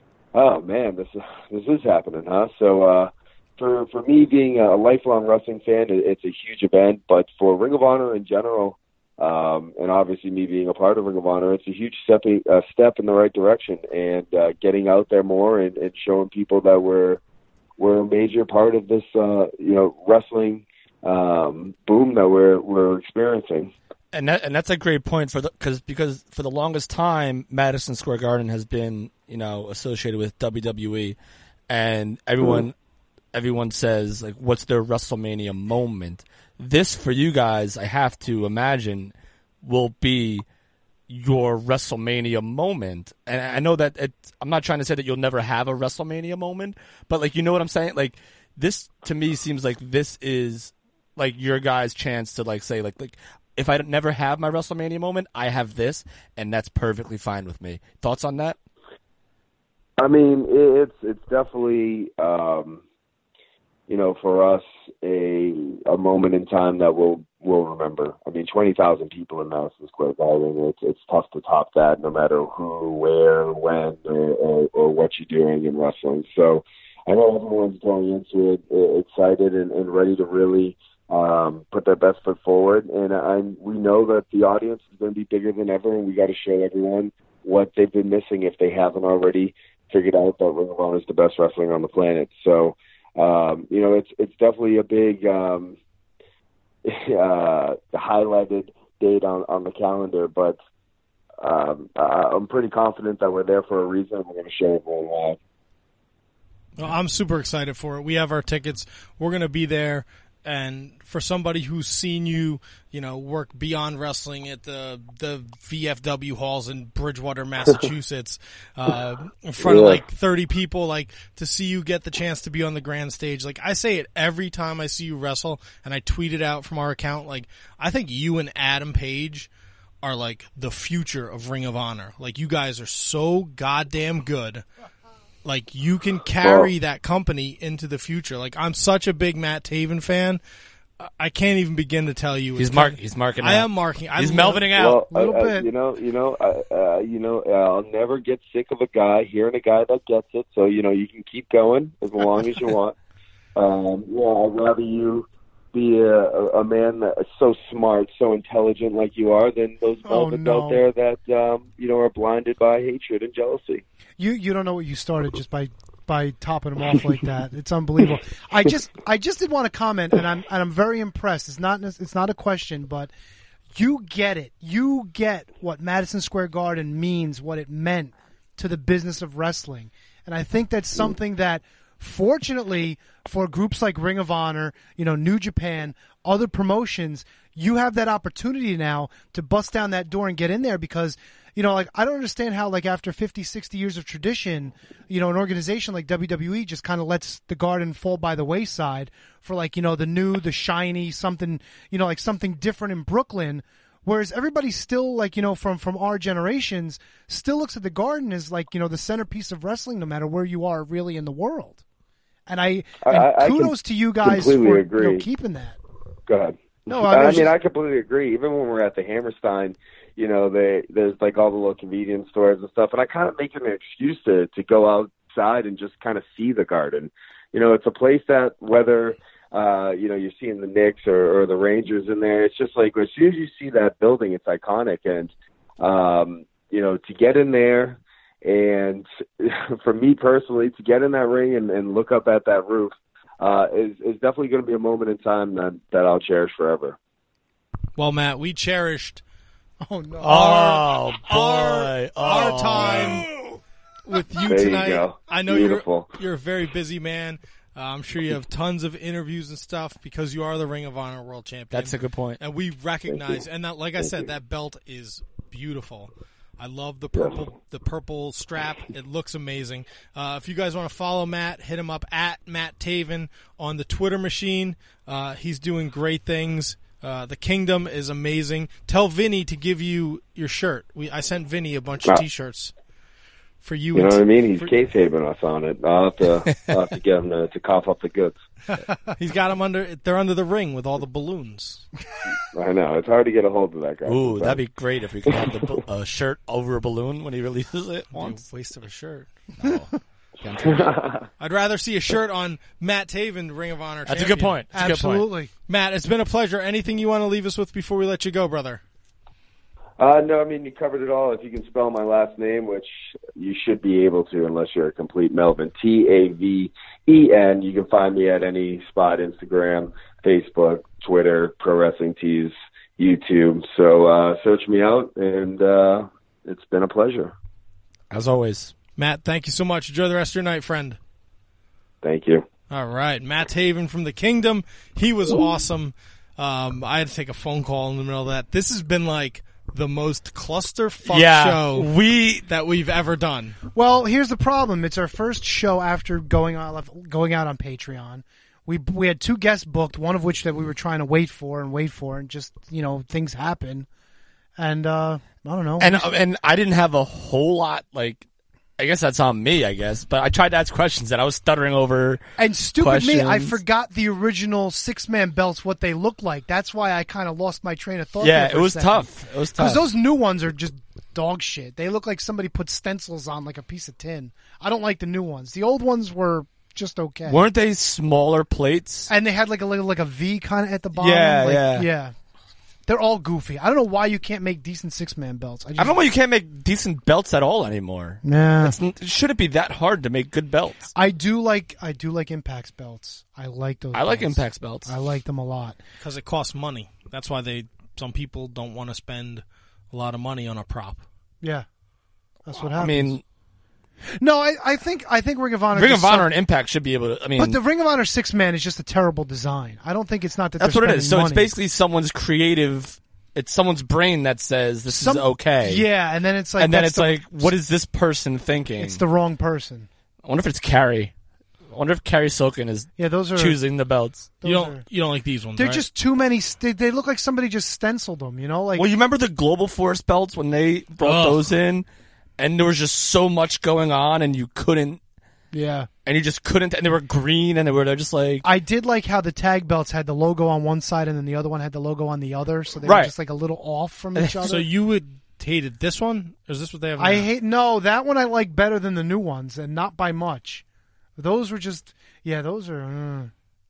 oh man, this this is happening, huh? So uh, for for me being a lifelong wrestling fan, it, it's a huge event. But for Ring of Honor in general, Um, and obviously me being a part of Ring of Honor, it's a huge step, uh, step in the right direction, and uh, getting out there more and, and showing people that we're, we're a major part of this, uh, you know, wrestling um, boom that we're we're experiencing. And that, and that's a great point for the because because for the longest time, Madison Square Garden has been, you know, associated with W W E, and everyone mm-hmm. everyone says like, what's their WrestleMania moment? This, for you guys, I have to imagine, will be your WrestleMania moment. And I know that it, I'm not trying to say that you'll never have a WrestleMania moment, but like, you know what I'm saying? Like, this to me seems like this is like your guys' chance to like say like like if I never have my WrestleMania moment, I have this, and that's perfectly fine with me. Thoughts on that? I mean, it's it's definitely. Um... you know, for us, a a moment in time that we'll we'll remember. I mean, twenty thousand people in Madison Square Garden. It's it's tough to top that, no matter who, where, when, or, or, or what you're doing in wrestling. So I know everyone's going into it uh, excited and, and ready to really um, put their best foot forward. And I, we know that the audience is going to be bigger than ever, and we got to show everyone what they've been missing if they haven't already figured out that Ring of Honor is the best wrestling on the planet. So. Um, you know, it's it's definitely a big um, uh, highlighted date on, on the calendar, but um, I'm pretty confident that we're there for a reason. We're going to show everyone why. Well, I'm super excited for it. We have our tickets. We're going to be there. And for somebody who's seen you, you know, work beyond wrestling at the the V F W halls in Bridgewater, Massachusetts, uh, in front of like thirty people, like to see you get the chance to be on the grand stage. Like I say it every time I see you wrestle, and I tweet it out from our account. Like I think you and Adam Page are like the future of Ring of Honor. Like you guys are so goddamn good. Like, you can carry well, that company into the future. Like, I'm such a big Matt Taven fan. I can't even begin to tell you. He's marking. He's marking. I out. am marking. I he's love, melving out well, a little uh, bit. You know. You know. Uh, uh, you know. Uh, I'll never get sick of a guy hearing a guy that gets it. So you know, you can keep going as long as you want. Um, yeah, I'd rather you be a, a man that's so smart, so intelligent like you are, than those Oh, velvets no. out there that um, you know are blinded by hatred and jealousy. You you don't know what you started just by by topping them off like that. It's unbelievable. I just I just did want to comment, and I'm and I'm very impressed. It's not it's not a question, but you get it. You get what Madison Square Garden means, what it meant to the business of wrestling, and I think that's something that, fortunately, for groups like Ring of Honor, you know, New Japan, other promotions, you have that opportunity now to bust down that door and get in there because. You know, like, I don't understand how, like, after fifty, sixty years of tradition, you know, an organization like W W E just kind of lets the garden fall by the wayside for, like, you know, the new, the shiny, something, you know, like something different in Brooklyn. Whereas everybody still, like, you know, from, from our generations, still looks at the garden as, like, you know, the centerpiece of wrestling no matter where you are really in the world. And I, and I, I kudos to you guys for you know, keeping that. Go ahead. No, I, I was mean, just- I completely agree. Even when we're at the Hammerstein, you know, they, there's like all the little convenience stores and stuff, and I kind of make it an excuse to to go outside and just kind of see the garden. You know, it's a place that whether uh, you know you're seeing the Knicks or, or the Rangers in there, it's just like as soon as you see that building, it's iconic. And um, you know, to get in there, and for me personally, to get in that ring and, and look up at that roof uh, is is definitely going to be a moment in time that that I'll cherish forever. Well, Matt, we cherished oh no our, Oh, boy. our, Oh. our time with you There you tonight. go. I know Beautiful. you're you're a very busy man. Uh, I'm sure you have tons of interviews and stuff because you are the Ring of Honor World Champion. That's a good point. And we recognize, Thank you. and that, like I Thank said, you. that belt is beautiful. I love the purple, the purple strap. It looks amazing. Uh, if you guys want to follow Matt, hit him up at Matt Taven on the Twitter machine. Uh, he's doing great things. Uh, the Kingdom is amazing. Tell Vinny to give you your shirt. We I sent Vinny a bunch of Ah. T-shirts for you. You know and what I mean? He's for- kayfabing us on it. I'll have to, I'll have to get him to, to cough up the goods. He's got them under. They're under the ring with all the balloons. I know. It's hard to get a hold of that guy. Ooh, that'd be great if we could have the a uh, shirt over a balloon when he releases it once. Waste of a shirt. No. Can't do that. I'd rather see a shirt on Matt Taven, Ring of Honor That's a champion. good point. That's a good point. Absolutely. Matt, it's been a pleasure. Anything you want to leave us with before we let you go, brother? Uh, no, I mean, you covered it all. If you can spell my last name, which you should be able to unless you're a complete Melvin, T A V E N, you can find me at any spot, Instagram, Facebook, Twitter, Pro Wrestling Tees, YouTube. So uh, search me out, and uh, it's been a pleasure. As always. Matt, thank you so much. Enjoy the rest of your night, friend. Thank you. All right. Matt Taven from the Kingdom. He was awesome. Um, I had to take a phone call in the middle of that. This has been like the most clusterfuck Yeah, show we that we've ever done. Well, here's the problem. It's our first show after going on going out on Patreon. We we had two guests booked, one of which that we were trying to wait for and wait for, and just you know things happen. And uh, I don't know. And and I didn't have a whole lot like I guess that's on me, I guess. But I tried to ask questions and I was stuttering over And stupid questions. me, I forgot the original six-man belts, what they look like. That's why I kind of lost my train of thought. Yeah, there for it a was second. tough. It was tough. Because those new ones are just dog shit. They look like somebody put stencils on like a piece of tin. I don't like the new ones. The old ones were just okay. Weren't they smaller plates? And they had like a little like a V kind of at the bottom. Yeah, like, yeah. yeah. They're all goofy. I don't know why you can't make decent six-man belts. I, just, I don't know why you can't make decent belts at all anymore. Nah. It's, should it be that hard to make good belts? I do like I do like Impact's belts. I like those. I like belts. Impact's belts. I like them a lot. Because it costs money. That's why they some people don't want to spend a lot of money on a prop. Yeah, that's what I happens. mean, no, I, I think I think Ring of Honor. Ring just of Honor suck- and Impact should be able to. I mean, but the Ring of Honor six man is just a terrible design. I don't think it's not that. that's they're what it is. So spending it's money. basically someone's creative. It's someone's brain that says this Some- is okay. Yeah, and then it's like, and then that's it's the- like, what is this person thinking? It's the wrong person. I wonder if it's Carrie. I wonder if Carrie Silken is Yeah, those are- choosing the belts. those You don't are- you don't like these ones, They're right? just too many. They, they look like somebody just stenciled them. You know, like Well, you remember the Global Force belts when they brought Ugh. those in, and there was just so much going on, and you couldn't, yeah. and you just couldn't, and they were green, and they were they're just like I did like how the tag belts had the logo on one side and then the other one had the logo on the other, so they Right. were just like a little off from each other. So you would hated this one? Or is this what they have now? I hate no that one. I like better than the new ones, and not by much. Those were just yeah. Those are. Uh,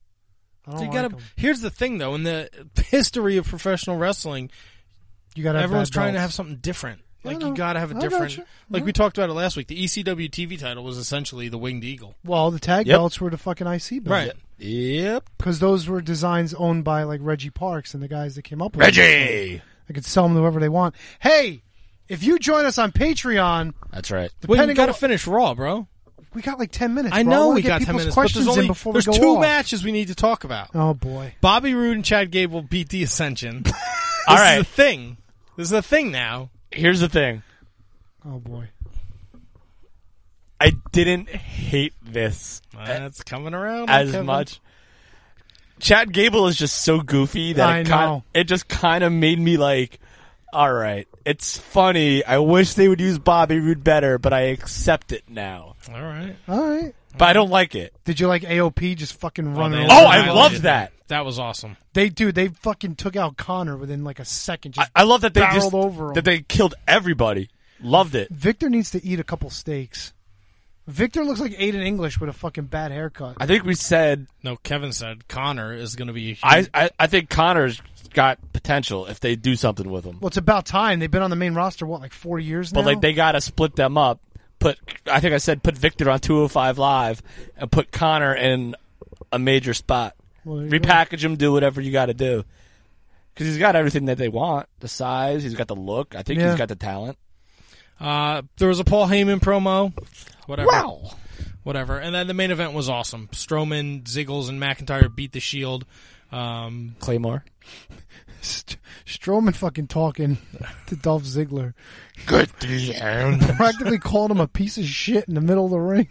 I don't You like gotta, 'em. here's the thing, though. In the history of professional wrestling, You gotta have everyone's bad trying to belts. have something different. I Like know. you gotta have a I different. gotcha. Like Yeah. we talked about it last week. The E C W T V title was essentially the Winged Eagle. Well, the tag Yep. belts were the fucking I C belts, Right. Yep. Because those were designs owned by like Reggie Parks and the guys that came up with Reggie! them. So they could sell them to whoever they want. Hey, if you join us on Patreon, That's right. Well, you depending gotta on finish Raw, bro. we got like ten minutes. I bro. I know wanna we get got ten people's minutes, but questions there's in only before there's we go two off. matches we need to talk about. Oh boy. Bobby Roode and Chad Gable beat the Ascension. this All right. is a thing. This is a thing now. Here's the thing. Oh boy. I didn't hate this That's coming around as Kevin. much. Chad Gable is just so goofy that I it, kind, know. it just kind of made me like, all right, it's funny. I wish they would use Bobby Roode better, but I accept it now. All right. All right. But I don't like it. Did you like A O P just fucking running? they- around? Oh, I loved that. That was awesome. They do. They fucking took out Connor within like a second. Just I, I love that they barreled just over him. that they killed everybody. Loved it. Victor needs to eat a couple steaks. Victor looks like Aiden English with a fucking bad haircut. I think we said No, Kevin said Connor is going to be. A huge, I, I I think Connor's got potential if they do something with him. Well, it's about time. They've been on the main roster what, like four years now. But like they gotta split them up. Put I think I said put Victor on two oh five Live and put Connor in a major spot. Well, there you go. Repackage him, do whatever you got to do. Because he's got everything that they want: the size, he's got the look. I think Yeah. he's got the talent. Uh, there was a Paul Heyman promo. Whatever. Wow. Whatever. And then the main event was awesome. Strowman, Ziggles, and McIntyre beat the Shield. Um, Claymore. St- Strowman fucking talking to Dolph Ziggler. Good damn. Practically called him a piece of shit in the middle of the ring.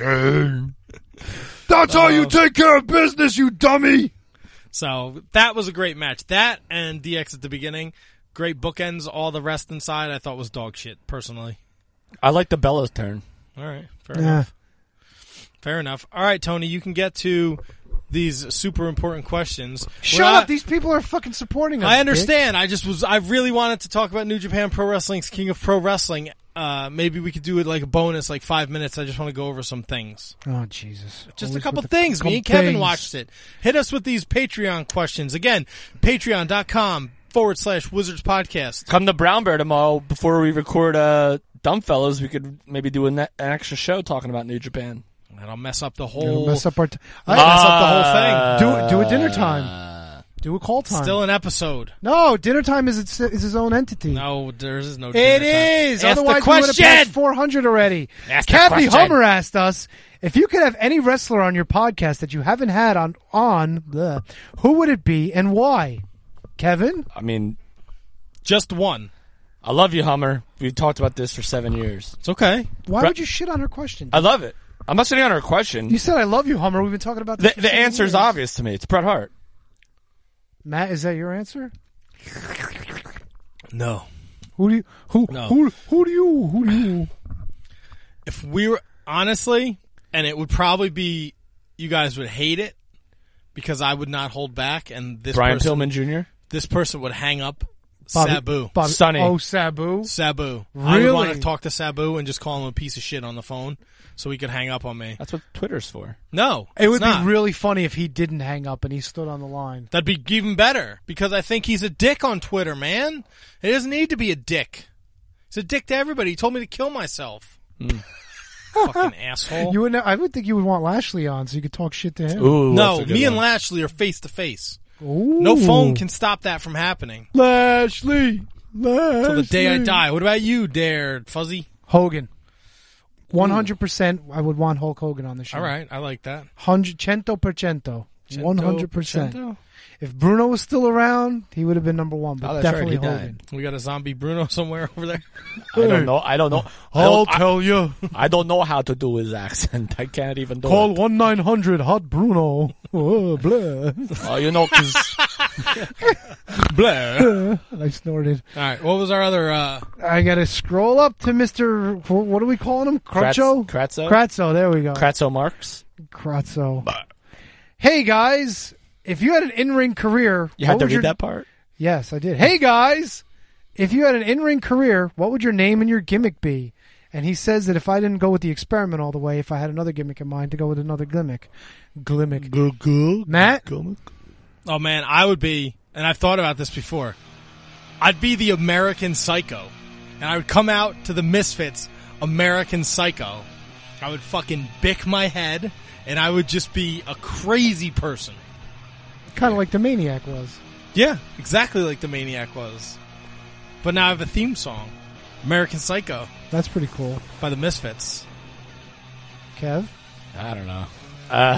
That's how you take care of business, you dummy. so that was a great match. That and D X at the beginning. Great bookends. All the rest inside I thought was dog shit, personally. I like the Bella's turn. All right. Fair Yeah. enough. Fair enough. All right, Tony, you can get to these super important questions. Shut We're up! not- These people are fucking supporting us. I dick. understand. I just was. I really wanted to talk about New Japan Pro Wrestling's King of Pro Wrestling. Uh, maybe we could do it like a bonus, like five minutes. I just want to go over some things. Oh Jesus! Just Always a couple with the things. Me couple and Kevin things. watched it. Hit us with these Patreon questions. Again, patreon.com forward slash Wizards Podcast. Come to Brown Bear tomorrow before we record uh, Dumbfellows. We could maybe do an, an extra show talking about New Japan. That'll mess up the It'll whole. mess up our. T- It'll mess up the whole thing. Do do a dinner time. Do a call time. Still an episode. No, dinner time is its, is his own entity. No, there is no. It dinner time. is. Ask Otherwise, the we would have question. passed four hundred already. Ask the Kathy question. Hummer asked us if you could have any wrestler on your podcast that you haven't had on on bleh, who would it be and why? Kevin, I mean, just one. I love you, Hummer. We've talked about this for seven years. It's okay. why Bre- would you shit on her question? I love it. I'm not sitting on her question. You said I love you, Hummer. We've been talking about this. The, for the seven answer is years. obvious to me. It's Bret Hart. Matt, is that your answer? No. Who do you who No. who who do you who do you? if we were honestly, and it would probably be, you guys would hate it because I would not hold back, and this Brian person, Pillman Junior This person would hang up. Bobby- Sabu. Bobby- Sonny. Oh, Sabu. Sabu. I Really? would want to talk to Sabu and just call him a piece of shit on the phone so he could hang up on me. That's what Twitter's for. No, It would it's not. be really funny if he didn't hang up and he stood on the line. That'd be even better because I think he's a dick on Twitter, man. He doesn't need to be a dick. He's a dick to everybody. He told me to kill myself. Mm. Fucking asshole. You would. Ne- I would think you would want Lashley on so you could talk shit to him. Ooh, no, that's a good me and one. Lashley are face to face. Ooh. No phone can stop that from happening. Lashley. Lashley. Till the day I die. What about you, Dare Fuzzy? Hogan. One hundred percent. I would want Hulk Hogan on the show. All right, I like that. Hundred cento per cento. One hundred percent. Cento? If Bruno was still around, he would have been number one. But Oh, that's right, definitely he died. Hogan. We got a zombie Bruno somewhere over there. I don't know. I don't know. I I'll don't, tell you. I, I don't know how to do his accent. I can't even do Call it. one nine hundred hot Bruno. Oh, blah. Oh, you know, because Blah. I snorted. All right, what was our other... Uh, I gotta scroll up to Mister What are we calling him? Crutcho? Kratzo? Kratzo. There we go. Kratzo Marx. Kratzo. Hey guys, if you had an in-ring career, You had what to would read your- that part? Yes, I did. Hey guys, if you had an in-ring career, what would your name and your gimmick be? And he says that if I didn't go with the experiment all the way, if I had another gimmick in mind, to go with another gimmick. Glimmick. Matt? oh, man, I would be, and I've thought about this before, I'd be the American Psycho. And I would come out to the Misfits, American Psycho. I would fucking bick my head, and I would just be a crazy person. Kind of like the Maniac was. Yeah, exactly like the Maniac was. But now I have a theme song, American Psycho, That's pretty cool. by the Misfits. Kev? I don't know. Uh,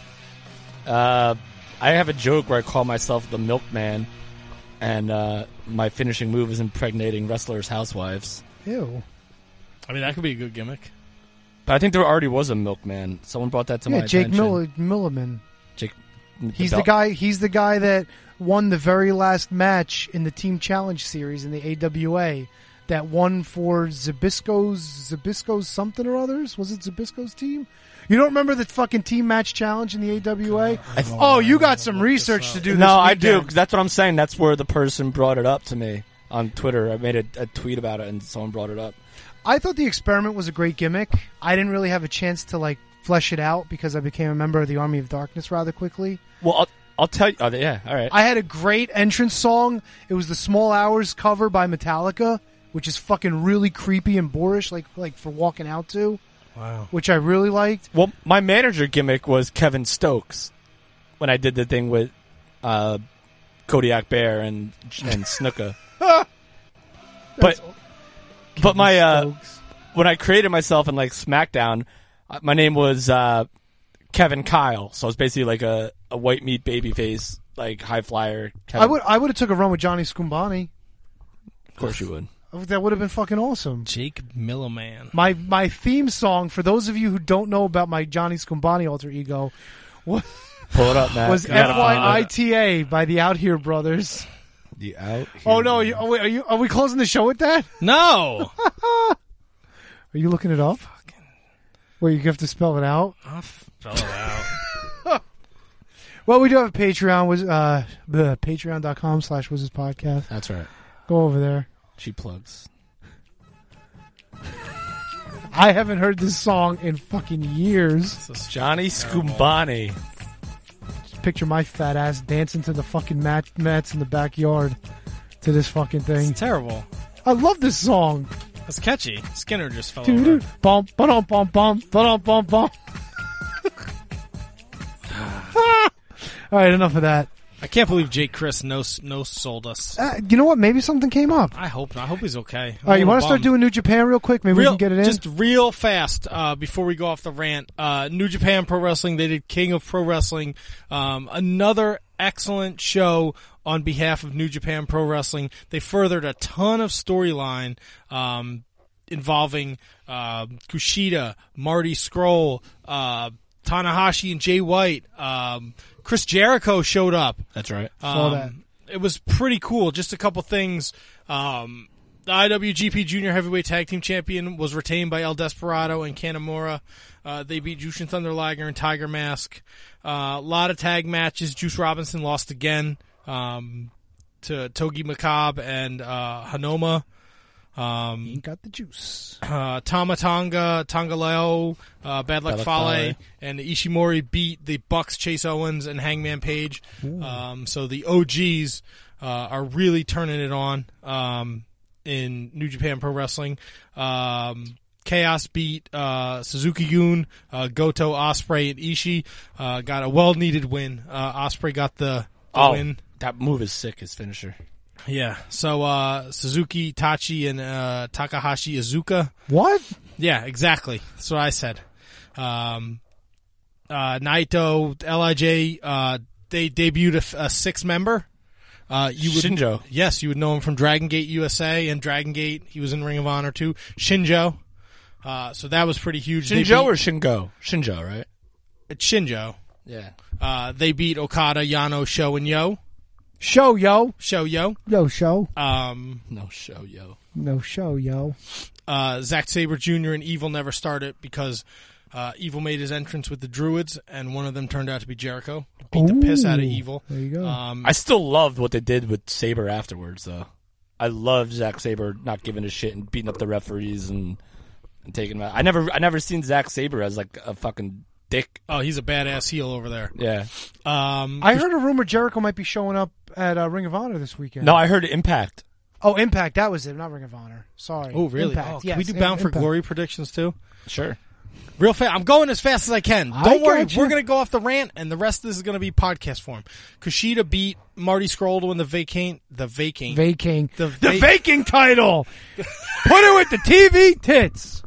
uh, I have a joke where I call myself the Milkman, and uh, my finishing move is impregnating wrestlers' housewives. Ew. I mean, that could be a good gimmick. But I think there already was a Milkman. Someone brought that to yeah, my Jake attention. Miller, Milliman. Jake. He's bel- the guy. He's the guy that won the very last match in the Team Challenge series in the A W A. That won for Zabisco's Zabisco's something or others. Was it Zabisco's team? You don't remember the fucking team match challenge in the A W A? th- oh, you got some research to do. This No, I do. weekend. 'Cause that's what I'm saying. That's where the person brought it up to me on Twitter. I made a, a tweet about it, and someone brought it up. I thought the experiment was a great gimmick. I didn't really have a chance to like flesh it out because I became a member of the Army of Darkness rather quickly. Well, I'll, I'll tell you. Oh, yeah, all right. I had a great entrance song. It was the Small Hours cover by Metallica, which is fucking really creepy and boorish, like like for walking out to. Wow. Which I really liked. Well, my manager gimmick was Kevin Stokes when I did the thing with uh, Kodiak Bear and and Snuka. but but my uh, when I created myself in like SmackDown, uh, my name was uh, Kevin Kyle, so I was basically like a, a white meat babyface, like high flyer. Kevin. I would I would have took a run with Johnny Scumbani. Of course you would. That would have been fucking awesome. Jake Milliman. My my theme song, for those of you who don't know about my Johnny Scumbani alter ego, was, Pull it up, Matt. was You gotta F Y I find it. T A by the Out Here Brothers. The Out Here Oh no! You, oh, wait, are you? Are we closing the show with that? No. Are you looking it up? Where you have to spell it out? I'll spell it out. Well, we do have a Patreon. Was uh, the patreon dot com slash Wizards Podcast. That's right. Go over there. She plugs. I haven't heard this song in fucking years. Johnny Scumbani. Just picture my fat ass dancing to the fucking mat- mats in the backyard to this fucking thing. It's terrible. I love this song. It's catchy. Skinner just fell Doo-doo. over. Bum, ba-dum, bum, bum, ba-dum, bum, bum. All right, enough of that. I can't believe Jake Chris no no sold us. Uh, you know what? Maybe something came up. I hope not. I hope he's okay. All right, you want to start doing New Japan real quick? Maybe real, we can get it in. Just real fast uh, before we go off the rant. Uh, New Japan Pro Wrestling, they did King of Pro Wrestling. Um, another excellent show on behalf of New Japan Pro Wrestling. They furthered a ton of storyline um, involving uh, Kushida, Marty Scurll, uh, Tanahashi and Jay White. Um, Chris Jericho showed up. That's right. Saw Um, that. It was pretty cool. Just a couple things. Um, The I W G P Junior Heavyweight Tag Team Champion was retained by El Desperado and Kanemaru. Uh, they beat Jushin Thunder Liger and Tiger Mask. Uh, a lot of tag matches. Juice Robinson lost again um, to Togi Makabe and uh, Hanoma. Um, he ain't got the juice. Uh, Tama Tonga, Tonga Leo, uh, Bad Luck Bad Luck Fale, Fale. and Ishimori beat the Bucks, Chase Owens, and Hangman Page. Um, so the O Gs uh, are really turning it on um, in New Japan Pro Wrestling. Um, Chaos beat uh, Suzuki-gun, uh, Goto, Ospreay, and Ishii. Uh, got a well-needed win. Uh, Ospreay got the, the Oh, win. that move is sick, his finisher. Yeah, so uh, Suzuki, Tachi, and uh, Takahashi Iizuka. What? Yeah, exactly. That's what I said. Um, uh, Naito, L I J, uh, they debuted a, f- a six-member. Uh, you would, Shinjo. Yes, you would know him from Dragon Gate U S A and Dragon Gate. He was in Ring of Honor, too. Shinjo. Uh, so that was pretty huge. They Shinjo beat- or Shingo? Shinjo, right? It's Shinjo. Yeah. Uh, they beat Okada, Yano, Sho, and Yo. Show, yo. Show, Yo. Yo, show. Um, no show, yo. No show, yo. Uh, Zack Sabre Junior and Evil never started because uh, Evil made his entrance with the Druids, and one of them turned out to be Jericho. Beat the piss out of Ooh, Evil. There you go. Um, I still loved what they did with Saber afterwards, though. I loved Zack Sabre not giving a shit and beating up the referees and, and taking them out. I never, I never seen Zack Sabre as like a fucking dick. Oh, he's a badass heel over there. Yeah. Um, I heard a rumor Jericho might be showing up at uh, Ring of Honor this weekend. No, I heard Impact. Oh, Impact. That was it. Not Ring of Honor. Sorry. Oh, really? Impact. Oh, can yes, we do Im- Bound for Impact. Glory predictions too? Sure. Real fast. I'm going as fast as I can. Don't I worry. gotcha. We're going to go off the rant, and the rest of this is going to be podcast form. Kushida beat Marty Scurll to win the vacant, the vacant, Vaking. the, The va- Vaking title. Put it with the T V tits.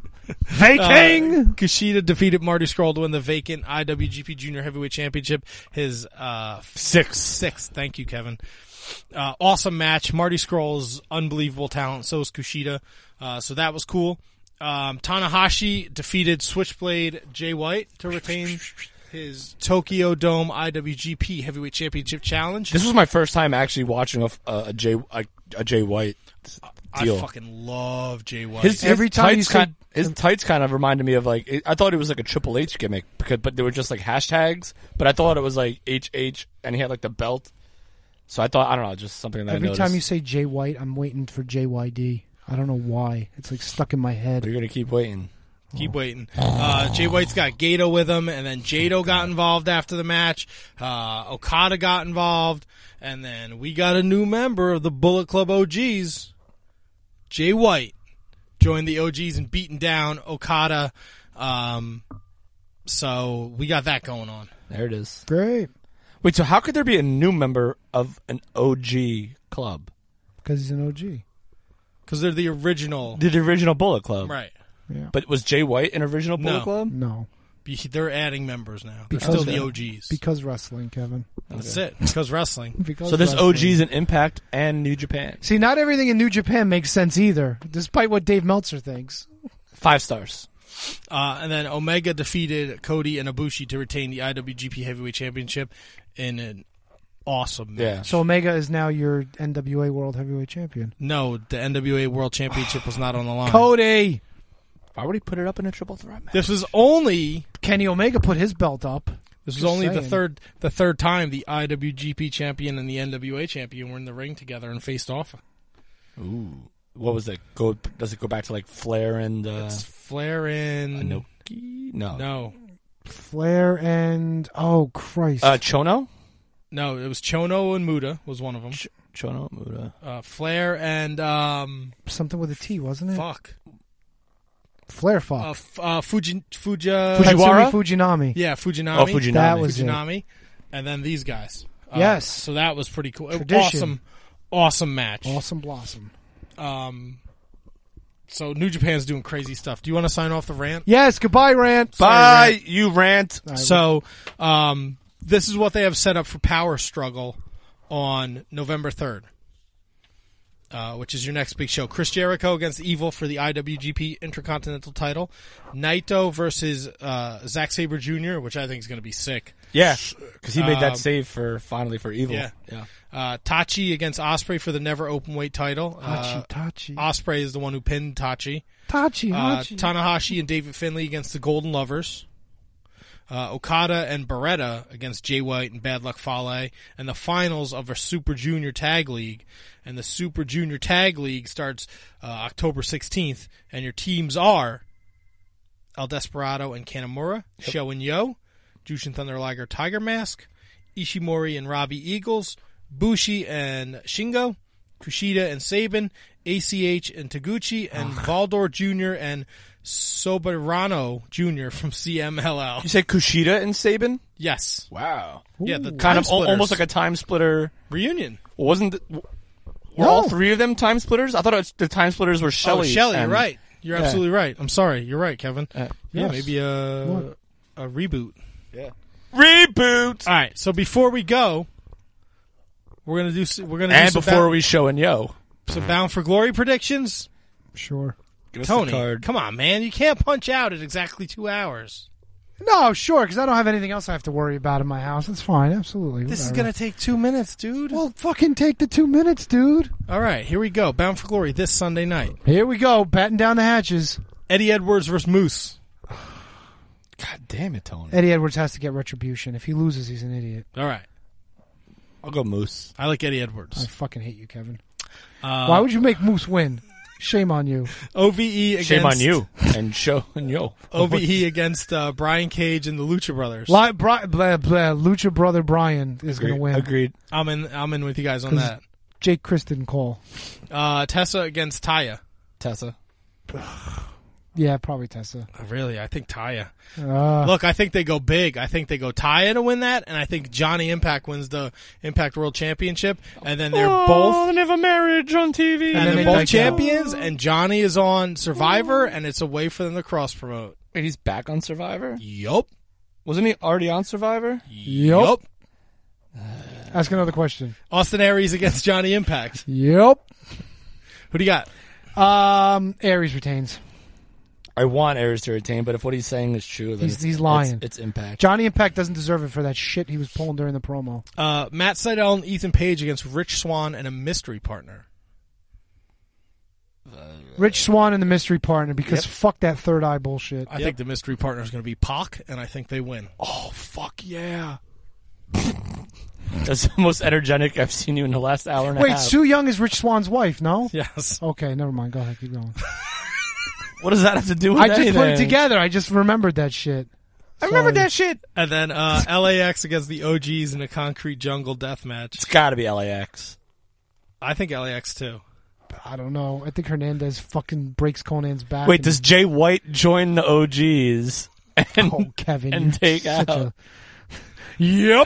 Vaking. Uh, Kushida defeated Marty Scurll to win the vacant I W G P Junior Heavyweight Championship. His uh, Six. sixth. Thank you, Kevin. Uh, awesome match. Marty Scurll's unbelievable talent. So is Kushida. Uh, so that was cool. Um, Tanahashi defeated Switchblade Jay White to retain his Tokyo Dome I W G P Heavyweight Championship challenge. This was my first time actually watching a, a, a Jay a, a Jay White deal. I fucking love Jay White. His, Every his time you tights say- kind, his tights kind of reminded me of like it, I thought it was like a Triple H gimmick because but they were just like hashtags. But I thought it was like H H and he had like the belt. So I thought I don't know, just something that I Every noticed. time you say Jay White, I'm waiting for J Y D. I don't know why. It's like stuck in my head. You're gonna keep waiting. Keep waiting. Uh, Jay White's got Gato with him, and then Jado got involved after the match. Uh, Okada got involved, and then we got a new member of the Bullet Club O Gs. Jay White joined the O Gs and beaten down Okada. Um, so we got that going on. There it is. Great. Wait, so how could there be a new member of an O G club? Because he's an O G. Because they're the original. The original Bullet Club. Right. Yeah. But was Jay White an original Bullet No. Club? No. Be- They're adding members now. They're Because still the of- O Gs. Because wrestling, Kevin. That's it. Because wrestling. Because So there's wrestling. O Gs in Impact and New Japan. See, not everything in New Japan makes sense either, despite what Dave Meltzer thinks. Five stars. Uh, and then Omega defeated Cody and Ibushi to retain the I W G P Heavyweight Championship in an awesome match. Yeah. So Omega is now your N W A World Heavyweight Champion. No, the N W A World Championship was not on the line. Cody! Why would he put it up in a triple threat match? This was only Kenny Omega put his belt up. this was Just only the saying. third the third time the I W G P champion and the N W A champion were in the ring together and faced off. Ooh. What was it? Go does it go back to like Flair and uh It's Flair and Inoki? No. no, Flair and... Oh, Christ. Uh Chono? no, it was Chono and Muda was one of them. Ch- Chono Muda. Uh, Flair and um, Something with a T, wasn't it? fuck, Flair fuck. uh, f- uh, Fuji Fuja Fujiwara? Tatsumi Fujinami. Yeah, Fujinami. Oh, Fujinami. That was it. Fujinami, and then these guys. Uh, Yes. So that was pretty cool. Tradition. Awesome, awesome match. Awesome Blossom. Um, so New Japan's doing crazy stuff. Do you want to sign off the rant? Yes, goodbye, Rant. Bye, Rant. you rant. All right, So, um, this is what they have set up for Power Struggle on November third. uh, which is your next big show. Chris Jericho against Evil for the I W G P Intercontinental title. Naito versus uh, Zack Sabre Junior, which I think is going to be sick. Yeah, because he made Um, that save for finally for Evil. Yeah. yeah. Uh, Tachi against Osprey for the never openweight title. Tachi, Uh, Tachi. Osprey is the one who pinned Tachi. Tachi, Uh, Hachi. Tanahashi and David Finlay against the Golden Lovers. Uh, Okada and Beretta against Jay White and Bad Luck Fale. And the finals of a Super Junior Tag League. And the Super Junior Tag League starts uh, October sixteenth. And your teams are El Desperado and Kanemaru, Yep. Sho and Yo, Jushin Thunder Liger Tiger Mask, Ishimori and Robbie Eagles, Bushi and Shingo, Kushida and Sabin, A C H and Taguchi, and Valdor Junior and Soberano Junior from C M L L. You said Kushida and Sabin? Yes. Wow. Yeah, the kind time of al- splitters. almost like a time splitter reunion. Wasn't the, were No. all three of them time splitters? I thought it was, the time splitters were Shelley. Oh, Shelley, and- you're right. You're Yeah. absolutely right. I'm sorry. You're right, Kevin. Uh, yeah, yes. maybe a What? a reboot. Yeah. Reboot. All right. So before we go, we're gonna do. s- We're gonna do And some before Bound- we show and Yo. some Bound for Glory predictions. Sure. Give us the Tony, card. come on, man! You can't punch out at exactly two hours. No, sure, because I don't have anything else I have to worry about in my house. It's fine, absolutely. This is whatever. gonna take two minutes, dude. Well, fucking take the two minutes, dude. All right, here we go. Bound for Glory this Sunday night. Here we go, batten down the hatches. Eddie Edwards versus Moose. God damn it, Tony. Eddie Edwards has to get retribution. If he loses, he's an idiot. All right, I'll go Moose. I like Eddie I Edwards. fucking hate you, Kevin. Uh, Why would you make Moose win? Shame on you. O V E against Shame on you. And show and Yo. O V E against uh, Brian Cage and the Lucha Brothers. Li- Bri- blah, blah, Lucha brother Brian is going to Agreed. win. Agreed. I'm in. I'm in with you guys on 'Cause that. Jake Chris didn't call. Uh, Tessa against Taya. Tessa. Yeah, probably Tessa. Really, I think Taya. Uh, Look, I think they go big. I think they go Taya to win that, and I think Johnny Impact wins the Impact World Championship, and then they're oh, both they have a marriage on T V. and, then they're they both back champions, and Johnny is on Survivor, and it's a way for them to cross promote. Wait, he's back on Survivor? Yup. Wasn't he already on Survivor? Yup. Ask another question. Austin Aries against Johnny Impact. Yep. Who do you got? Um, Aries retains. I want Aries to retain, but if what he's saying is true, then He's, it's, he's lying. It's, it's Impact. Johnny Impact doesn't deserve it for that shit he was pulling during the promo. Uh, Matt Sydal and Ethan Page against Rich Swann and a mystery partner. Rich Swann and the mystery partner because Yep. fuck that third eye bullshit. I think the mystery partner is going to be Pac, and I think they win. Oh, fuck yeah. That's the most energetic I've seen you in the last hour and a Wait, half. Sue Young is Rich Swann's wife, no? Yes. Okay, never mind. Go ahead, keep going. What does that have to do with I just anything? put it together. I just remembered that shit. I remember Sorry. that shit. And then uh, L A X against the O Gs in a concrete jungle death match. It's got to be L A X. I think L A X too. I don't know. I think Hernandez fucking breaks Conan's back. Wait, and- does Jay White join the O Gs and, Oh, Kevin, and you're take such out? a- Yep.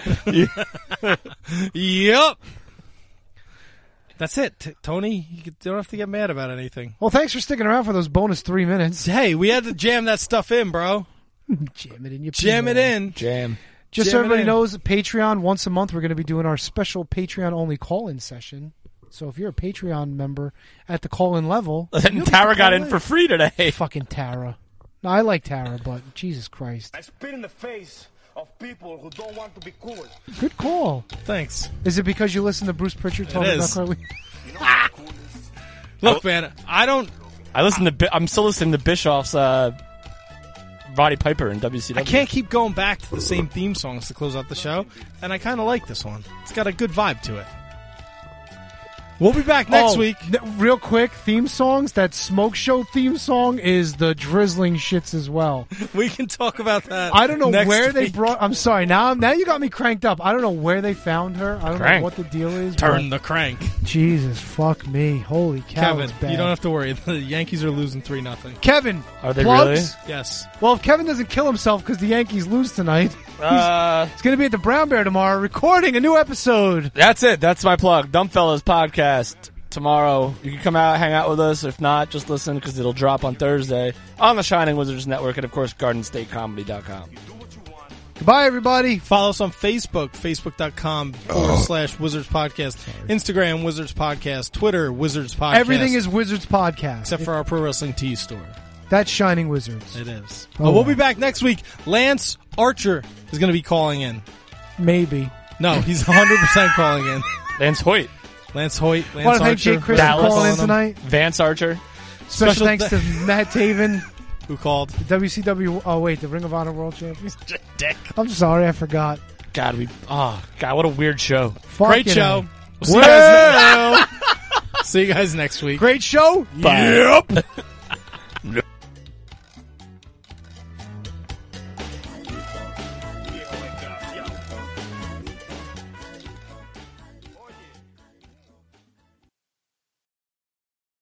Yep. That's it, T- Tony. You don't have to get mad about anything. Well, thanks for sticking around for those bonus three minutes. Hey, we had to jam that stuff in, bro. Jam it in your Jam it pinhole. in. Jam. Just so Jam it everybody in. knows, Patreon, once a month, we're going to be doing our special Patreon-only call-in session. So if you're a Patreon member at the call-in level... And you'll Tara get got to in call for free today. Fucking Tara. No, I like Tara, but Jesus Christ. I spit in the face of people who don't want to be cool. Good call. Thanks. Is it because you listen to Bruce Pritchard talk about is. Carly? Look, man, I don't. I listen to. Bi- I'm still listening to Bischoff's uh, Roddy Piper in W C I W. can't keep going back to the same theme songs to close out the show, and I kind of like this one. It's got a good vibe to it. We'll be back next Oh, week. n- real quick, theme songs. That Smoke Show theme song is the drizzling shits as well. We can talk about that. I don't know next where they week. brought. I'm sorry. Now, now you got me cranked up. I don't know where they found her. I don't Crank. know what the deal is. Turn but the crank, Jesus, fuck me. Holy cow, Kevin. it's bad. You don't have to worry. The Yankees are losing three nothing. Kevin, Are they plugs? Yes. Well, if Kevin doesn't kill himself because the Yankees lose tonight, Uh, he's going to be at the Brown Bear tomorrow recording a new episode. that's it. That's my plug. Dumbfellas podcast tomorrow. You can come out, hang out with us. If not, just listen because it'll drop on Thursday on the Shining Wizards Network and, of course, garden state comedy dot com. Goodbye, everybody. Follow us on Facebook, facebook.com forward slash Wizards Podcast. Instagram, Wizards Podcast. Twitter, Wizards Podcast. Everything is Wizards Podcast. Except for our Pro Wrestling Tees store. That's Shining Wizards. It is. Oh, Uh, we'll wow. be back next week. Lance Archer is going to be calling in. Maybe. No, he's one hundred percent calling in. Lance Hoyt. Lance Hoyt. Lance Want to thank Archer. Jake Chris for calling in tonight. Vance Archer. Special, Special thanks th- to Matt Taven. Who called? The W C W. Oh, wait. The Ring of Honor World Champion. Dick. I'm sorry. I forgot. God, we. Oh, God, what a weird show. Fuck Great you show. know. We'll see you, guys next, see you guys next week. Great show. Bye. Yep.